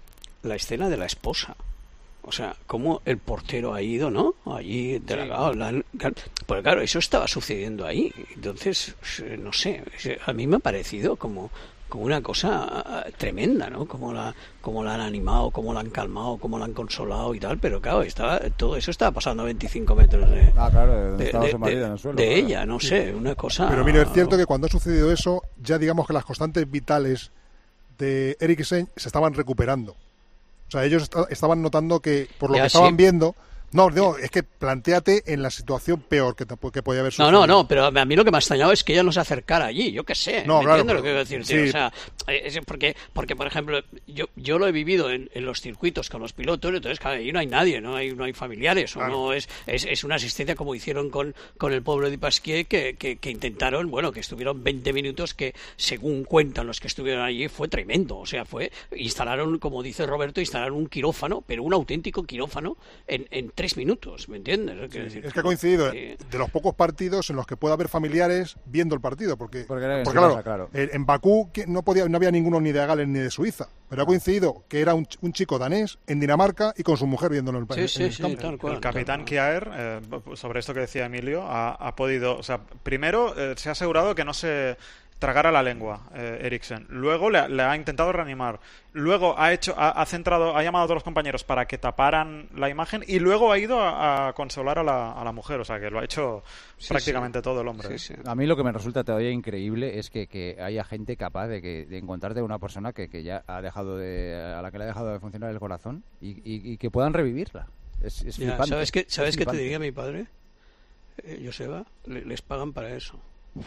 la escena de la esposa. O sea, cómo el portero ha ido, ¿no? Allí, delegado. Sí. La, pues claro, eso estaba sucediendo ahí. Entonces, no sé, a mí me ha parecido como, como una cosa tremenda, ¿no? Como la, como la han animado, como la han calmado, como la han consolado y tal. Pero claro, estaba, todo eso estaba pasando a veinticinco metros de, ah, claro, de, de, de, de, en el suelo, de claro. ella, no sé, una cosa... Pero mire, es cierto que cuando ha sucedido eso, ya digamos que las constantes vitales de Eriksen se estaban recuperando. O sea, ellos est- estaban notando que, por lo ya, que estaban sí. viendo... No, no, es que plantéate en la situación peor que, te, que podía haber sucedido. No, no, no, pero a mí lo que me ha extrañado es que ella no se acercara allí, yo qué sé, no, ¿me claro, entiendes lo que quiero decirte? Sí. O sea, es porque, porque, por ejemplo, yo, yo lo he vivido en, en los circuitos con los pilotos, entonces claro, ahí no hay nadie, no hay, no hay familiares, claro. o no es, es, es una asistencia como hicieron con, con el pueblo de Pasquier, que, que, que intentaron, bueno, que estuvieron veinte minutos, que según cuentan los que estuvieron allí, fue tremendo, o sea, fue, instalaron, como dice Roberto, instalaron un quirófano, pero un auténtico quirófano en, en tres minutos, ¿me entiendes? Sí, decir, es que ha coincidido sí. de los pocos partidos en los que puede haber familiares viendo el partido, porque, porque, porque claro, pasa, claro, en Bakú no podía, no había ninguno ni de Gales ni de Suiza, pero ha coincidido que era un, un chico danés en Dinamarca y con su mujer viéndolo en el, país. Sí, en sí, el sí, tal cual, el capitán Kjaer, eh, sobre esto que decía Emilio, ha, ha podido, o sea, primero eh, se ha asegurado que no se tragara la lengua, eh, Eriksen. Luego le, le ha intentado reanimar. Luego ha hecho, ha, ha centrado, ha llamado a todos los compañeros para que taparan la imagen y luego ha ido a, a consolar a la, a la mujer. O sea, que lo ha hecho sí, prácticamente sí. todo el hombre. Sí, sí. A mí lo que me resulta todavía increíble es que, que haya gente capaz de, que, de encontrarte una persona que, que ya ha dejado de, a la que le ha dejado de funcionar el corazón y, y, y que puedan revivirla. Es, es ya, flipante. ¿Sabes qué, ¿sabes es qué te diría mi padre? Eh, Joseba, le, les pagan para eso.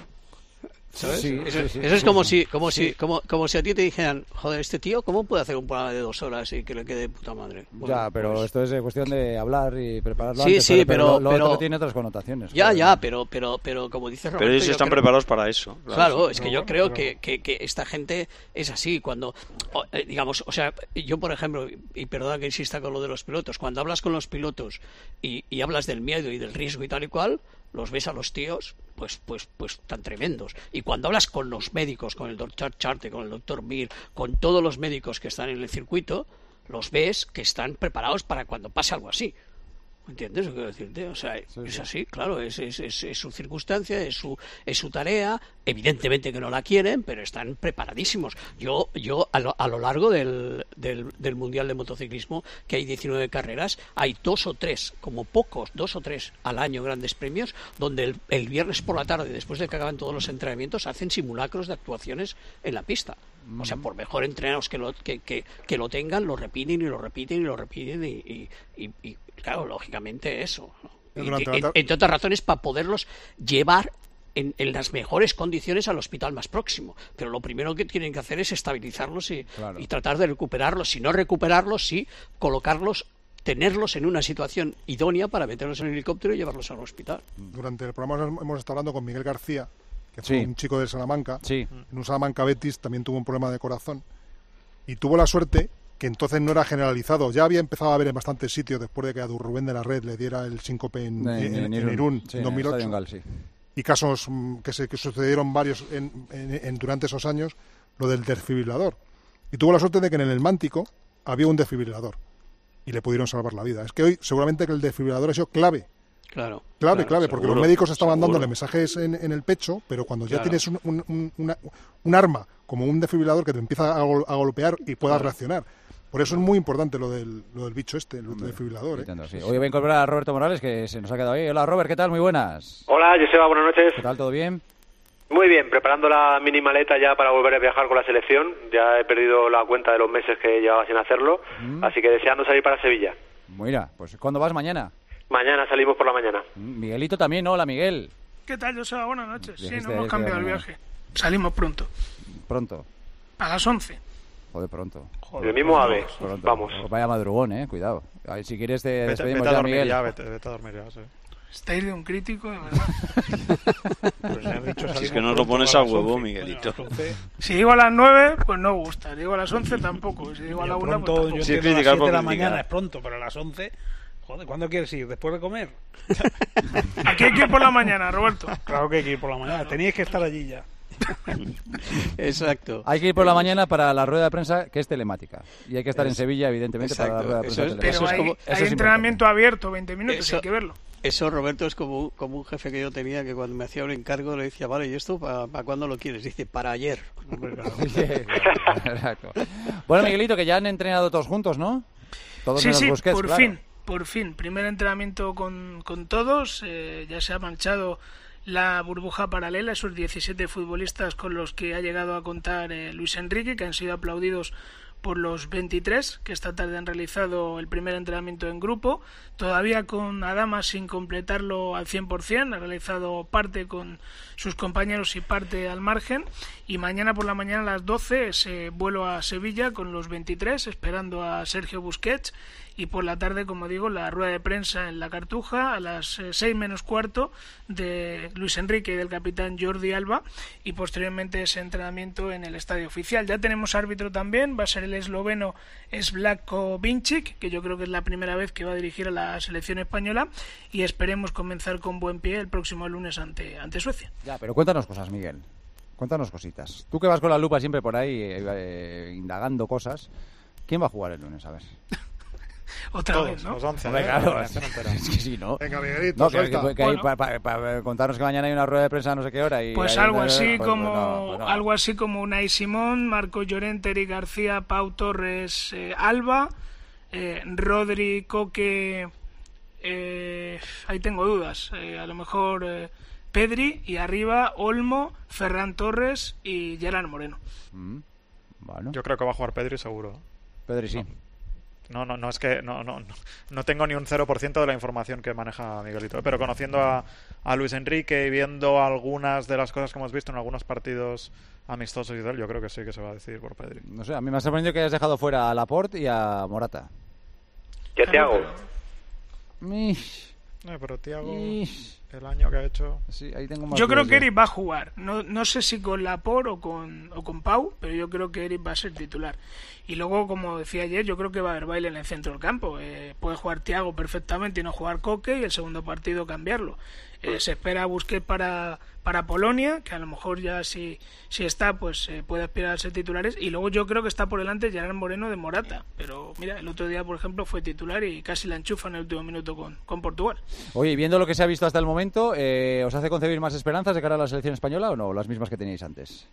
¿Sabes? Sí, eso, sí, sí, eso es sí, como sí. si como sí. si como, como si a ti te dijeran, joder, este tío cómo puede hacer un programa de dos horas y que le quede de puta madre. Bueno, ya, pero pues... esto es cuestión de hablar y prepararlo sí, antes, sí, pero, pero, pero lo, lo pero... otro tiene otras connotaciones. Ya, claro. ya, pero pero pero como dice Roberto, pero ellos están creo... preparados para eso. Claro, claro es que yo creo que, que, que esta gente es así cuando digamos, o sea, yo por ejemplo, y perdona que insista con lo de los pilotos, cuando hablas con los pilotos y, y hablas del miedo y del riesgo y tal y cual, los ves a los tíos pues pues pues tan tremendos, y cuando hablas con los médicos, con el doctor Charte, con el doctor Mir, con todos los médicos que están en el circuito, los ves que están preparados para cuando pase algo así. ¿Entiendes lo que quiero decirte? O sea, sí, es así, claro, es, es, es, es su circunstancia, es su, es su tarea, evidentemente que no la quieren, pero están preparadísimos. Yo, yo a, lo, a lo largo del, del, del Mundial de Motociclismo, que hay diecinueve carreras, hay dos o tres, como pocos, dos o tres al año grandes premios, donde el, el viernes por la tarde, después de que acaban todos los entrenamientos, hacen simulacros de actuaciones en la pista. O sea, por mejor entrenados que lo, que, que, que lo tengan, lo repiten y lo repiten y lo repiten y, y, y, y claro, lógicamente eso, ¿no? Y, en, entre otras razones, para poderlos llevar en, en las mejores condiciones al hospital más próximo. Pero lo primero que tienen que hacer es estabilizarlos y, claro. y tratar de recuperarlos. Si no recuperarlos, sí colocarlos, tenerlos en una situación idónea para meterlos en el helicóptero y llevarlos al hospital. Durante el programa hemos estado hablando con Miguel García, que sí. fue un chico de Salamanca. Sí. En un Salamanca Betis también tuvo un problema de corazón y tuvo la suerte que entonces no era generalizado. Ya había empezado a haber en bastantes sitios después de que a Rubén de la Red le diera el síncope en, en, en, en Irún, Irún sí, en dos mil ocho. En Gal, sí. Y casos que, se, que sucedieron varios en, en, en, durante esos años, lo del desfibrilador. Y tuvo la suerte de que en el Mántico había un desfibrilador y le pudieron salvar la vida. Es que hoy seguramente que el desfibrilador ha sido clave. Claro, clave, claro, clave, porque seguro, los médicos estaban seguro. dándole mensajes en, en el pecho, pero cuando ya claro. tienes un, un, un, una, un arma como un desfibrilador que te empieza a, gol, a golpear y puedas claro. reaccionar. Por eso es muy importante lo del, lo del bicho este, el desfibrilador. ¿eh? Sí. Hoy voy a incorporar a Roberto Morales, que se nos ha quedado ahí. Hola, Robert, ¿qué tal? Muy buenas. Hola, Joseba, buenas noches. ¿Qué tal? ¿Todo bien? Muy bien, preparando la mini maleta ya para volver a viajar con la selección. Ya he perdido la cuenta de los meses que llevaba sin hacerlo, mm. así que deseando salir para Sevilla. Mira, pues ¿cuándo vas? ¿Mañana? Mañana salimos por la mañana. Miguelito también, ¿no? Hola, Miguel. ¿Qué tal, Joseba? Buenas noches. Sí, no de, hemos cambiado el viaje. Salimos pronto. ¿Pronto? A las once. Joder, pronto. Joder, el mismo ave. Pronto. Vamos. Vaya madrugón, eh. Cuidado. A ver, si quieres te vete, despedimos vete ya, a dormir Miguel. Ya, vete, vete a dormir ya, sí. Estáis de un crítico, de verdad. Pues ya dicho, si es que no lo pones a huevo, once, Miguelito. Si digo a las nueve, pues no gusta. Si digo a las once, tampoco. Si digo a la una, pues tampoco. Yo entiendo a las siete de la mañana es pronto, pero a las once... Joder, ¿cuándo quieres ir? ¿Después de comer? Aquí hay que ir por la mañana, Roberto. Claro que hay que ir por la mañana. Teníais que estar allí ya. Exacto. Hay que ir por la mañana para la rueda de prensa, que es telemática. Y hay que estar es, en Sevilla, evidentemente, exacto, para la rueda de prensa es, telemática. Pero hay, como, hay entrenamiento importante. abierto, veinte minutos, eso, hay que verlo. Eso, Roberto, es como, como un jefe que yo tenía que cuando me hacía un encargo le decía, vale, ¿y esto para pa cuándo lo quieres? Dice, para ayer. Exacto. Bueno, Miguelito, que ya han entrenado todos juntos, ¿no? Todos sí, en los sí, Busquets, por claro. fin, por fin. Primer entrenamiento con, con todos. Eh, ya se ha manchado la burbuja paralela, esos diecisiete futbolistas con los que ha llegado a contar eh, Luis Enrique, que han sido aplaudidos por los veintitrés que esta tarde han realizado el primer entrenamiento en grupo, todavía con Adama sin completarlo al cien por ciento, ha realizado parte con sus compañeros y parte al margen, y mañana por la mañana a las doce se vuelo a Sevilla con los veintitrés esperando a Sergio Busquets, y por la tarde, como digo, la rueda de prensa en la Cartuja a las seis menos cuarto de Luis Enrique y del capitán Jordi Alba, y posteriormente ese entrenamiento en el estadio oficial. Ya tenemos árbitro también, va a ser el esloveno Slavko Vincic, que yo creo que es la primera vez que va a dirigir a la selección española, y esperemos comenzar con buen pie el próximo lunes ante, ante Suecia. Ya, pero cuéntanos cosas, Miguel. Cuéntanos cositas. Tú que vas con la lupa siempre por ahí eh, eh, indagando cosas, ¿quién va a jugar el lunes? A ver. Otra Todos, vez, ¿no? Los once, Hombre, ¿eh? claro, es, es que sí, ¿no? Venga, Miguelito, no, que, suelta. que, que bueno. para pa, pa, contarnos que mañana hay una rueda de prensa a no sé qué hora. Y pues hay algo una, así pues, como pues no, pues no. algo así como Unai Simón, Marco Llorente, Eric García, Pau Torres, eh, Alba, eh, Rodri, Coque, eh, ahí tengo dudas, eh, a lo mejor eh, Pedri, y arriba Olmo, Ferran Torres y Gerard Moreno. Mm, bueno. Yo creo que va a jugar Pedri seguro. Pedri sí. No, no, no es que no, no, no tengo ni un cero por ciento de la información que maneja Miguelito, pero conociendo a, a Luis Enrique y viendo algunas de las cosas que hemos visto en algunos partidos amistosos y tal, yo creo que sí que se va a decidir por Pedri. No sé, a mí me ha sorprendido que hayas dejado fuera a Laporte y a Morata. ¿Qué te hago? Mish. Eh, pero Thiago, Mish. el año que ha hecho... Sí, ahí tengo más yo creo dudas que Eric va a jugar, no, no sé si con Laporte o con, o con Pau, pero yo creo que Eric va a ser titular. Y luego, como decía ayer, yo creo que va a haber baile en el centro del campo. Eh, puede jugar Thiago perfectamente y no jugar Coque, y el segundo partido cambiarlo. Eh, se espera a Busquets para, para Polonia, que a lo mejor ya si, si está, pues eh, puede aspirar a ser titulares. Y luego yo creo que está por delante Gerard Moreno de Morata. Pero mira, el otro día, por ejemplo, fue titular y casi la enchufa en el último minuto con, con Portugal. Oye, viendo lo que se ha visto hasta el momento, eh, ¿os hace concebir más esperanzas de cara a la selección española o no? ¿Las mismas que teníais antes?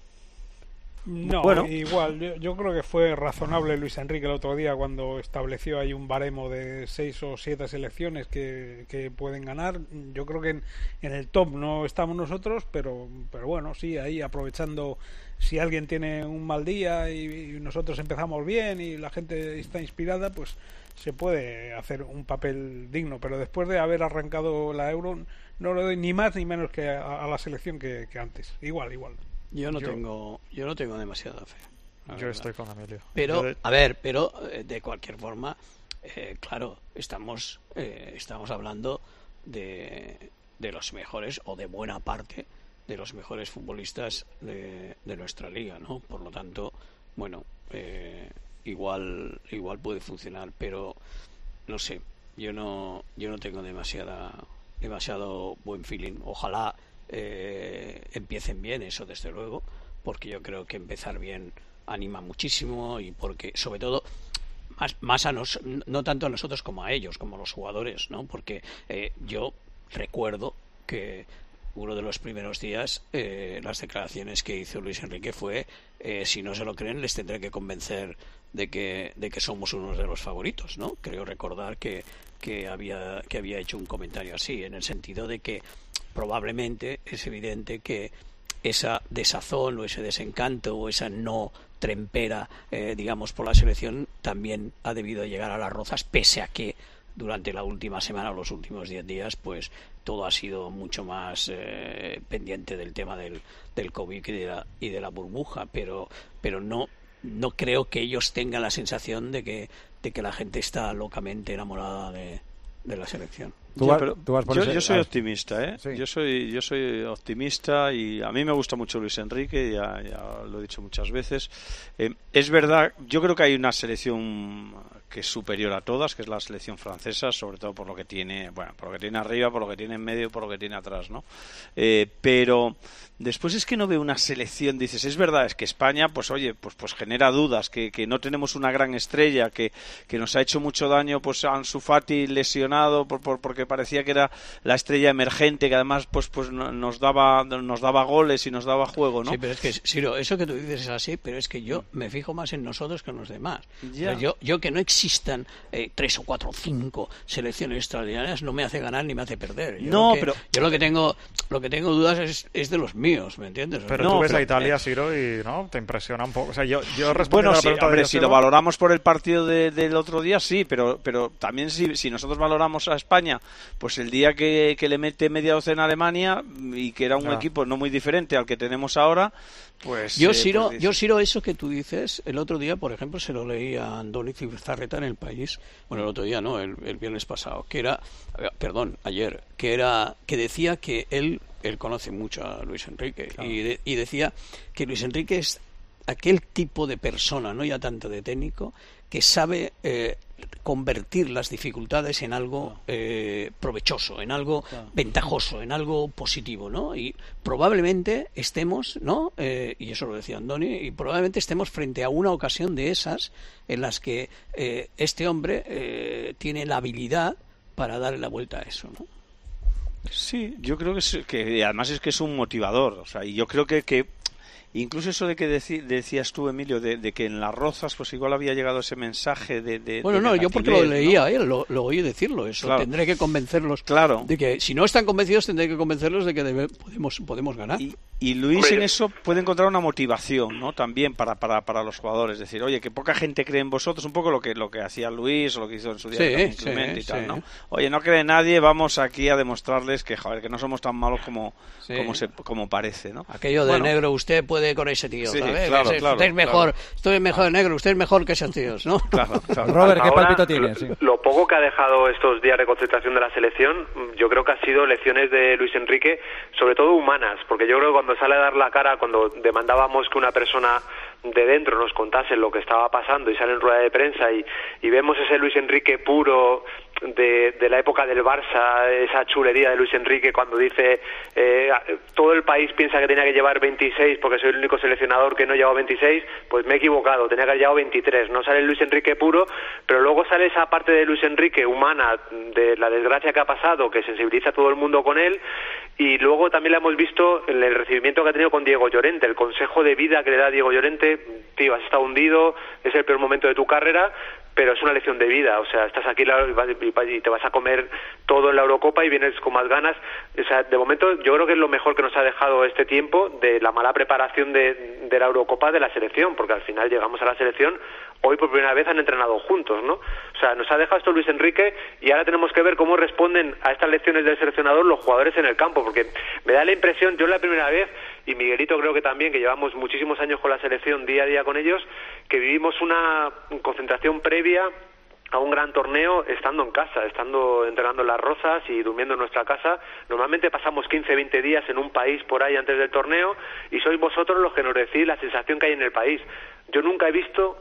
No, bueno. igual, yo, yo creo que fue razonable Luis Enrique el otro día cuando estableció ahí un baremo de seis o siete selecciones que, que pueden ganar. Yo creo que en, en el top no estamos nosotros, pero, pero bueno, sí, ahí aprovechando si alguien tiene un mal día y, y nosotros empezamos bien y la gente está inspirada, pues se puede hacer un papel digno, pero después de haber arrancado la Euro no le doy ni más ni menos que a, a la selección que, que antes. Igual, igual. Yo no yo, yo no tengo demasiada fe. Yo verdad. estoy con Emilio. Pero, de... a ver, pero de cualquier forma, eh, claro, estamos eh, estamos hablando de, de los mejores, o de buena parte de los mejores futbolistas de, de nuestra liga, ¿no? Por lo tanto, bueno, eh, igual igual puede funcionar, pero no sé, yo no yo no tengo demasiada demasiado buen feeling. Ojalá Eh, empiecen bien, eso desde luego, porque yo creo que empezar bien anima muchísimo, y porque sobre todo más, más a nos, no tanto a nosotros como a ellos, como a los jugadores, ¿no? Porque eh, yo recuerdo que uno de los primeros días eh, las declaraciones que hizo Luis Enrique fue eh, si no se lo creen les tendré que convencer de que de que somos uno de los favoritos, ¿no? Creo recordar que que había que había hecho un comentario así, en el sentido de que probablemente es evidente que esa desazón o ese desencanto o esa no trempera, eh, digamos, por la selección también ha debido llegar a las Rozas, pese a que durante la última semana o los últimos diez días pues todo ha sido mucho más eh, pendiente del tema del, del COVID y de, la, y de la burbuja, pero pero no no creo que ellos tengan la sensación de que de que la gente está locamente enamorada de, de la selección. Tú, ya, va, pero tú vas por yo, ese... yo soy ah. optimista, ¿eh? Sí. Yo soy yo soy optimista y a mí me gusta mucho Luis Enrique, ya, ya lo he dicho muchas veces. Eh, es verdad, yo creo que hay una selección que es superior a todas, que es la selección francesa, sobre todo por lo que tiene, bueno, por lo que tiene arriba, por lo que tiene en medio, por lo que tiene atrás, ¿no? Eh, pero después es que no veo una selección, dices, es verdad, es que España, pues oye, pues pues genera dudas, que, que no tenemos una gran estrella, que, que nos ha hecho mucho daño, pues Ansu Fati lesionado, por, por, porque parecía que era la estrella emergente, que además pues pues nos daba nos daba goles y nos daba juego, ¿no? Sí, pero es que, Ciro, eso que tú dices es así, pero es que yo me fijo más en nosotros que en los demás. Ya. O sea, yo, yo que no existan eh, tres o cuatro o cinco selecciones extraordinarias no me hace ganar ni me hace perder. Yo no, lo que, pero yo lo que tengo lo que tengo dudas es, es de los míos, ¿me entiendes? Pero no, tú ves pero, a Italia, eh, Ciro, y no te impresiona un poco. O sea, yo, yo respondo bueno, a la sí, pregunta hombre, de si Joseba, lo valoramos por el partido de, del otro día, sí, pero pero también si, si nosotros valoramos a España, pues el día que, que le mete media docena a Alemania y que era un Ah. equipo no muy diferente al que tenemos ahora, pues... Yo, eh, Ciro, pues, yo, Ciro, eso que tú dices, el otro día, por ejemplo, se lo leí a Andoni Zubizarreta en El País, bueno, el otro día no, el, el viernes pasado, que era, perdón, ayer, que era, que decía que él, él conoce mucho a Luis Enrique, Claro. y, de, y decía que Luis Enrique es aquel tipo de persona, no ya tanto de técnico, que sabe eh, convertir las dificultades en algo eh, provechoso, en algo Claro. ventajoso, en algo positivo, ¿no? Y probablemente estemos, ¿no? Eh, y eso lo decía Andoni, y probablemente estemos frente a una ocasión de esas en las que eh, este hombre eh, tiene la habilidad para darle la vuelta a eso, ¿no? Sí, yo creo que, es, que además es que es un motivador, o sea, y yo creo que, que incluso eso de que deci, decías tú, Emilio, de, de que en Las Rozas pues igual había llegado ese mensaje de, de Bueno, de no, yo porque lo negativez, leía, ¿no? ¿eh? lo, lo oí decirlo, eso, Claro. tendré que convencerlos Claro. de que, si no están convencidos, tendré que convencerlos de que debe, podemos, podemos ganar. Y, y Luis Hombre, en eso puede encontrar una motivación, ¿no? También para, para, para los jugadores, decir, oye, que poca gente cree en vosotros, un poco lo que lo que hacía Luis o lo que hizo en su día Sí, también sí, Clemente y tal, sí. ¿no? Oye, no cree nadie, vamos aquí a demostrarles que, joder, que no somos tan malos como, Sí. como, se, como parece, ¿no? Aquello de Bueno, negro, usted puede con ese tío, Sí, ¿sabes? claro, Ese- claro, usted es mejor, claro. usted es mejor negro, usted es mejor que esos tíos, ¿no? Claro, claro. Robert, ¿qué Ahora, palpito tienes? Sí. Lo poco que ha dejado estos días de concentración de la selección, yo creo que ha sido lecciones de Luis Enrique, sobre todo humanas, porque yo creo que cuando sale a dar la cara, cuando demandábamos que una persona de dentro nos contase lo que estaba pasando y sale en rueda de prensa y, y vemos ese Luis Enrique puro de, de la época del Barça, esa chulería de Luis Enrique cuando dice eh, todo el país piensa que tenía que llevar veintiséis porque soy el único seleccionador que no lleva veintiséis, pues me he equivocado, tenía que haber llevado veintitrés, no sale Luis Enrique puro, pero luego sale esa parte de Luis Enrique humana, de la desgracia que ha pasado, que sensibiliza a todo el mundo con él, y luego también la hemos visto en el recibimiento que ha tenido con Diego Llorente, el consejo de vida que le da Diego Llorente, tío, has estado hundido, es el peor momento de tu carrera, pero es una lección de vida, o sea, estás aquí y te vas a comer todo en la Eurocopa y vienes con más ganas, o sea, de momento yo creo que es lo mejor que nos ha dejado este tiempo de la mala preparación de, de la Eurocopa de la selección, porque al final llegamos a la selección, hoy por primera vez han entrenado juntos, ¿no? O sea, nos ha dejado esto Luis Enrique y ahora tenemos que ver cómo responden a estas lecciones del seleccionador los jugadores en el campo, porque me da la impresión, yo la primera vez, y Miguelito creo que también, que llevamos muchísimos años con la selección día a día con ellos, que vivimos una concentración previa a un gran torneo estando en casa, estando entrenando en Las Rozas y durmiendo en nuestra casa. Normalmente pasamos quince, veinte días en un país por ahí antes del torneo y sois vosotros los que nos decís la sensación que hay en el país. Yo nunca he visto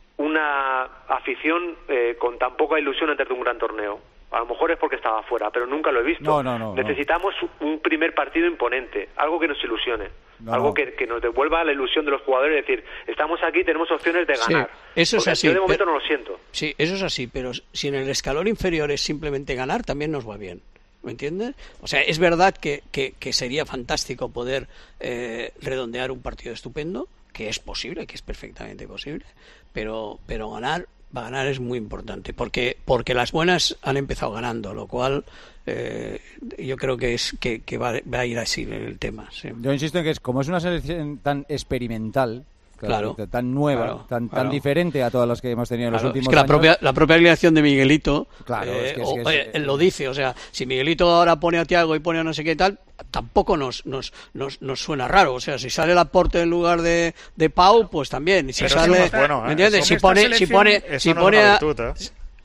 una afición eh, con tan poca ilusión antes de un gran torneo. A lo mejor es porque estaba afuera, pero nunca lo he visto. No, no, no, Necesitamos no. un primer partido imponente, algo que nos ilusione, no, algo no. Que, que nos devuelva la ilusión de los jugadores, es decir, estamos aquí, tenemos opciones de ganar. Sí, eso es Porque así. Yo de momento pero, no lo siento. Sí, eso es así, pero si en el escalón inferior es simplemente ganar, también nos va bien. ¿Me entiendes? O sea, es verdad que, que, que sería fantástico poder eh, redondear un partido estupendo, que es posible, que es perfectamente posible, pero, pero ganar... ganar es muy importante porque porque las buenas han empezado ganando, lo cual eh, yo creo que es que, que va, va a ir así el tema. Sí. Yo insisto en que es como es una selección tan experimental, claro, tan nueva, claro, tan, claro. tan diferente a todas las que hemos tenido en Claro, los últimos es que la años. propia, la propia alineación de Miguelito Claro, eh, es que, es o, que es, eh, él lo dice, o sea, si Miguelito ahora pone a Thiago y pone a no sé qué tal, tampoco nos nos, nos, nos suena raro, o sea, si sale Laporte en lugar de, de Pau, pues también, y si Pero sale, eso no es bueno, ¿eh? ¿me entiendes? Eso- Si esta pone, si selección- pone, eso si no es pone una a, virtud, ¿eh?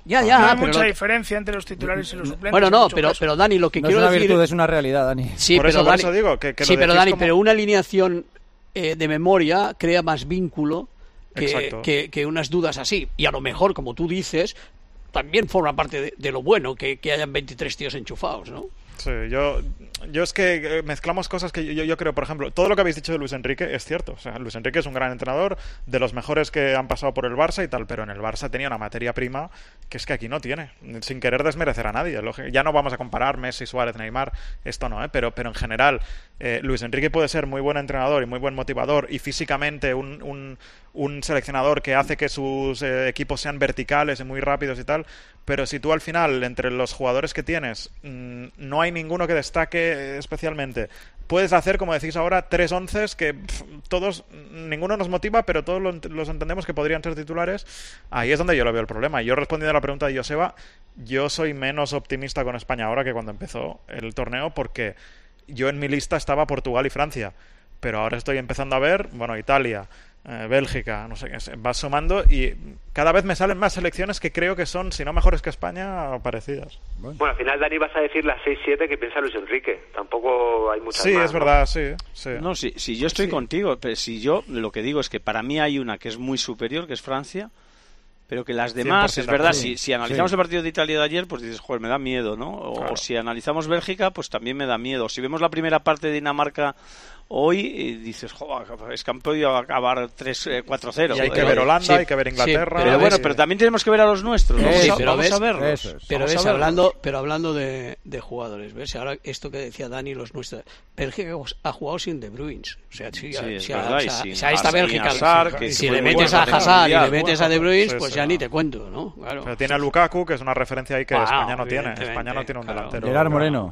Ya, ya, no hay pero mucha lo... diferencia entre los titulares y los suplentes. Bueno, no, en pero, casos. pero Dani, lo que no quiero es una decir... virtud, es una realidad, Dani. Sí, por pero eso, por Dani, eso digo que, que sí, lo pero decís Dani, como... pero una alineación eh, de memoria crea más vínculo que, que, que unas dudas así. Y a lo mejor, como tú dices, también forma parte de, de lo bueno que, que hayan veintitrés tíos enchufados, ¿no? Sí, yo, yo es que mezclamos cosas que yo, yo creo, por ejemplo, todo lo que habéis dicho de Luis Enrique es cierto. O sea, Luis Enrique es un gran entrenador, de los mejores que han pasado por el Barça y tal, pero en el Barça tenía una materia prima que es que aquí no tiene, sin querer desmerecer a nadie. Ya no vamos a comparar Messi, Suárez, Neymar, esto no, ¿eh? pero, pero en general, eh, Luis Enrique puede ser muy buen entrenador y muy buen motivador y físicamente un, un, un seleccionador que hace que sus eh, equipos sean verticales y muy rápidos y tal, pero si tú al final, entre los jugadores que tienes, mmm, no hay ninguno que destaque especialmente, puedes hacer, como decís ahora, tres onces que pff, todos, ninguno nos motiva, pero todos lo, los entendemos que podrían ser titulares. Ahí es donde yo lo veo el problema. Yo, respondiendo a la pregunta de Joseba, yo soy menos optimista con España ahora que cuando empezó el torneo, porque yo en mi lista estaba Portugal y Francia, pero ahora estoy empezando a ver, bueno, Italia, Eh, Bélgica, no sé qué, va sumando y cada vez me salen más selecciones que creo que son, si no mejores que España, parecidas. Bueno, bueno al final, Dani, vas a decir las seis siete que piensa Luis Enrique. Tampoco hay muchas sí, más. Sí, es verdad, ¿no? sí, sí. No, si, si yo estoy sí. contigo, pero si yo lo que digo es que para mí hay una que es muy superior, que es Francia, pero que las demás, es verdad, si, si analizamos sí. el partido de Italia de ayer, pues dices, joder, me da miedo, ¿no? O, claro. o si analizamos Bélgica, pues también me da miedo. Si vemos la primera parte de Dinamarca hoy, y dices, joder, es que han podido acabar tres cuatro cero. Y hay que ver Holanda, sí. hay que ver Inglaterra. Sí, pero bueno, sí. pero también tenemos que ver a los nuestros. ¿no? Sí, vamos pero a, ves, vamos a verlos. Es. Pero ves, hablando, pero hablando de, de jugadores, ¿ves? Ahora esto que decía Dani, los nuestros. Bélgica ha jugado sin De Bruyne. O sea, sí, sí, si, verdad, a, sin, si a esta Bélgica, Hazard, si, si le metes a Hazard y le metes a De Bruyne, pues ya ni te cuento, ¿no? Claro. Pero tiene a Lukaku, que es una referencia ahí que wow, España no tiene. España no tiene un claro. delantero. Gerard Moreno.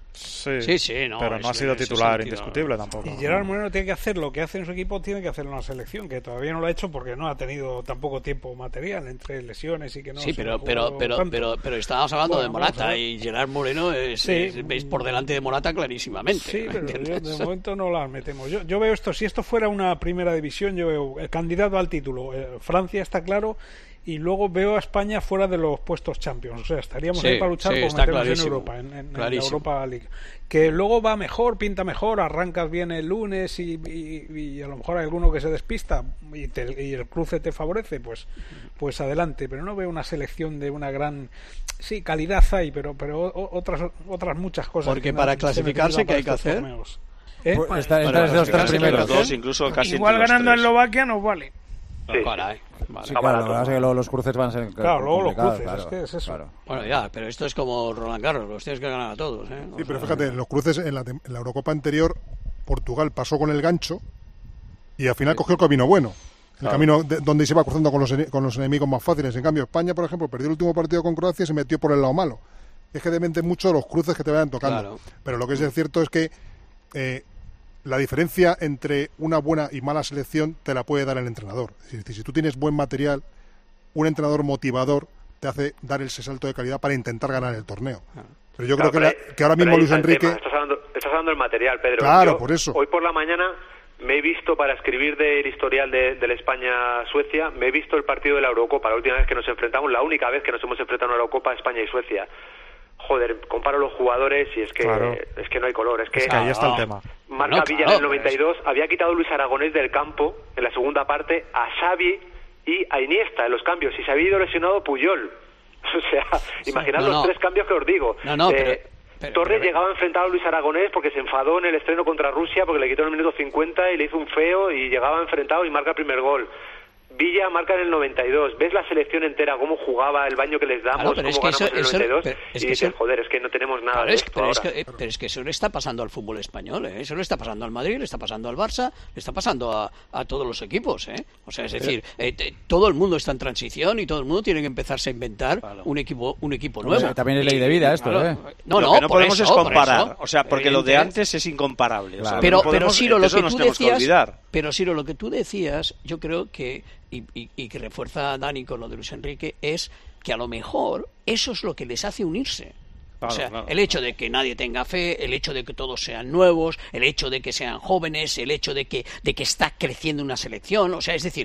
Sí, sí, sí, no, pero no ha sido titular indiscutible tampoco. Y Gerard Moreno tiene que hacer lo que hace en su equipo, tiene que hacer en una selección, que todavía no lo ha hecho porque no ha tenido tampoco tiempo material entre lesiones y que no. Sí, pero pero pero, pero pero estábamos hablando bueno, de Morata y Gerard Moreno es, sí. es, es por delante de Morata clarísimamente. Sí, pero yo, de momento no las metemos. Yo, yo veo esto, si esto fuera una primera división, yo veo el candidato al título, eh, Francia está claro. Y luego veo a España fuera de los puestos Champions. O sea, estaríamos sí, ahí para luchar sí, por meternos clarísimo, en Europa, en, en, en la Europa League. Que luego va mejor, pinta mejor, arrancas bien el lunes y, y, y a lo mejor hay alguno que se despista y, te, y el cruce te favorece, pues pues adelante. Pero no veo una selección de una gran... Sí, calidad hay, pero pero otras otras muchas cosas. Porque para no, clasificarse, ¿qué hay que hacer? ¿Eh? Pues esta, esta es de los tres primeros. Dos, incluso casi igual ganando a Eslovaquia nos vale. Sí. Caray, vale. Sí, claro, la verdad es que los cruces van a ser claro, luego los cruces, claro, es que es eso. Claro. Bueno, ya, pero esto es como Roland Garros, los tienes que ganar a todos, ¿eh? Sí, pero fíjate, en los cruces en la, en la Eurocopa anterior, Portugal pasó con el gancho y al final sí. cogió el camino bueno. El claro. camino de, donde se iba cruzando con los, con los enemigos más fáciles. En cambio, España, por ejemplo, perdió el último partido con Croacia y se metió por el lado malo. Es que depende mucho de los cruces que te vayan tocando. Claro. Pero lo que es cierto es que eh, la diferencia entre una buena y mala selección te la puede dar el entrenador. Es decir, si tú tienes buen material, un entrenador motivador te hace dar ese salto de calidad para intentar ganar el torneo. Pero yo claro, creo que, pero, la, que ahora mismo Luis Enrique... Estás hablando, estás hablando del material, Pedro. Claro, yo, por eso. Hoy por la mañana me he visto, para escribir del historial de, de la España-Suecia, me he visto el partido de la Eurocopa, la última vez que nos enfrentamos, la única vez que nos hemos enfrentado en una Eurocopa, España y Suecia. Joder, comparo los jugadores y es que claro. es que no hay color. Es que, es que ahí está el tema. Marca no, Villa claro, en el noventa y dos pues. había quitado Luis Aragonés del campo en la segunda parte a Xavi y a Iniesta en los cambios y se había ido lesionado Puyol. O sea, sí, imaginad no, los no. tres cambios que os digo. No, no, eh, pero, pero, Torres pero, llegaba enfrentado a Luis Aragonés porque se enfadó en el estreno contra Rusia porque le quitó en el minuto cincuenta y le hizo un feo y llegaba enfrentado y marca el primer gol. Villa marca en el noventa y dos. ¿Ves la selección entera? ¿Cómo jugaba? El baño que les damos, claro, cómo ganamos eso, en el noventa y dos. Eso, y dices, eso, joder, es que no tenemos nada claro, de es, esto pero, ahora. es que, pero es que eso le está pasando al fútbol español, ¿eh? Eso le está pasando al Madrid, le está pasando al Barça, le está pasando a, a todos los equipos, ¿eh? O sea, es decir, eh, te, todo el mundo está en transición y todo el mundo tiene que empezarse a inventar claro. un equipo un equipo nuevo. O sea, también es ley de vida esto, claro, ¿eh? No, lo no, que no podemos eso, es comparar. Eso, O sea, porque lo de antes es incomparable. Claro. O sea, pero, no podemos, pero Ciro, lo que tú decías, que pero Ciro, lo que tú decías, yo creo que Y, y, y que refuerza a Dani con lo de Luis Enrique, es que a lo mejor eso es lo que les hace unirse. Claro, o sea, claro, el hecho claro. de que nadie tenga fe, el hecho de que todos sean nuevos, el hecho de que sean jóvenes, el hecho de que, de que está creciendo una selección, o sea, es decir,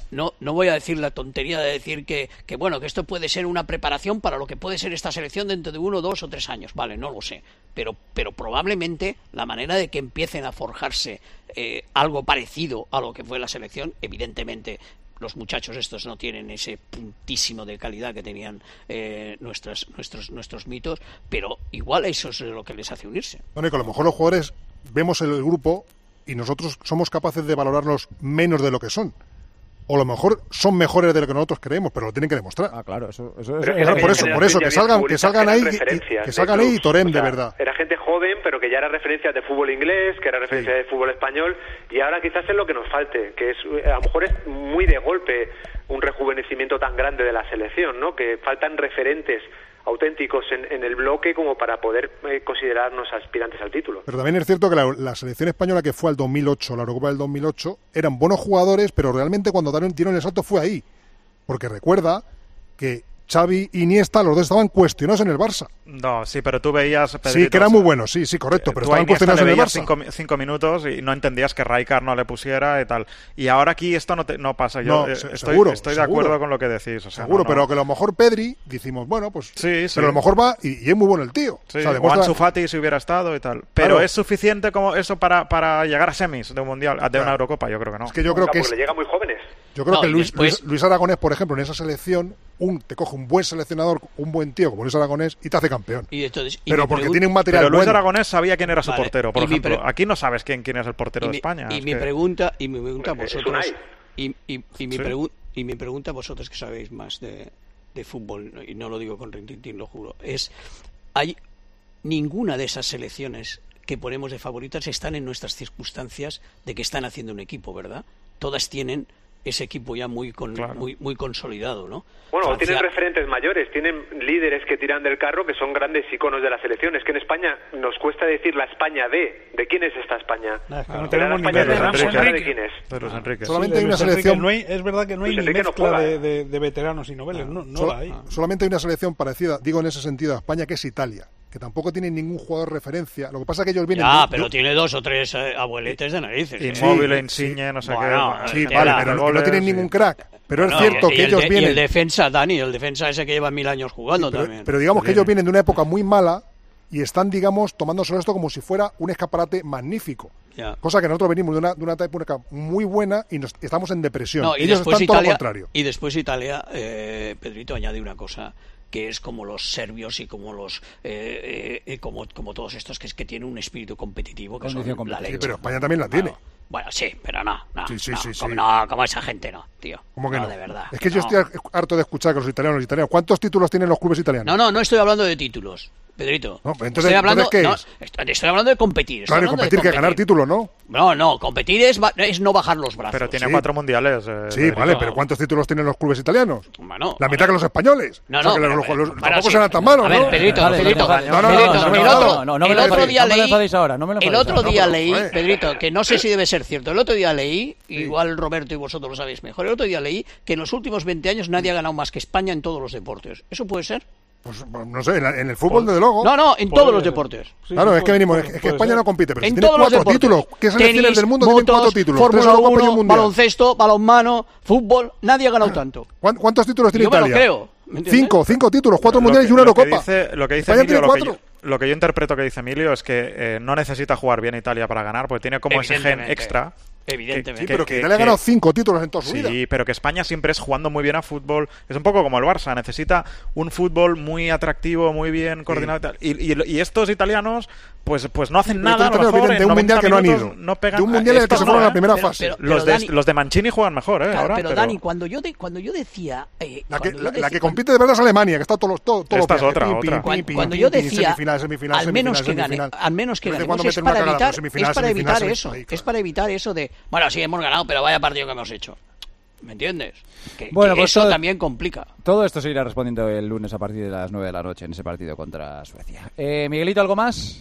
no, no voy a decir la tontería de decir que, que, bueno, que esto puede ser una preparación para lo que puede ser esta selección dentro de uno, dos o tres años. Vale, no lo sé. Pero, pero probablemente la manera de que empiecen a forjarse eh, algo parecido a lo que fue la selección, evidentemente los muchachos estos no tienen ese puntísimo de calidad que tenían eh, nuestras, nuestros, nuestros mitos, pero igual eso es lo que les hace unirse. Bueno, y que a lo mejor los jugadores vemos el grupo y nosotros somos capaces de valorarlos menos de lo que son. O a lo mejor son mejores de lo que nosotros creemos, pero lo tienen que demostrar. Ah, claro, eso, eso, eso claro, por eso, por eso que salgan, que salgan ahí, y, que salgan ahí y toren, o sea, de verdad. Era gente joven, pero que ya era referencia de fútbol inglés, que era referencia sí. de fútbol español, y ahora quizás es lo que nos falte, que es a lo mejor es muy de golpe un rejuvenecimiento tan grande de la selección, ¿no? Que faltan referentes auténticos en, en el bloque como para poder eh, considerarnos aspirantes al título. Pero también es cierto que la, la selección española que fue al dos mil ocho, la Eurocopa del dos mil ocho, eran buenos jugadores, pero realmente cuando dieron, dieron el salto fue ahí. Porque recuerda que Xavi y Iniesta, los dos estaban cuestionados en el Barça. No, sí, pero tú veías... Pedrito, sí, que era muy bueno, sí, sí, correcto, pero estaban cuestionados en el Barça. Cinco, cinco minutos y no entendías que Rijkaard no le pusiera y tal. Y ahora aquí esto no, te, no pasa. Yo no, eh, se, estoy, seguro, estoy de seguro. acuerdo con lo que decís. O sea, seguro, no, no. pero que a lo mejor Pedri, decimos, bueno, pues... Sí, sí. Pero a lo mejor va y, y es muy bueno el tío. Sí, o sea, demuestra... o Ansu Fati si hubiera estado y tal. Pero claro. ¿es suficiente como eso para, para llegar a semis de un mundial, de claro. una Eurocopa? Yo creo que no. Es que yo creo que es... le llega muy jóvenes. Yo creo no, que Luis, después... Luis, Luis Aragonés, por ejemplo, en esa selección, un te coge un buen seleccionador, un buen tío como Luis Aragonés y te hace campeón. Y entonces, y pero porque pregun... tiene un material Pero Luis bueno. Aragonés sabía quién era su vale. portero, por y ejemplo. Pre... Aquí no sabes quién, quién es el portero y de mi, España. Y es mi que... pregunta, y mi pregunta a vosotros, y, y, y, mi sí. pregu... y mi pregunta a vosotros que sabéis más de, de fútbol, y no lo digo con rintintín, lo juro, es, ¿hay ninguna de esas selecciones que ponemos de favoritas están en nuestras circunstancias de que están haciendo un equipo, ¿verdad? Todas tienen ese equipo ya muy con, claro. muy muy consolidado, ¿no? Bueno, Francia... tienen referentes mayores, tienen líderes que tiran del carro que son grandes iconos de la selección. Es que en España nos cuesta decir la España de, ¿de quién es esta España? No, es que no ah, tenemos la España ni de Ramos Enrique. ¿De quién es? Pero ah, Enrique. solamente sí, hay una Enrique, selección. No hay, es verdad que no hay Luis ni Enrique mezcla no de, de, de veteranos y noveles, no, no Sol, la hay. Solamente hay una selección parecida, digo en ese sentido, a España, que es Italia, que tampoco tiene ningún jugador referencia. Lo que pasa es que ellos vienen... Ah, de, pero de... tiene dos o tres eh, abueletes de narices. Inmóvil, sí, Insigne, sí. no sé bueno, qué. Sí, vale, vale, pero no tienen ningún crack. Pero bueno, es cierto y, que y ellos de, vienen... Y el defensa, Dani, el defensa ese que lleva mil años jugando pero, también. pero digamos que viene. ellos vienen de una época muy mala y están, digamos, tomándose esto como si fuera un escaparate magnífico. Ya. Cosa que nosotros venimos de una, de una época muy buena y nos, estamos en depresión. No, y ellos después están Italia, todo lo contrario. Y después Italia, eh, Pedrito, añade una cosa, que es como los serbios y como los eh, eh, como, como todos estos que es que tienen un espíritu competitivo, que son la leche. Sí, pero España también la tiene. Bueno, bueno, sí, pero no, no, sí, sí, no, sí, como, sí. no, como esa gente no, tío. ¿Cómo que no? no? De verdad. Es que yo no. estoy harto de escuchar que los italianos, los italianos, ¿cuántos títulos tienen los clubes italianos? No, no, no estoy hablando de títulos, Pedrito. No, entonces, estoy hablando, entonces, ¿qué no, es? estoy, estoy hablando de competir. Claro, de competir, que ganar títulos, ¿no? No, no, competir es, es no bajar los brazos. Pero tiene sí. cuatro mundiales. Eh, sí, Pedrito. vale, pero ¿cuántos títulos tienen los clubes italianos? Bueno, la mitad que los españoles. No, o sea, no, que pero, los, pero, los, bueno, tampoco sí. serán tan malos, A ver, ¿no? Pedrito, Vale, Pedrito, no, no, no, Pedrito, no, no, el no, otro, no, no me el lo otro enfadéis, día no me lo leí, enfadéis ahora, no me lo el enfadéis otro ahora. día No, leí, joder. Pedrito, que no sé si debe ser cierto, el otro día leí, igual Roberto y vosotros lo sabéis mejor, el otro día leí que en los últimos veinte años nadie ha ganado más que España en todos los deportes. ¿Eso puede ser? Pues no sé, en, la, en el fútbol, desde luego. No, no, en todos los deportes. Sí, claro, sí, es que venimos, es que España ser. no compite, pero en si tiene cuatro títulos. ¿Qué selecciones Tenis, del mundo motos, tienen cuatro títulos? Fórmula uno, baloncesto, balonmano, fútbol, nadie ha ganado tanto. ¿Cuántos títulos tiene Yo Italia? me lo creo. Cinco, cinco títulos, cuatro Lo mundiales que, y una lo que Eurocopa. Dice, lo que dice España Emilio, tiene lo que, cuatro. yo, lo que yo interpreto que dice Emilio es que eh, no necesita jugar bien Italia para ganar, porque tiene como ese gen extra. Evidentemente. Sí, pero que, que Italia ha ganado cinco títulos en toda su sí, vida. Sí, pero que España siempre es jugando muy bien a fútbol. Es un poco como el Barça, necesita un fútbol muy atractivo, muy bien coordinado. Sí. Y, y, y estos italianos, pues, pues no hacen sí, nada. A lo mejor, de un mundial que no han ido. No pegan, de un mundial en el que se fueron no, a la primera pero, fase. Pero, pero, los, pero, de, Dani, los de Mancini juegan mejor, ¿eh? Claro, ahora, pero, pero Dani, cuando yo, de, cuando yo decía. Eh, la, que, yo la, decía, la que compite de verdad es Alemania, que está todo, todo, todo Esta es lo otra, pim, otra. Pim, cuando, pim, cuando pim, yo pim, decía, semifinal, semifinal, al menos que semifinal, gane, al menos que ganemos, es para una evitar, semifinal, es para semifinal, evitar eso, semifinal, es para evitar eso de, bueno, sí hemos ganado, pero vaya partido que hemos hecho. ¿Me entiendes? Que, bueno, que pues eso todo, también complica. Todo esto se irá respondiendo el lunes a partir de las nueve de la noche en ese partido contra Suecia. Eh, Miguelito, ¿algo más?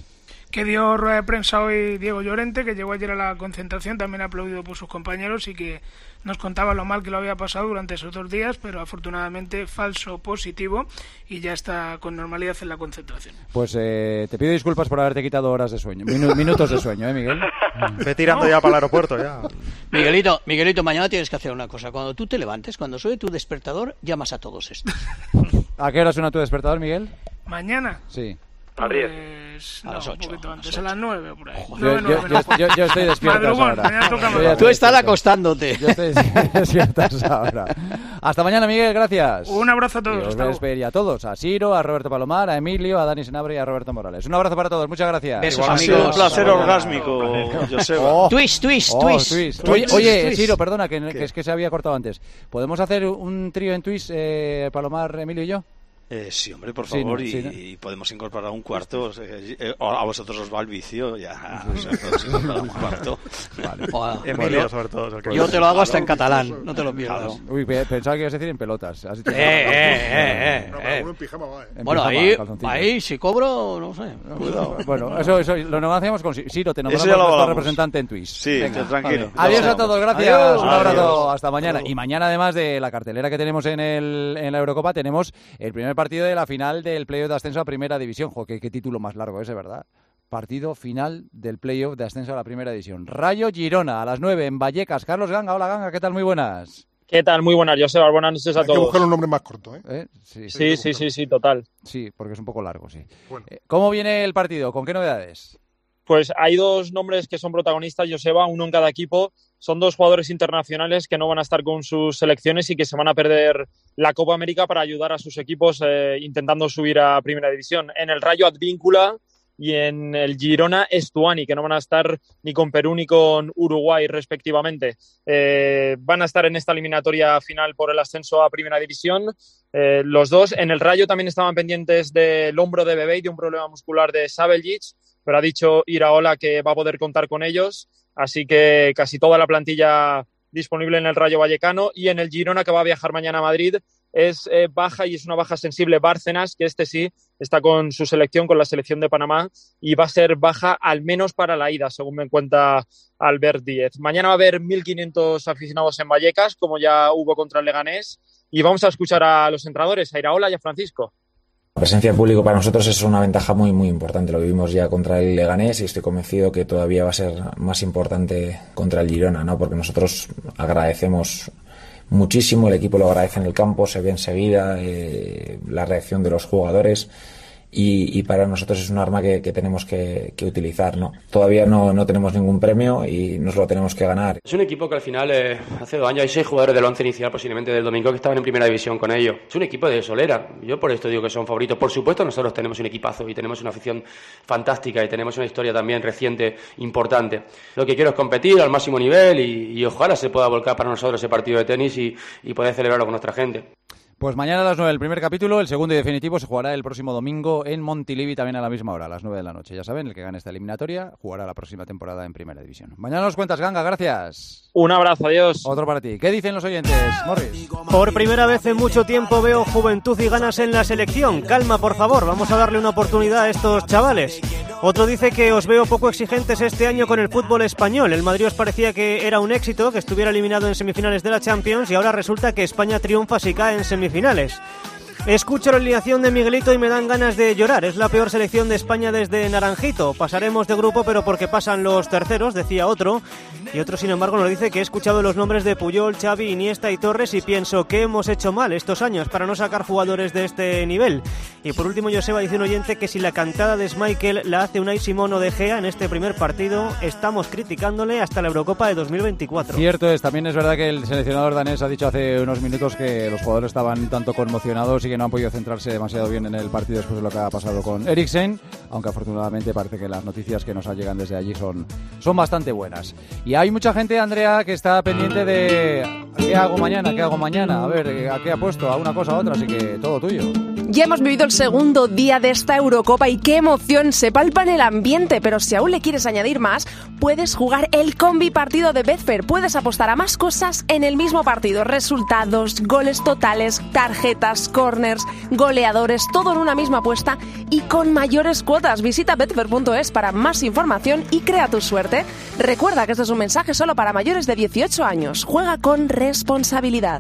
que dio rueda de prensa hoy Diego Llorente, que llegó ayer a la concentración, también aplaudido por sus compañeros y que nos contaba lo mal que lo había pasado durante esos dos días, pero afortunadamente falso positivo y ya está con normalidad en la concentración. Pues eh, te pido disculpas por haberte quitado horas de sueño, minu- minutos de sueño, ¿eh, Miguel? Ve tirando no. ya para el aeropuerto, ya. Miguelito, Miguelito, mañana tienes que hacer una cosa. Cuando tú te levantes, cuando suene tu despertador, llamas a todos estos. ¿A qué hora suena tu despertador, Miguel? Mañana. Sí. Pues, a no, las ocho, un poquito a antes, las a las nueve por ahí. Yo, nueve, yo, nueve, yo, yo, yo estoy despierto ahora. Tú estás acostándote. Yo estoy despierto ahora. Hasta mañana, Miguel, gracias. Un abrazo a todos. Y os voy a despedir a todos, a Siro, a Roberto Palomar, a Emilio, a Dani Senabre y a Roberto Morales. Un abrazo para todos, muchas gracias. Besos, ha sido un placer orgásmico, Joseba. Oh, twist, twist, oh, twist. twist. twist. Oye, oye twist. Siro, perdona, que, que es que se había cortado antes. ¿Podemos hacer un trío en twist, eh, Palomar, Emilio y yo? Eh, sí, hombre, por Sí, favor, no, y, sí, ¿no? y podemos incorporar un cuarto. O sea, eh, a vosotros os va el vicio, ya. O sea, podemos incorporar un cuarto. Vale. O, Emilio, bueno, sobre todo. Es el que yo te lo hago hasta en catalán, no te lo pierdas. Uy, pensaba que ibas a decir en pelotas. Has dicho- Eh, eh, eh, No, eh, pero eh. uno en pijama va, ¿eh? En Bueno, pijama, ahí, calzoncillos. ahí si cobro, no sé. Cuidado. Bueno, eso, eso lo negociamos con Siro, te nombramos Eso ya lo nuestro hablamos. representante en Twitch. Sí, tranquilo. Adiós a todos, gracias. Adiós. Un abrazo, Adiós. hasta mañana. Y mañana, además de la cartelera que tenemos en, el, en la Eurocopa, tenemos el primer partido de la final del playoff de ascenso a Primera División. Jo, qué, qué título más largo ese, ¿verdad? Partido final del playoff de ascenso a la Primera División. Rayo Girona, a las nueve en Vallecas. Carlos Ganga, hola Ganga, ¿qué tal? Muy buenas. ¿Qué tal? Muy buenas, Joseba. Buenas noches a Hay que todos. buscar un nombre más corto, ¿eh? ¿Eh? Sí, Sí, sí, sí, sí, total. sí, porque es un poco largo, sí. Bueno. Eh, ¿Cómo viene el partido? ¿Con qué novedades? Pues hay dos nombres que son protagonistas, Joseba, uno en cada equipo. Son dos jugadores internacionales que no van a estar con sus selecciones y que se van a perder la Copa América para ayudar a sus equipos eh, intentando subir a Primera División. En el Rayo Advíncula y en el Girona Estuani, que no van a estar ni con Perú ni con Uruguay respectivamente. Eh, van a estar en esta eliminatoria final por el ascenso a Primera División. Eh, los dos en el Rayo también estaban pendientes del hombro de Bebé y de un problema muscular de Sabeljic, pero ha dicho Iraola que va a poder contar con ellos, así que casi toda la plantilla disponible en el Rayo Vallecano. Y en el Girona, que va a viajar mañana a Madrid, es eh, baja y es una baja sensible Bárcenas, que este sí está con su selección, con la selección de Panamá, y va a ser baja al menos para la ida, según me cuenta Albert Díez. Mañana va a haber mil quinientos aficionados en Vallecas, como ya hubo contra el Leganés, y vamos a escuchar a los entrenadores, a Iraola y a Francisco. La presencia del público para nosotros es una ventaja muy muy importante. Lo vivimos ya contra el Leganés y estoy convencido que todavía va a ser más importante contra el Girona, ¿no? Porque nosotros agradecemos muchísimo, el equipo lo agradece en el campo, se ve enseguida eh, la reacción de los jugadores y, y para nosotros es un arma que, que tenemos que, que utilizar, ¿no? Todavía no, no tenemos ningún premio y nos lo tenemos que ganar. Es un equipo que al final, eh, hace dos años, hay seis jugadores del once inicial posiblemente del domingo que estaban en Primera División con ellos. Es un equipo de solera, yo por esto digo que son favoritos. Por supuesto nosotros tenemos un equipazo y tenemos una afición fantástica y tenemos una historia también reciente, importante. Lo que quiero es competir al máximo nivel y, y ojalá se pueda volcar para nosotros ese partido de tenis y, y poder celebrarlo con nuestra gente. Pues mañana a las nueve el primer capítulo, el segundo y definitivo se jugará el próximo domingo en Montilivi, también a la misma hora, a las nueve de la noche. Ya saben, el que gane esta eliminatoria jugará la próxima temporada en Primera División. Mañana nos cuentas, Ganga, gracias. Un abrazo, adiós. Otro para ti. ¿Qué dicen los oyentes, Morris? Por primera vez en mucho tiempo veo juventud y ganas en la selección. Calma, por favor, vamos a darle una oportunidad a estos chavales. Otro dice que os veo poco exigentes este año con el fútbol español. El Madrid os parecía que era un éxito, que estuviera eliminado en semifinales de la Champions y ahora resulta que España triunfa si cae en semifinales. Escucho la alineación de Miguelito y me dan ganas de llorar. Es la peor selección de España desde Naranjito. Pasaremos de grupo, pero porque pasan los terceros, decía otro. Y otro, sin embargo, nos dice que he escuchado los nombres de Puyol, Xavi, Iniesta y Torres y pienso que hemos hecho mal estos años para no sacar jugadores de este nivel. Y por último, Joseba dice un oyente que si la cantada de Schmeichel la hace Unai Simón o De Gea en este primer partido, estamos criticándole hasta la Eurocopa de dos mil veinticuatro. Cierto es, también es verdad que el seleccionador danés ha dicho hace unos minutos que los jugadores estaban un tanto conmocionados y que no han podido centrarse demasiado bien en el partido después de lo que ha pasado con Eriksen, aunque afortunadamente parece que las noticias que nos llegan desde allí son, son bastante buenas. Y hay mucha gente, Andrea, que está pendiente de ¿Qué hago mañana? ¿Qué hago mañana? A ver, ¿a qué apuesto? A una cosa a otra, así que todo tuyo. Ya hemos vivido el segundo día de esta Eurocopa y qué emoción, se palpa en el ambiente, pero si aún le quieres añadir más, puedes jugar el combi partido de Betfair. Puedes apostar a más cosas en el mismo partido, resultados, goles totales, tarjetas, corners, goleadores, todo en una misma apuesta y con mayores cuotas. Visita betfair punto es para más información y crea tu suerte. Recuerda que este es un mensaje solo para mayores de dieciocho años. Juega con responsabilidad.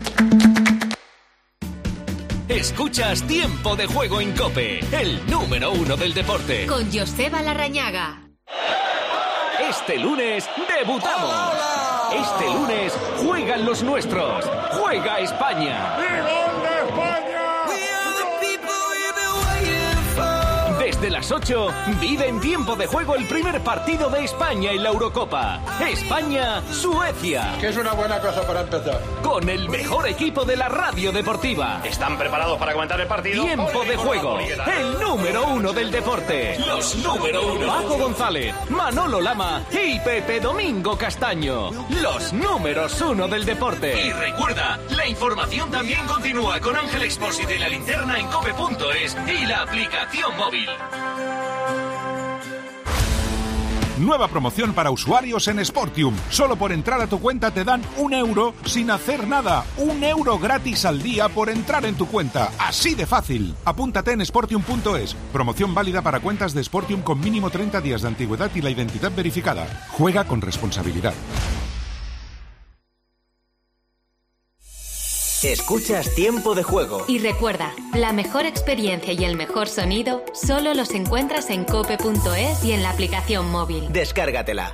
Escuchas Tiempo de Juego en COPE, el número uno del deporte. Con Joseba Larrañaga. Este lunes debutamos. Este lunes juegan los nuestros. Juega España. Desde las ocho, vive en Tiempo de Juego el primer partido de España en la Eurocopa. España-Suecia. Que es una buena cosa para empezar. Con el mejor equipo de la radio deportiva. ¿Están preparados para comentar el partido? Tiempo de Juego, el número uno del deporte. Los número uno. Paco González, Manolo Lama y Pepe Domingo Castaño. Los números uno del deporte. Y recuerda, la información también continúa con Ángel Expósito y la linterna en cope punto es y la aplicación móvil. Nueva promoción para usuarios en Sportium. Solo por entrar a tu cuenta te dan un euro sin hacer nada. Un euro gratis al día por entrar en tu cuenta. Así de fácil. Apúntate en sportium punto es. Promoción válida para cuentas de Sportium con mínimo treinta días de antigüedad y la identidad verificada. Juega con responsabilidad. Escuchas Tiempo de Juego. Y recuerda, la mejor experiencia y el mejor sonido solo los encuentras en cope punto es y en la aplicación móvil. Descárgatela.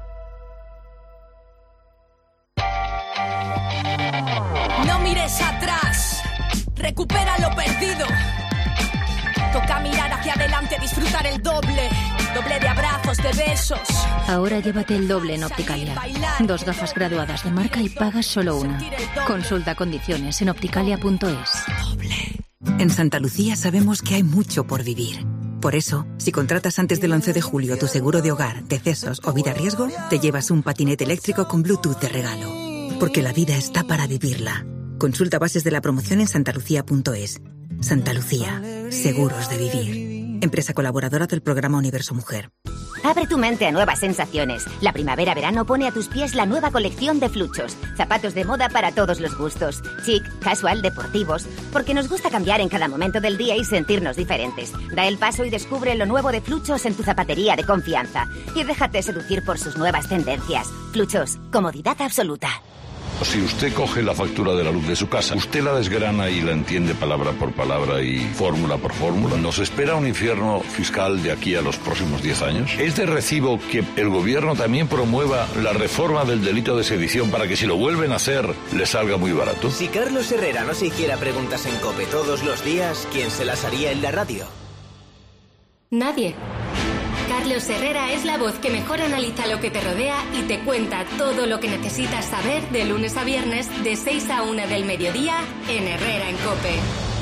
No mires atrás, recupera lo perdido. Toca mirar hacia adelante, disfrutar el doble. Doble de abrazos, de besos. Ahora llévate el doble en Opticalia. Dos gafas graduadas de marca y pagas solo una. Consulta condiciones en opticalia punto es. En Santa Lucía sabemos que hay mucho por vivir. Por eso, si contratas antes del once de julio tu seguro de hogar, decesos o vida riesgo, te llevas un patinete eléctrico con Bluetooth de regalo. Porque la vida está para vivirla. Consulta bases de la promoción en santalucía punto es. Santa Lucía, seguros de vivir. Empresa colaboradora del programa Universo Mujer. Abre tu mente a nuevas sensaciones. La primavera-verano pone a tus pies la nueva colección de Fluchos. Zapatos de moda para todos los gustos. Chic, casual, deportivos. Porque nos gusta cambiar en cada momento del día y sentirnos diferentes. Da el paso y descubre lo nuevo de Fluchos en tu zapatería de confianza. Y déjate seducir por sus nuevas tendencias. Fluchos, comodidad absoluta. Si usted coge la factura de la luz de su casa, usted la desgrana y la entiende palabra por palabra y fórmula por fórmula, ¿nos espera un infierno fiscal de aquí a los próximos diez años? ¿Es de recibo que el gobierno también promueva la reforma del delito de sedición para que si lo vuelven a hacer, le salga muy barato? Si Carlos Herrera no se hiciera preguntas en COPE todos los días, ¿quién se las haría en la radio? Nadie. Carlos Herrera es la voz que mejor analiza lo que te rodea y te cuenta todo lo que necesitas saber de lunes a viernes de seis a una del mediodía en Herrera en COPE.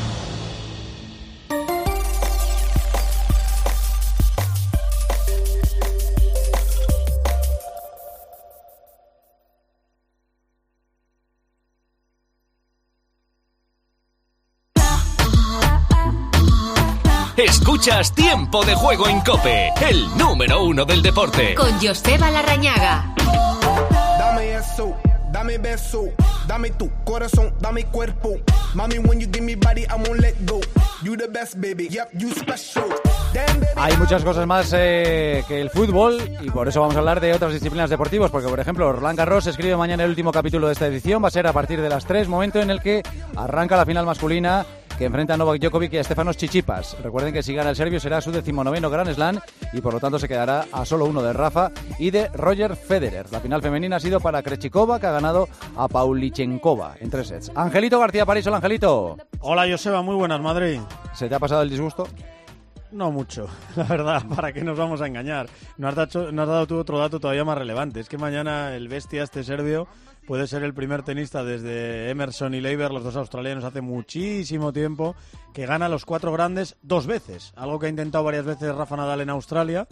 Escuchas Tiempo de Juego en COPE, el número uno del deporte. Con Joseba Larrañaga. Dame eso, dame beso, dame tu corazón, dame cuerpo. Mami, when you give me body, I won't let go. You the best, baby, yep, you special. Hay muchas cosas más eh, que el fútbol y por eso vamos a hablar de otras disciplinas deportivas, porque por ejemplo Roland Garros escribe mañana el último capítulo de esta edición, va a ser a partir de las tres, momento en el que arranca la final masculina que enfrenta a Novak Djokovic y a Stefanos Tsitsipas. Recuerden que si gana el serbio será su decimonoveno Grand Slam y por lo tanto se quedará a solo uno de Rafa y de Roger Federer. La final femenina ha sido para Krejcikova, que ha ganado a Pavlyuchenkova en tres sets. Angelito García París, hola Angelito. Hola Joseba, muy buenas, Madrid. ¿Se te ha pasado el disgusto? No mucho, la verdad, ¿para qué nos vamos a engañar? No has, dado, no has dado tú otro dato todavía más relevante, es que mañana el bestia este serbio puede ser el primer tenista desde Emerson y Leiber, los dos australianos, hace muchísimo tiempo, que gana los cuatro grandes dos veces, algo que ha intentado varias veces Rafa Nadal en Australia.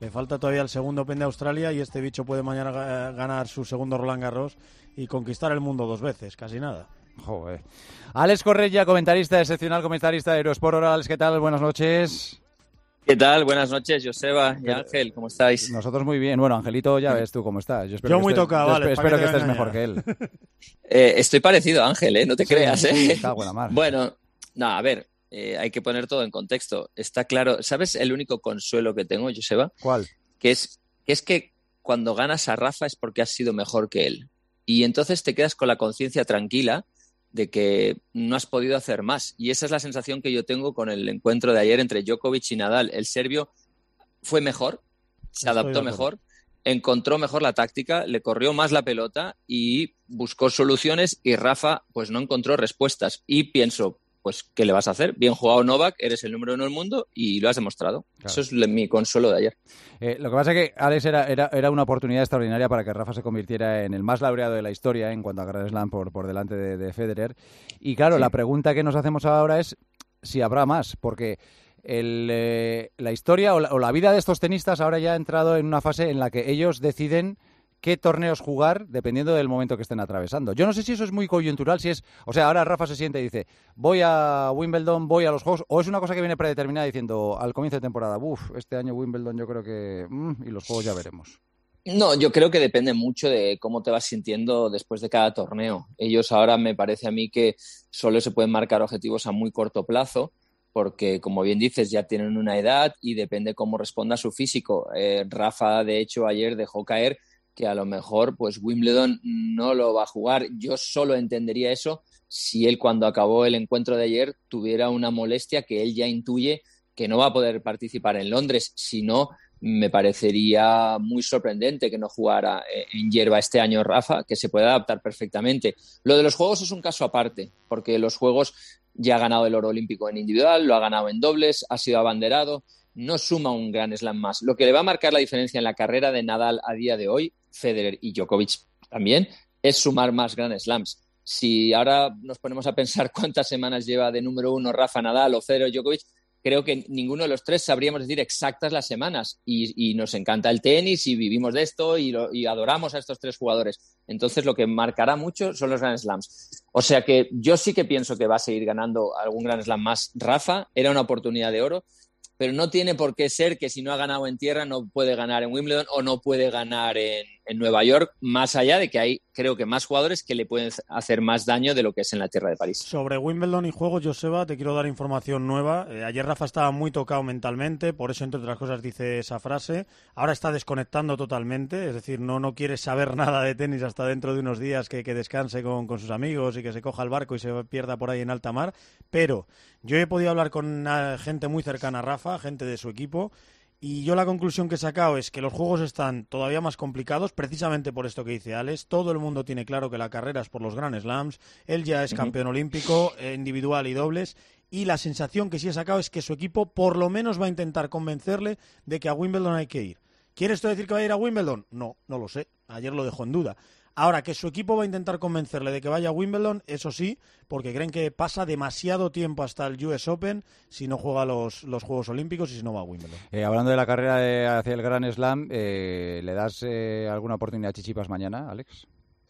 Le falta todavía el segundo Open de Australia y este bicho puede mañana ganar su segundo Roland Garros y conquistar el mundo dos veces, casi nada. Joder. Alex Correia, comentarista excepcional, comentarista de Eurosport. Alex, ¿qué tal? Buenas noches. ¿Qué tal? Buenas noches, Joseba y Ángel, ¿cómo estáis? Nosotros muy bien. Bueno, Angelito, ya ves tú cómo estás. Yo, espero yo que muy esté, tocado, yo vale. Espero que, que estés engañar. mejor que él. Eh, estoy parecido a Ángel, ¿eh? No te sí, creas, ¿eh? Está buena mar. Bueno, no, a ver, eh, hay que poner todo en contexto. Está claro, ¿sabes el único consuelo que tengo, Joseba? ¿Cuál? Que es, que es que cuando ganas a Rafa es porque has sido mejor que él. Y entonces te quedas con la conciencia tranquila de que no has podido hacer más. Y esa es la sensación que yo tengo con el encuentro de ayer entre Djokovic y Nadal. El serbio fue mejor, se adaptó mejor, encontró mejor la táctica, le corrió más la pelota y buscó soluciones, y Rafa pues no encontró respuestas. Y pienso, pues, ¿qué le vas a hacer? Bien jugado, Novak, eres el número uno del mundo y lo has demostrado. Claro. Eso es le, mi consuelo de ayer. Eh, lo que pasa es que, Alex, era, era, era una oportunidad extraordinaria para que Rafa se convirtiera en el más laureado de la historia en cuanto a Grand Slam por, por delante de, de Federer. Y claro, sí. La pregunta que nos hacemos ahora es si habrá más, porque el, eh, la historia o la, o la vida de estos tenistas ahora ya ha entrado en una fase en la que ellos deciden qué torneos jugar dependiendo del momento que estén atravesando. Yo no sé si eso es muy coyuntural, si es, o sea, ahora Rafa se siente y dice, voy a Wimbledon, voy a los Juegos, o es una cosa que viene predeterminada diciendo al comienzo de temporada, uff, este año Wimbledon yo creo que, mmm, y los Juegos ya veremos. No, yo creo que depende mucho de cómo te vas sintiendo después de cada torneo. Ellos ahora me parece a mí que solo se pueden marcar objetivos a muy corto plazo, porque, como bien dices, ya tienen una edad y depende cómo responda su físico. Eh, Rafa, de hecho, ayer dejó caer que a lo mejor pues Wimbledon no lo va a jugar. Yo solo entendería eso si él, cuando acabó el encuentro de ayer, tuviera una molestia que él ya intuye que no va a poder participar en Londres. Si no, me parecería muy sorprendente que no jugara en hierba este año Rafa, que se puede adaptar perfectamente. Lo de los Juegos es un caso aparte, porque los Juegos ya ha ganado el oro olímpico en individual, lo ha ganado en dobles, ha sido abanderado, no suma un Grand Slam más. Lo que le va a marcar la diferencia en la carrera de Nadal a día de hoy, Federer y Djokovic también, es sumar más Grand Slams. Si ahora nos ponemos a pensar cuántas semanas lleva de número uno Rafa Nadal o Federer o Djokovic, creo que ninguno de los tres sabríamos decir exactas las semanas, y, y nos encanta el tenis y vivimos de esto y, lo, y adoramos a estos tres jugadores. Entonces lo que marcará mucho son los Grand Slams. O sea que yo sí que pienso que va a seguir ganando algún Grand Slam más Rafa, era una oportunidad de oro, pero no tiene por qué ser que si no ha ganado en tierra no puede ganar en Wimbledon o no puede ganar en, en Nueva York, más allá de que hay, creo que, más jugadores que le pueden hacer más daño de lo que es en la tierra de París. Sobre Wimbledon y juegos, Joseba, te quiero dar información nueva. Eh, ayer Rafa estaba muy tocado mentalmente, por eso, entre otras cosas, dice esa frase. Ahora está desconectando totalmente, es decir, no, no quiere saber nada de tenis hasta dentro de unos días, que, que descanse con, con sus amigos y que se coja el barco y se pierda por ahí en alta mar. Pero yo he podido hablar con gente muy cercana a Rafa, gente de su equipo, y yo la conclusión que he sacado es que los juegos están todavía más complicados, precisamente por esto que dice Alex. Todo el mundo tiene claro que la carrera es por los Grand Slams, él ya es campeón uh-huh. olímpico, eh, individual y dobles, y la sensación que sí he sacado es que su equipo por lo menos va a intentar convencerle de que a Wimbledon hay que ir. ¿Quiere esto decir que va a ir a Wimbledon? No, no lo sé, ayer lo dejó en duda. Ahora, que su equipo va a intentar convencerle de que vaya a Wimbledon, eso sí, porque creen que pasa demasiado tiempo hasta el U S Open si no juega los, los Juegos Olímpicos y si no va a Wimbledon. Eh, hablando de la carrera de, hacia el Grand Slam, eh, ¿le das eh, alguna oportunidad a Tsitsipas mañana, Alex?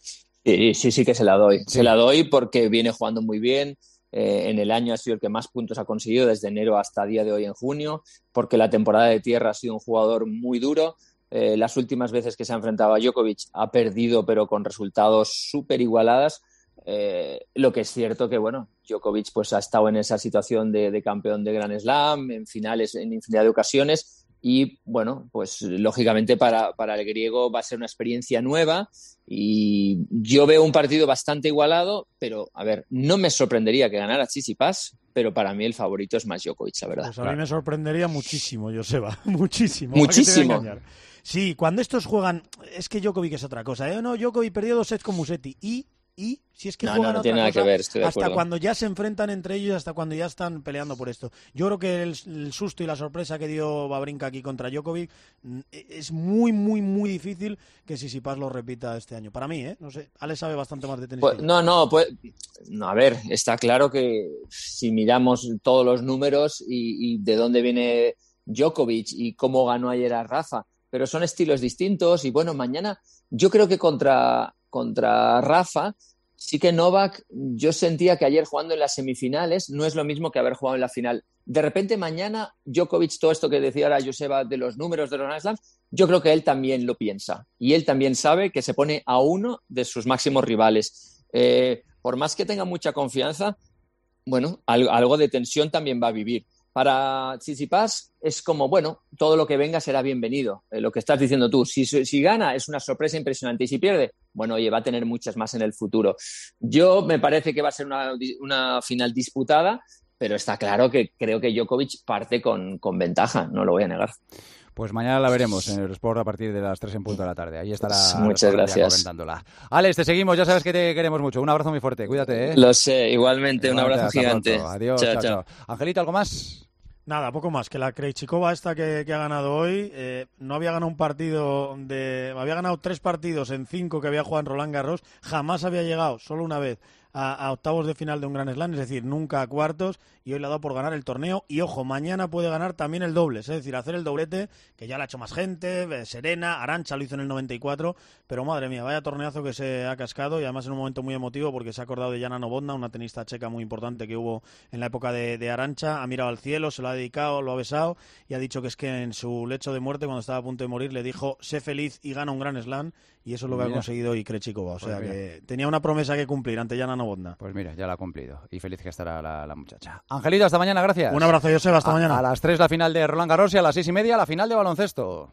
Sí, sí, sí que se la doy. Sí. Se la doy porque viene jugando muy bien. Eh, en el año ha sido el que más puntos ha conseguido desde enero hasta día de hoy en junio, porque la temporada de tierra ha sido un jugador muy duro. Eh, las últimas veces que se ha enfrentado a Djokovic ha perdido, pero con resultados súper igualadas. Eh, lo que es cierto que, bueno, Djokovic pues, ha estado en esa situación de, de campeón de Grand Slam, en finales en infinidad de ocasiones, y, bueno, pues lógicamente para, para el griego va a ser una experiencia nueva, y yo veo un partido bastante igualado, pero, a ver, no me sorprendería que ganara Tsitsipas, pero para mí el favorito es más Djokovic, la verdad. Pues a mí claro. me sorprendería muchísimo, Joseba, muchísimo. Muchísimo. Sí, cuando estos juegan, es que Djokovic es otra cosa, ¿eh? No, Djokovic perdió dos sets con Musetti y, y si es que no, juegan no, no otra tiene nada cosa, que ver, estoy de hasta acuerdo. Cuando ya se enfrentan entre ellos, hasta cuando ya están peleando por esto. Yo creo que el, el susto y la sorpresa que dio Wawrinka aquí contra Djokovic es muy, muy, muy difícil que Tsitsipas lo repita este año. Para mí, ¿eh? No sé, Alex sabe bastante más de tenis. Pues, no, no, pues, no, a ver, está claro que si miramos todos los números y, y de dónde viene Djokovic y cómo ganó ayer a Rafa, pero son estilos distintos y bueno, mañana yo creo que contra, contra Rafa sí que Novak, yo sentía que ayer jugando en las semifinales no es lo mismo que haber jugado en la final. De repente mañana Djokovic, todo esto que decía ahora Joseba de los números de los Grand Slams, yo creo que él también lo piensa y él también sabe que se pone a uno de sus máximos rivales. Eh, por más que tenga mucha confianza, bueno, algo, algo de tensión también va a vivir. Para Tsitsipas es como, bueno, todo lo que venga será bienvenido. Eh, lo que estás diciendo tú, si, si gana es una sorpresa impresionante y si pierde, bueno, oye, va a tener muchas más en el futuro. Yo me parece que va a ser una, una final disputada, pero está claro que creo que Djokovic parte con, con ventaja, no lo voy a negar. Pues mañana la veremos en Eurosport a partir de las tres en punto de la tarde. Ahí estará. Muchas gracias. Comentándola. Alex, te seguimos. Ya sabes que te queremos mucho. Un abrazo muy fuerte. Cuídate, ¿eh? Lo sé. Igualmente, un Igualmente, abrazo gigante. Pronto. Adiós. Chao, chao, chao. chao. Angelito, ¿algo más? Nada, poco más. Que la Krejcikova esta que, que ha ganado hoy eh, no había ganado un partido de... Había ganado tres partidos en cinco que había jugado en Roland Garros. Jamás había llegado, solo una vez, a, a octavos de final de un Grand Slam, es decir, nunca a cuartos, y hoy le ha dado por ganar el torneo. Y ojo, mañana puede ganar también el doble, es decir, hacer el doblete, que ya lo ha hecho más gente, Serena, Arantxa lo hizo en el noventa y cuatro, pero madre mía, vaya torneazo que se ha cascado, y además en un momento muy emotivo porque se ha acordado de Jana Novotná, una tenista checa muy importante que hubo en la época de, de Arantxa, ha mirado al cielo, se lo ha dedicado, lo ha besado, y ha dicho que es que en su lecho de muerte, cuando estaba a punto de morir, le dijo, sé feliz y gana un Grand Slam, y eso es lo que mira. ha conseguido hoy Krejcikova, o sea pues que tenía una promesa que cumplir ante Jana Novotná. Pues mira, ya la ha cumplido, y feliz que estará la, la muchacha. Angelito, hasta mañana, gracias. Un abrazo, Joseba, hasta a, mañana. A las tres la final de Roland Garros y a las seis y media la final de baloncesto.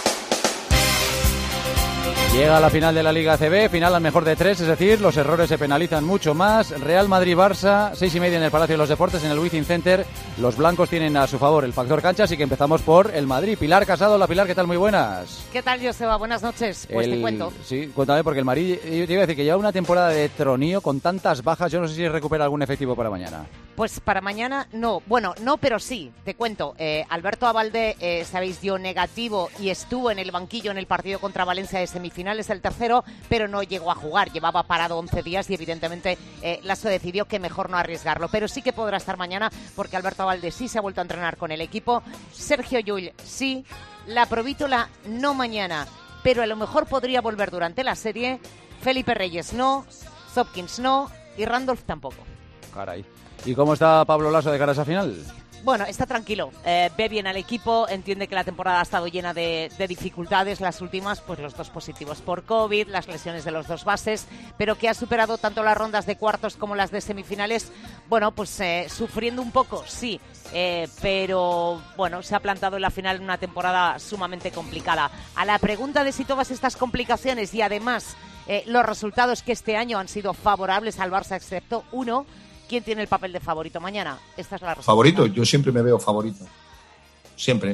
Llega la final de la Liga A C B, final al mejor de tres, es decir, los errores se penalizan mucho más. Real Madrid-Barça, seis y media en el Palacio de los Deportes, en el Wizzing Center. Los blancos tienen a su favor el factor cancha, así que empezamos por el Madrid. Pilar Casado, la Pilar, ¿qué tal? Muy buenas. ¿Qué tal, Joseba? Buenas noches. Pues el... te cuento. Sí, cuéntame, porque el Madrid, yo te iba a decir que lleva una temporada de tronío con tantas bajas, yo no sé si recupera algún efectivo para mañana. Pues para mañana no, bueno, no, pero sí, te cuento. Eh, Alberto Abalde, eh, sabéis, dio negativo y estuvo en el banquillo en el partido contra Valencia de semifinales del tercero, pero no llegó a jugar, llevaba parado once días y evidentemente eh, Lasso decidió que mejor no arriesgarlo, pero sí que podrá estar mañana porque Alberto Abalde sí se ha vuelto a entrenar con el equipo, Sergio Llull sí, la Provítola no mañana, pero a lo mejor podría volver durante la serie, Felipe Reyes no, Zopkins no y Randolph tampoco. Caray. ¿Y cómo está Pablo Lasso de cara a esa final? Bueno, está tranquilo, eh, ve bien al equipo, entiende que la temporada ha estado llena de, de dificultades, las últimas, pues los dos positivos por COVID, las lesiones de los dos bases, pero que ha superado tanto las rondas de cuartos como las de semifinales, bueno, pues eh, sufriendo un poco, sí, eh, pero bueno, se ha plantado en la final en una temporada sumamente complicada. A la pregunta de si todas estas complicaciones y además eh, los resultados que este año han sido favorables al Barça, excepto uno, ¿quién tiene el papel de favorito mañana? Esta es la respuesta. Favorito, yo siempre me veo favorito. Siempre.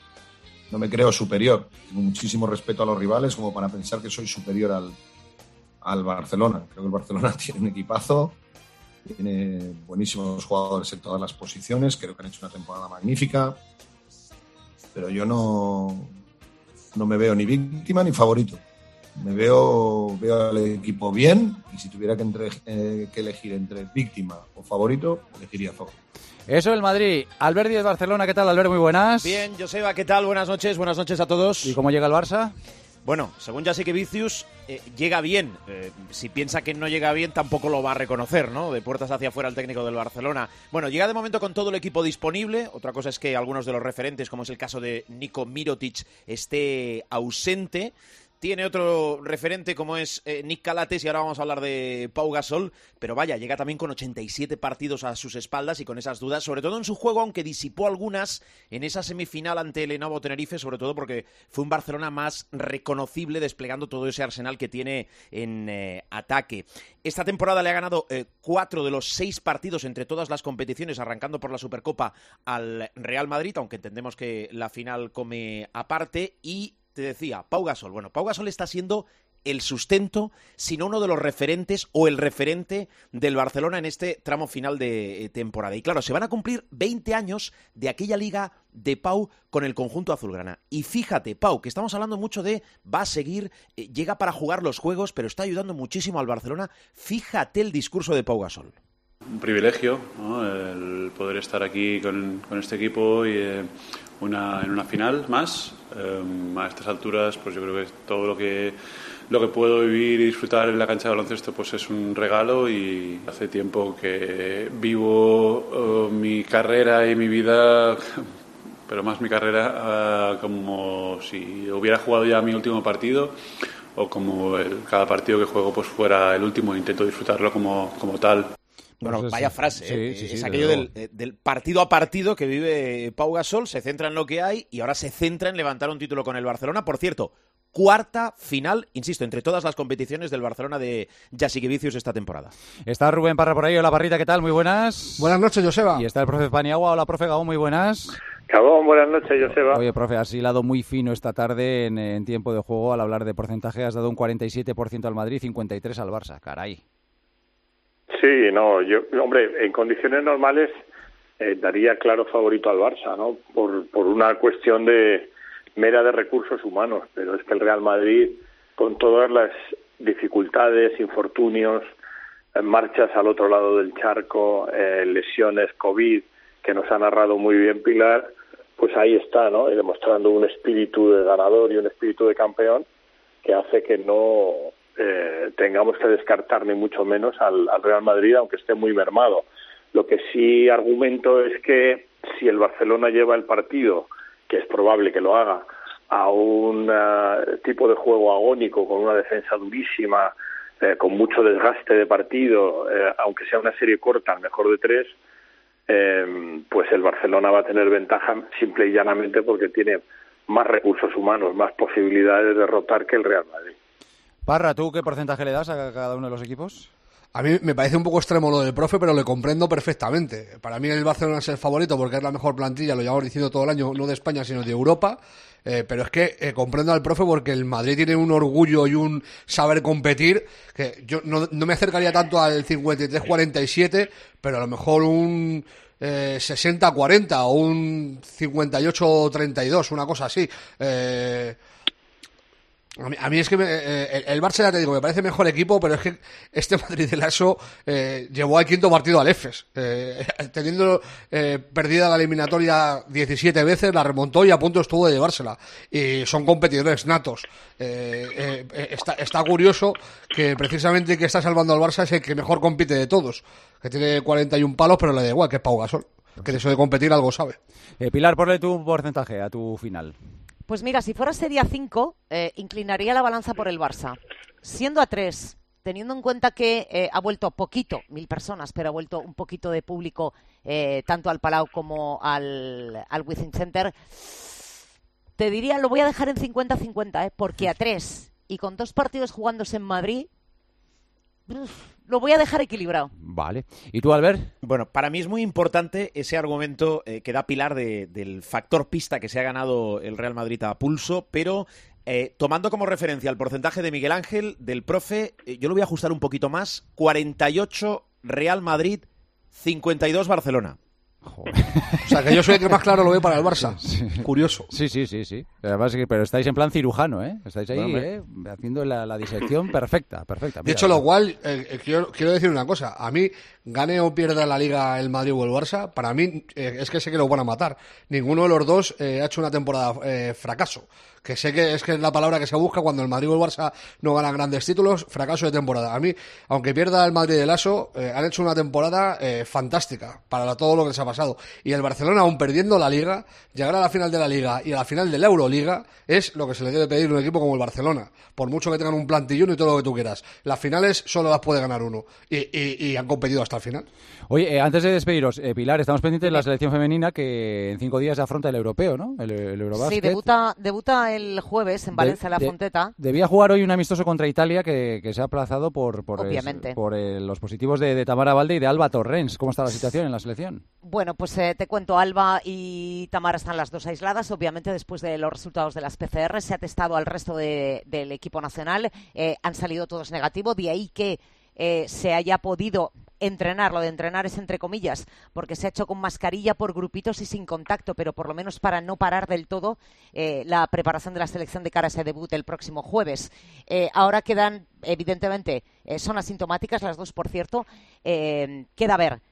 No me creo superior. Tengo muchísimo respeto a los rivales como para pensar que soy superior al, al Barcelona. Creo que el Barcelona tiene un equipazo, tiene buenísimos jugadores en todas las posiciones, creo que han hecho una temporada magnífica, pero yo no, no me veo ni víctima ni favorito. Me veo, veo al equipo bien y si tuviera que, entre, eh, que elegir entre víctima o favorito, elegiría favorito. Eso el Madrid. Albert Díez, Barcelona, ¿qué tal, Albert? Muy buenas. Bien, Joseba, ¿qué tal? Buenas noches, buenas noches a todos. ¿Y cómo llega el Barça? Bueno, según Jasikevičius, eh, llega bien. Eh, si piensa que no llega bien, tampoco lo va a reconocer, ¿no? De puertas hacia afuera el técnico del Barcelona. Bueno, llega de momento con todo el equipo disponible. Otra cosa es que algunos de los referentes, como es el caso de Nico Mirotic, esté ausente. Tiene otro referente como es eh, Nick Calates y ahora vamos a hablar de Pau Gasol, pero vaya, llega también con ochenta y siete partidos a sus espaldas y con esas dudas, sobre todo en su juego, aunque disipó algunas en esa semifinal ante el Lenovo Tenerife, sobre todo porque fue un Barcelona más reconocible desplegando todo ese arsenal que tiene en eh, ataque. Esta temporada le ha ganado eh, cuatro de los seis partidos entre todas las competiciones, arrancando por la Supercopa al Real Madrid, aunque entendemos que la final come aparte, y te decía, Pau Gasol. Bueno, Pau Gasol está siendo el sustento, sino uno de los referentes o el referente del Barcelona en este tramo final de temporada. Y claro, se van a cumplir veinte años de aquella liga de Pau con el conjunto azulgrana. Y fíjate, Pau, que estamos hablando mucho de va a seguir, eh, llega para jugar los juegos, pero está ayudando muchísimo al Barcelona. Fíjate el discurso de Pau Gasol. Un privilegio, ¿no? El poder estar aquí con, con este equipo y eh, una, en una final más. Eh, a estas alturas, pues yo creo que todo lo que lo que puedo vivir y disfrutar en la cancha de baloncesto pues es un regalo, y hace tiempo que vivo uh, mi carrera y mi vida, pero más mi carrera, uh, como si hubiera jugado ya mi último partido, o como el, cada partido que juego pues fuera el último, intento disfrutarlo como, como tal. Bueno, Pues vaya sí. frase, ¿eh? Sí, sí, sí, es desde aquello luego. del, del partido a partido que vive Pau Gasol, se centra en lo que hay y ahora se centra en levantar un título con el Barcelona. Por cierto, cuarta final, insisto, entre todas las competiciones del Barcelona de Jasikevičius esta temporada. Está Rubén Parra por ahí. Hola, Parrita, ¿qué tal? Muy buenas. Buenas noches, Joseba. Y está el profe Paniagua. Hola, profe Gabón, muy buenas. Gabón, buenas noches, Joseba. Oye, profe, has hilado muy fino esta tarde en, en tiempo de juego. Al hablar de porcentaje, has dado un cuarenta y siete por ciento al Madrid, cincuenta y tres por ciento al Barça. Caray. Sí, no, yo, hombre, en condiciones normales eh, daría claro favorito al Barça, ¿no? Por, por una cuestión de mera de recursos humanos, pero es que el Real Madrid, con todas las dificultades, infortunios, eh, marchas al otro lado del charco, eh, lesiones, COVID, que nos ha narrado muy bien Pilar, pues ahí está, ¿no? Y demostrando un espíritu de ganador y un espíritu de campeón que hace que no eh, tengamos que descartar ni mucho menos al, al Real Madrid, aunque esté muy mermado. Lo que sí argumento es que si el Barcelona lleva el partido, que es probable que lo haga, a un uh, tipo de juego agónico, con una defensa durísima, eh, con mucho desgaste de partido, eh, aunque sea una serie corta, al mejor de tres, eh, pues el Barcelona va a tener ventaja simple y llanamente porque tiene más recursos humanos, más posibilidades de rotar que el Real Madrid. Parra, ¿tú qué porcentaje le das a cada uno de los equipos? A mí me parece un poco extremo lo del profe, pero le comprendo perfectamente. Para mí el Barcelona es el favorito porque es la mejor plantilla, lo llevamos diciendo todo el año, no de España, sino de Europa. Eh, pero es que eh, comprendo al profe porque el Madrid tiene un orgullo y un saber competir que yo no, no me acercaría tanto al cincuenta y tres cuarenta y siete, pero a lo mejor un eh, sesenta cuarenta o un cincuenta y ocho treinta y dos, una cosa así. Eh... A mí, a mí es que me, eh, el Barça, ya te digo, me parece mejor equipo, pero es que este Madrid de Lasso eh, llevó al quinto partido al Efes. Eh, teniendo eh, perdida la eliminatoria diecisiete veces, la remontó y a punto estuvo de llevársela. Y son competidores natos. Eh, eh, está, está curioso que precisamente el que está salvando al Barça es el que mejor compite de todos. Que tiene cuarenta y un palos, pero le da igual, que es Pau Gasol. Que de eso de competir algo sabe. Eh, Pilar, ponle tu porcentaje a tu final. Pues mira, si fuera serie a cinco, eh, inclinaría la balanza por el Barça. Siendo a tres, teniendo en cuenta que eh, ha vuelto poquito, mil personas, pero ha vuelto un poquito de público eh, tanto al Palau como al, al Withing Center, te diría, lo voy a dejar en cincuenta cincuenta, eh, porque a tres y con dos partidos jugándose en Madrid, uf, lo voy a dejar equilibrado. Vale. ¿Y tú, Albert? Bueno, para mí es muy importante ese argumento eh, que da Pilar de, del factor pista que se ha ganado el Real Madrid a pulso, pero eh, tomando como referencia el porcentaje de Miguel Ángel, del profe, eh, yo lo voy a ajustar un poquito más, cuarenta y ocho Real Madrid, cincuenta y dos Barcelona. Joder. O sea, que yo soy el que más claro lo ve para el Barça. Sí. Curioso. Sí, sí, sí, sí. Además, pero estáis en plan cirujano, ¿eh? Estáis ahí, Bueno, ¿eh? Haciendo la, la disección perfecta, perfecta. Mira, de hecho, lo cual, eh, eh, quiero, quiero decir una cosa. A mí, gane o pierda la Liga el Madrid o el Barça, para mí eh, es que sé que lo van a matar. Ninguno de los dos eh, ha hecho una temporada eh, fracaso. Que sé que es que es la palabra que se busca cuando el Madrid o el Barça no ganan grandes títulos, fracaso de temporada. A mí, aunque pierda el Madrid del Lasso, eh, han hecho una temporada eh, fantástica para todo lo que les ha pasado. Y el Barcelona, aún perdiendo la Liga, llegar a la final de la Liga y a la final de la Euroliga es lo que se le debe pedir a un equipo como el Barcelona. Por mucho que tengan un plantillón y todo lo que tú quieras. Las finales solo las puede ganar uno. Y, y, y han competido hasta el final. Oye, eh, antes de despediros, eh, Pilar, estamos pendientes de la selección femenina que en cinco días afronta el europeo, ¿no? El, el Eurobasket. Sí, debuta, debuta el jueves en Valencia, de, La Fonteta. De, debía jugar hoy un amistoso contra Italia que, que se ha aplazado por, por, Obviamente. Es, por eh, los positivos de, de Tamara Valde y de Alba Torrens. ¿Cómo está la situación en la selección? Bueno, pues eh, te cuento, Alba y Tamara están las dos aisladas. Obviamente, después de los resultados de las P C R, se ha testado al resto de, del equipo nacional. Eh, han salido todos negativos, de ahí que eh, se haya podido entrenar. Lo de entrenar es entre comillas, porque se ha hecho con mascarilla por grupitos y sin contacto, pero por lo menos para no parar del todo eh, la preparación de la selección de cara a ese debut el próximo jueves. Eh, ahora quedan, evidentemente, eh, son asintomáticas las dos, por cierto. Eh, queda ver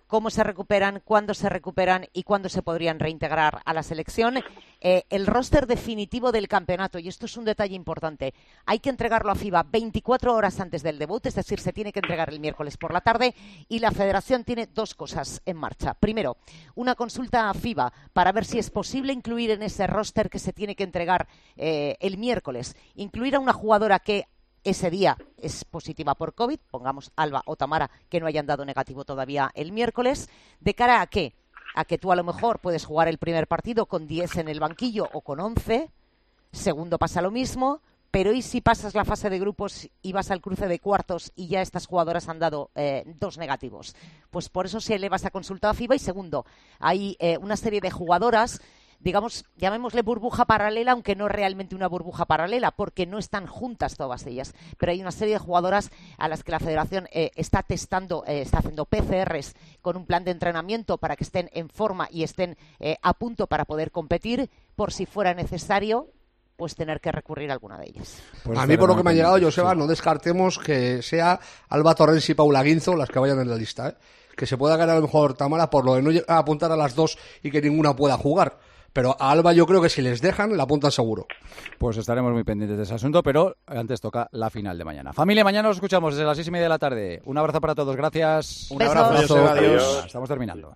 cómo se recuperan, cuándo se recuperan y cuándo se podrían reintegrar a la selección. Eh, el roster definitivo del campeonato, y esto es un detalle importante, hay que entregarlo a FIBA veinticuatro horas antes del debut, es decir, se tiene que entregar el miércoles por la tarde, y la federación tiene dos cosas en marcha. Primero, una consulta a FIBA para ver si es posible incluir en ese roster que se tiene que entregar eh, el miércoles, incluir a una jugadora que ese día es positiva por COVID, pongamos Alba o Tamara, que no hayan dado negativo todavía el miércoles. ¿De cara a qué? A que tú a lo mejor puedes jugar el primer partido con diez en el banquillo o con once, segundo pasa lo mismo, pero ¿y si pasas la fase de grupos y vas al cruce de cuartos y ya estas jugadoras han dado eh, dos negativos? Pues por eso se eleva esa consulta a FIBA. Y segundo, hay eh, una serie de jugadoras, digamos, llamémosle burbuja paralela, aunque no realmente una burbuja paralela, porque no están juntas todas ellas. Pero hay una serie de jugadoras a las que la Federación eh, está testando, eh, está haciendo P C Rs con un plan de entrenamiento para que estén en forma y estén eh, a punto para poder competir, por si fuera necesario pues tener que recurrir a alguna de ellas. Pues a mí, por lo que me ha llegado, Joseba, no descartemos que sea Alba Torrens y Paula Guinzo las que vayan en la lista, ¿eh? Que se pueda ganar a lo mejor Tamara por lo de no apuntar a las dos y que ninguna pueda jugar. Pero a Alba yo creo que si les dejan, la apuntan seguro. Pues estaremos muy pendientes de ese asunto, pero antes toca la final de mañana. Familia, mañana nos escuchamos desde las seis y media de la tarde. Un abrazo para todos, gracias. Un Besos. abrazo, adiós. adiós. Estamos terminando.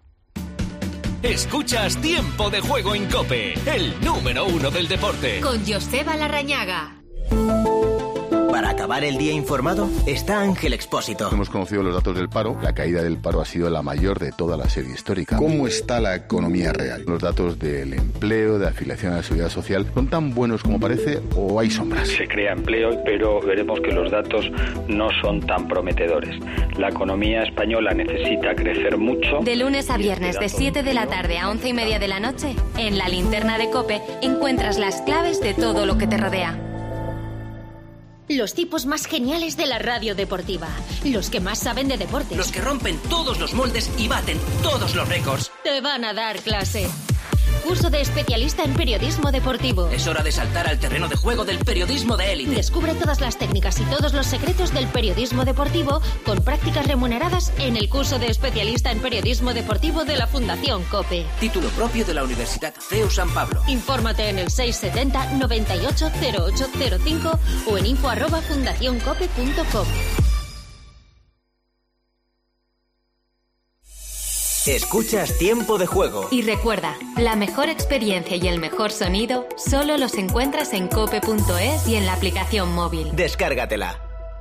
Escuchas Tiempo de Juego en COPE, el número uno del deporte. Con Joseba Larrañaga. Para acabar el día informado, está Ángel Expósito. Hemos conocido los datos del paro. La caída del paro ha sido la mayor de toda la serie histórica. ¿Cómo está la economía real? Los datos del empleo, de afiliación a la seguridad social, ¿son tan buenos como parece o hay sombras? Se crea empleo, pero veremos que los datos no son tan prometedores. La economía española necesita crecer mucho. De lunes a viernes, de siete de la tarde a once y media de la noche, en la linterna de COPE encuentras las claves de todo lo que te rodea. Los tipos más geniales de la radio deportiva. Los que más saben de deportes. Los que rompen todos los moldes y baten todos los récords. Te van a dar clase. Curso de especialista en periodismo deportivo. Es hora de saltar al terreno de juego del periodismo de élite. Descubre todas las técnicas y todos los secretos del periodismo deportivo con prácticas remuneradas en el curso de especialista en periodismo deportivo de la Fundación COPE. Título propio de la Universidad C E U San Pablo. Infórmate en el seiscientos setenta, noventa y ocho, cero ocho cero cinco o en info arroba fundacioncope punto com. Escuchas Tiempo de Juego. Y recuerda, la mejor experiencia y el mejor sonido solo los encuentras en cope punto es y en la aplicación móvil. Descárgatela.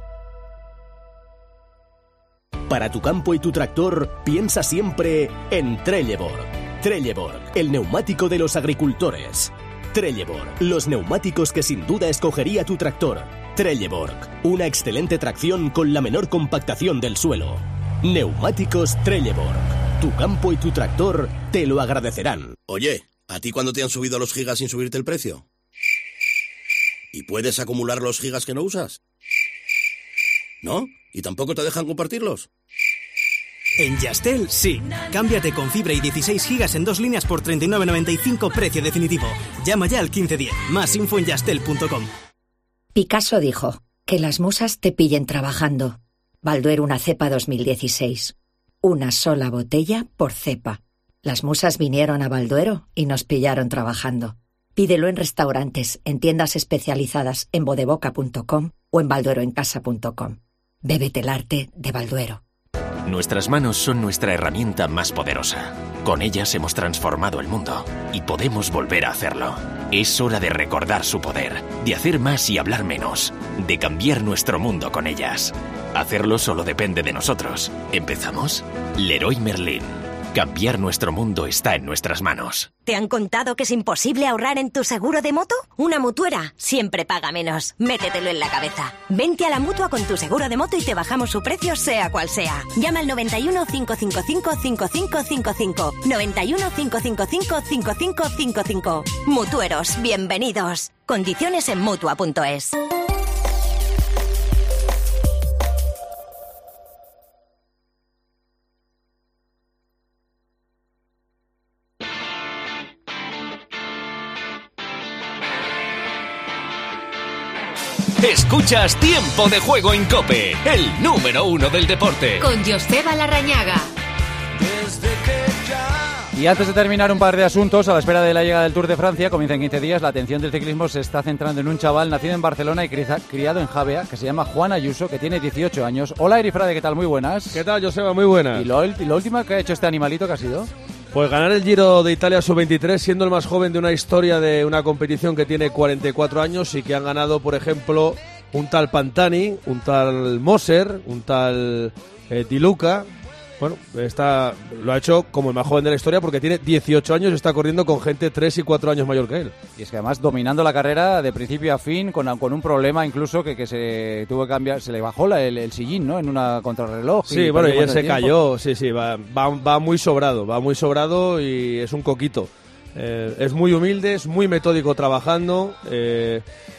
Para tu campo y tu tractor, piensa siempre en Trelleborg. Trelleborg, el neumático de los agricultores. Trelleborg, los neumáticos que sin duda escogería tu tractor. Trelleborg, una excelente tracción con la menor compactación del suelo. Neumáticos Trelleborg. Tu campo y tu tractor te lo agradecerán. Oye, ¿a ti cuándo te han subido los gigas sin subirte el precio? ¿Y puedes acumular los gigas que no usas? ¿No? ¿Y tampoco te dejan compartirlos? En Yastel, sí. Cámbiate con fibra y dieciséis gigas en dos líneas por treinta y nueve noventa y cinco, precio definitivo. Llama ya al quince diez. Más info en yastel punto com. Picasso dijo, que las musas te pillen trabajando. Balduero una cepa dos mil dieciséis. Una sola botella por cepa. Las musas vinieron a Balduero y nos pillaron trabajando. Pídelo en restaurantes, en tiendas especializadas en bodeboca punto com o en baldueroencasa punto com. Bébete el arte de Balduero. Nuestras manos son nuestra herramienta más poderosa. Con ellas hemos transformado el mundo y podemos volver a hacerlo. Es hora de recordar su poder, de hacer más y hablar menos, de cambiar nuestro mundo con ellas. Hacerlo solo depende de nosotros. ¿Empezamos? Leroy Merlin. Cambiar nuestro mundo está en nuestras manos. ¿Te han contado que es imposible ahorrar en tu seguro de moto? Una mutuera siempre paga menos. Métetelo en la cabeza. Vente a la Mutua con tu seguro de moto y te bajamos su precio sea cual sea. Llama al noventa y uno, cinco cinco cinco, cinco cinco cinco cinco. noventa y uno, cinco cinco cinco, cinco cinco cinco cinco. Mutueros, bienvenidos. Condiciones en mutua punto es. Escuchas Tiempo de Juego en COPE, el número uno del deporte. Con Joseba Larrañaga. Y antes de terminar, un par de asuntos. A la espera de la llegada del Tour de Francia, comienza en quince días, la atención del ciclismo se está centrando en un chaval nacido en Barcelona y criado en Javea, que se llama Juan Ayuso, que tiene dieciocho años. Hola, Erifrade, ¿qué tal? Muy buenas. ¿Qué tal, Joseba? Muy buenas. ¿Y lo, y lo último que ha hecho este animalito, qué ha sido? Pues ganar el Giro de Italia sub veintitrés, siendo el más joven de una historia de una competición que tiene cuarenta y cuatro años y que han ganado, por ejemplo, un tal Pantani, un tal Moser, un tal eh, Di Luca. Bueno, está, lo ha hecho como el más joven de la historia porque tiene dieciocho años y está corriendo con gente tres y cuatro años mayor que él. Y es que además dominando la carrera de principio a fin, con, con un problema incluso que, que se tuvo que cambiar, se le bajó la, el, el sillín, ¿no? En una contrarreloj. Sí, y bueno, y él se cayó, sí, sí, va, va, va muy sobrado, va muy sobrado y es un coquito. Eh, es muy humilde, es muy metódico trabajando. Eh,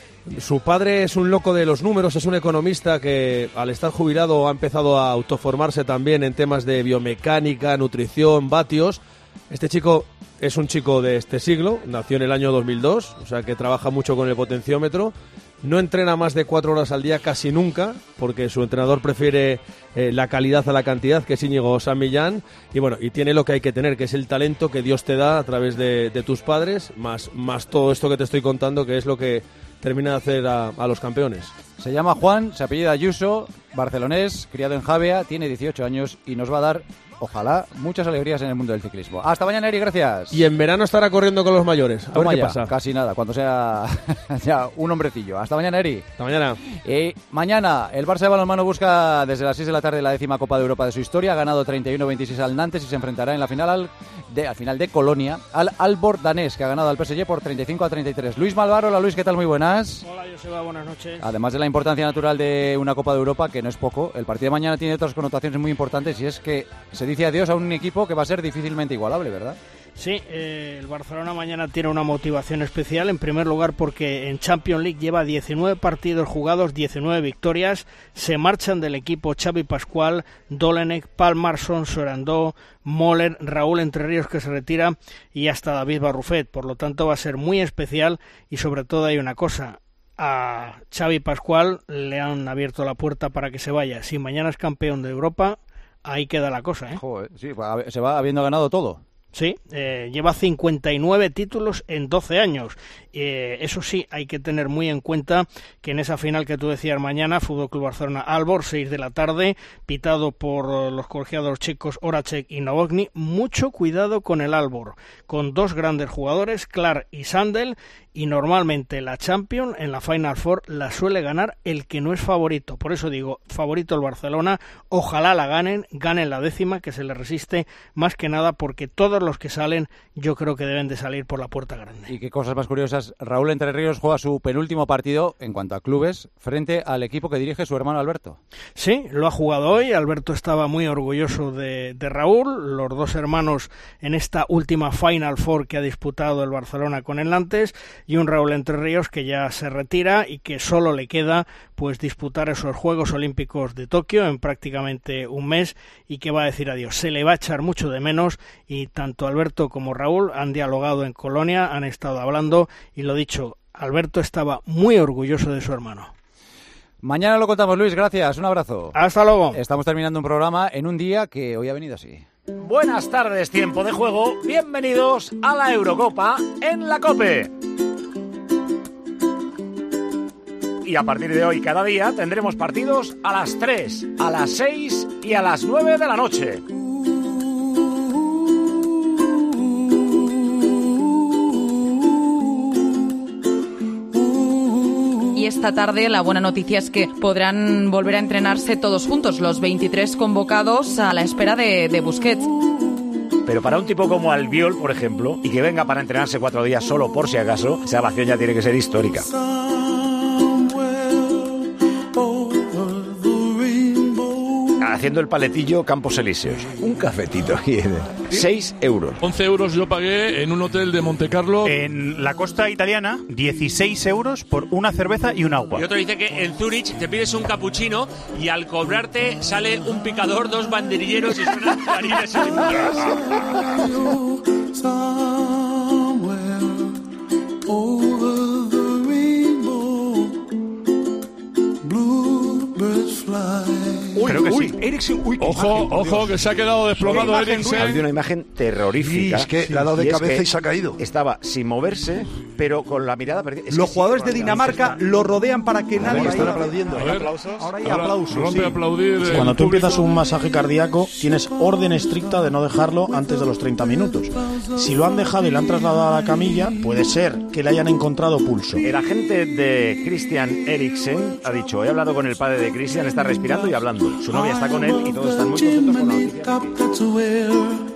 Su padre es un loco de los números, es un economista que al estar jubilado ha empezado a autoformarse también en temas de biomecánica, nutrición, vatios. Este chico es un chico de este siglo, nació en el año dos mil dos, o sea que trabaja mucho con el potenciómetro. No entrena más de cuatro horas al día casi nunca, porque su entrenador prefiere eh, la calidad a la cantidad, que es Íñigo San Millán. Y bueno, y tiene lo que hay que tener, que es el talento que Dios te da a través de, de tus padres, más, más todo esto que te estoy contando, que es lo que termina de hacer a, a los campeones. Se llama Juan, se apellida Ayuso, barcelonés, criado en Javea, tiene dieciocho años y nos va a dar, ojalá, muchas alegrías en el mundo del ciclismo. Hasta mañana, Eri, gracias. Y en verano estará corriendo con los mayores. A Toma ver qué ya, pasa. Casi nada, cuando sea ya un hombrecillo. Hasta mañana, Eri. Hasta mañana. Eh, mañana, el Barça de balonmano busca desde las seis de la tarde la décima Copa de Europa de su historia. Ha ganado treinta y uno veintiséis al Nantes y se enfrentará en la final al, de, al final de Colonia al Aalborg danés, que ha ganado al P S G por treinta y cinco a treinta y tres. Luis Malvar, hola Luis, ¿qué tal? Muy buenas. Hola, Joseba, buenas noches. Además de la importancia natural de una Copa de Europa, que no es poco, el partido de mañana tiene otras connotaciones muy importantes y es que se dice adiós a un equipo que va a ser difícilmente igualable, ¿verdad? Sí, eh, el Barcelona mañana tiene una motivación especial, en primer lugar porque en Champions League lleva diecinueve partidos jugados, diecinueve victorias, se marchan del equipo Xavi Pascual, Domenech, Palmarsson, Sorandó, Moller, Raúl Entre Ríos, que se retira, y hasta David Barrufet, por lo tanto va a ser muy especial y sobre todo hay una cosa: a Xavi Pascual le han abierto la puerta para que se vaya. Si mañana es campeón de Europa, ahí queda la cosa, ¿eh? Joder, sí, se va habiendo ganado todo. Sí, eh, lleva cincuenta y nueve títulos en doce años. Eh, eso sí, hay que tener muy en cuenta que en esa final que tú decías mañana, Fútbol Club Barcelona Aalborg, seis de la tarde, pitado por los colegiados checos Horacek y Novotny, mucho cuidado con el Aalborg, con dos grandes jugadores, Clark y Sandel, y normalmente la Champions, en la Final Four, la suele ganar el que no es favorito. Por eso digo, favorito el Barcelona, ojalá la ganen, ganen la décima, que se le resiste más que nada, porque todos los que salen yo creo que deben de salir por la puerta grande. Y qué cosas más curiosas, Raúl Entre Ríos juega su penúltimo partido en cuanto a clubes frente al equipo que dirige su hermano Alberto. Sí, lo ha jugado hoy, Alberto estaba muy orgulloso de, de Raúl, los dos hermanos en esta última Final Four que ha disputado el Barcelona con el Nantes, y un Raúl Entre Ríos que ya se retira y que solo le queda pues disputar esos Juegos Olímpicos de Tokio en prácticamente un mes y que va a decir adiós. Se le va a echar mucho de menos y tanto Alberto como Raúl han dialogado en Colonia, han estado hablando y lo dicho, Alberto estaba muy orgulloso de su hermano. Mañana lo contamos, Luis, gracias, un abrazo. Hasta luego. Estamos terminando un programa en un día que hoy ha venido así. Buenas tardes, tiempo de juego, bienvenidos a la Eurocopa en la COPE. Y a partir de hoy, cada día, tendremos partidos a las tres, a las seis y a las nueve de la noche. Y esta tarde la buena noticia es que podrán volver a entrenarse todos juntos, los veintitrés convocados a la espera de, de Busquets. Pero para un tipo como Albiol, por ejemplo, y que venga para entrenarse cuatro días solo por si acaso, esa salvación ya tiene que ser histórica. Haciendo el paletillo Campos Elíseos. Un cafetito viene. seis euros. once euros yo pagué en un hotel de Montecarlo. En la costa italiana, dieciséis euros por una cerveza y un agua. Y otro dice que en Zurich te pides un capuchino y al cobrarte sale un picador, dos banderilleros y suenan clarines Uy, creo que uy, sí. Eriksen, uy, qué Ojo, imagen, por ojo, Dios. que se ha quedado desplomado Eriksen. Ha habido una imagen terrorífica. Sí, es que le ha dado de y es cabeza que y se ha caído. Estaba sin moverse, pero con la mirada perdida. Es Los que jugadores sí, de Dinamarca lo rodean para que nadie... Están aplaudiendo. A ver, Ahora hay ahora aplausos. rompe sí. a aplaudir. el Cuando tú público. empiezas un masaje cardíaco, tienes orden estricta de no dejarlo antes de los treinta minutos. Si lo han dejado y le han trasladado a la camilla, puede ser que le hayan encontrado pulso. El agente de Christian Eriksen ha dicho, he hablado con el padre de Christian, está respirando y hablando. Su novia está con él y todos están muy contentos con la noticia.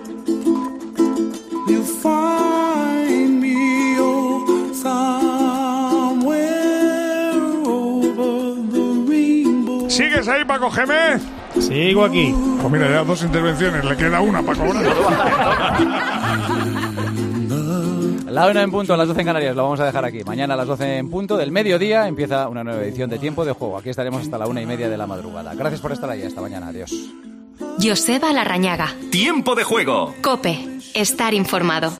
¿Sigues ahí, Paco Gémez? Sigo aquí. Pues mira, ya dos intervenciones, le queda una para cobrar. La una en punto, a las doce en Canarias, lo vamos a dejar aquí. Mañana a las doce en punto del mediodía empieza una nueva edición de Tiempo de Juego. Aquí estaremos hasta la una y media de la madrugada. Gracias por estar ahí, hasta mañana, adiós. Joseba Larrañaga. Tiempo de Juego. COPE. Estar informado.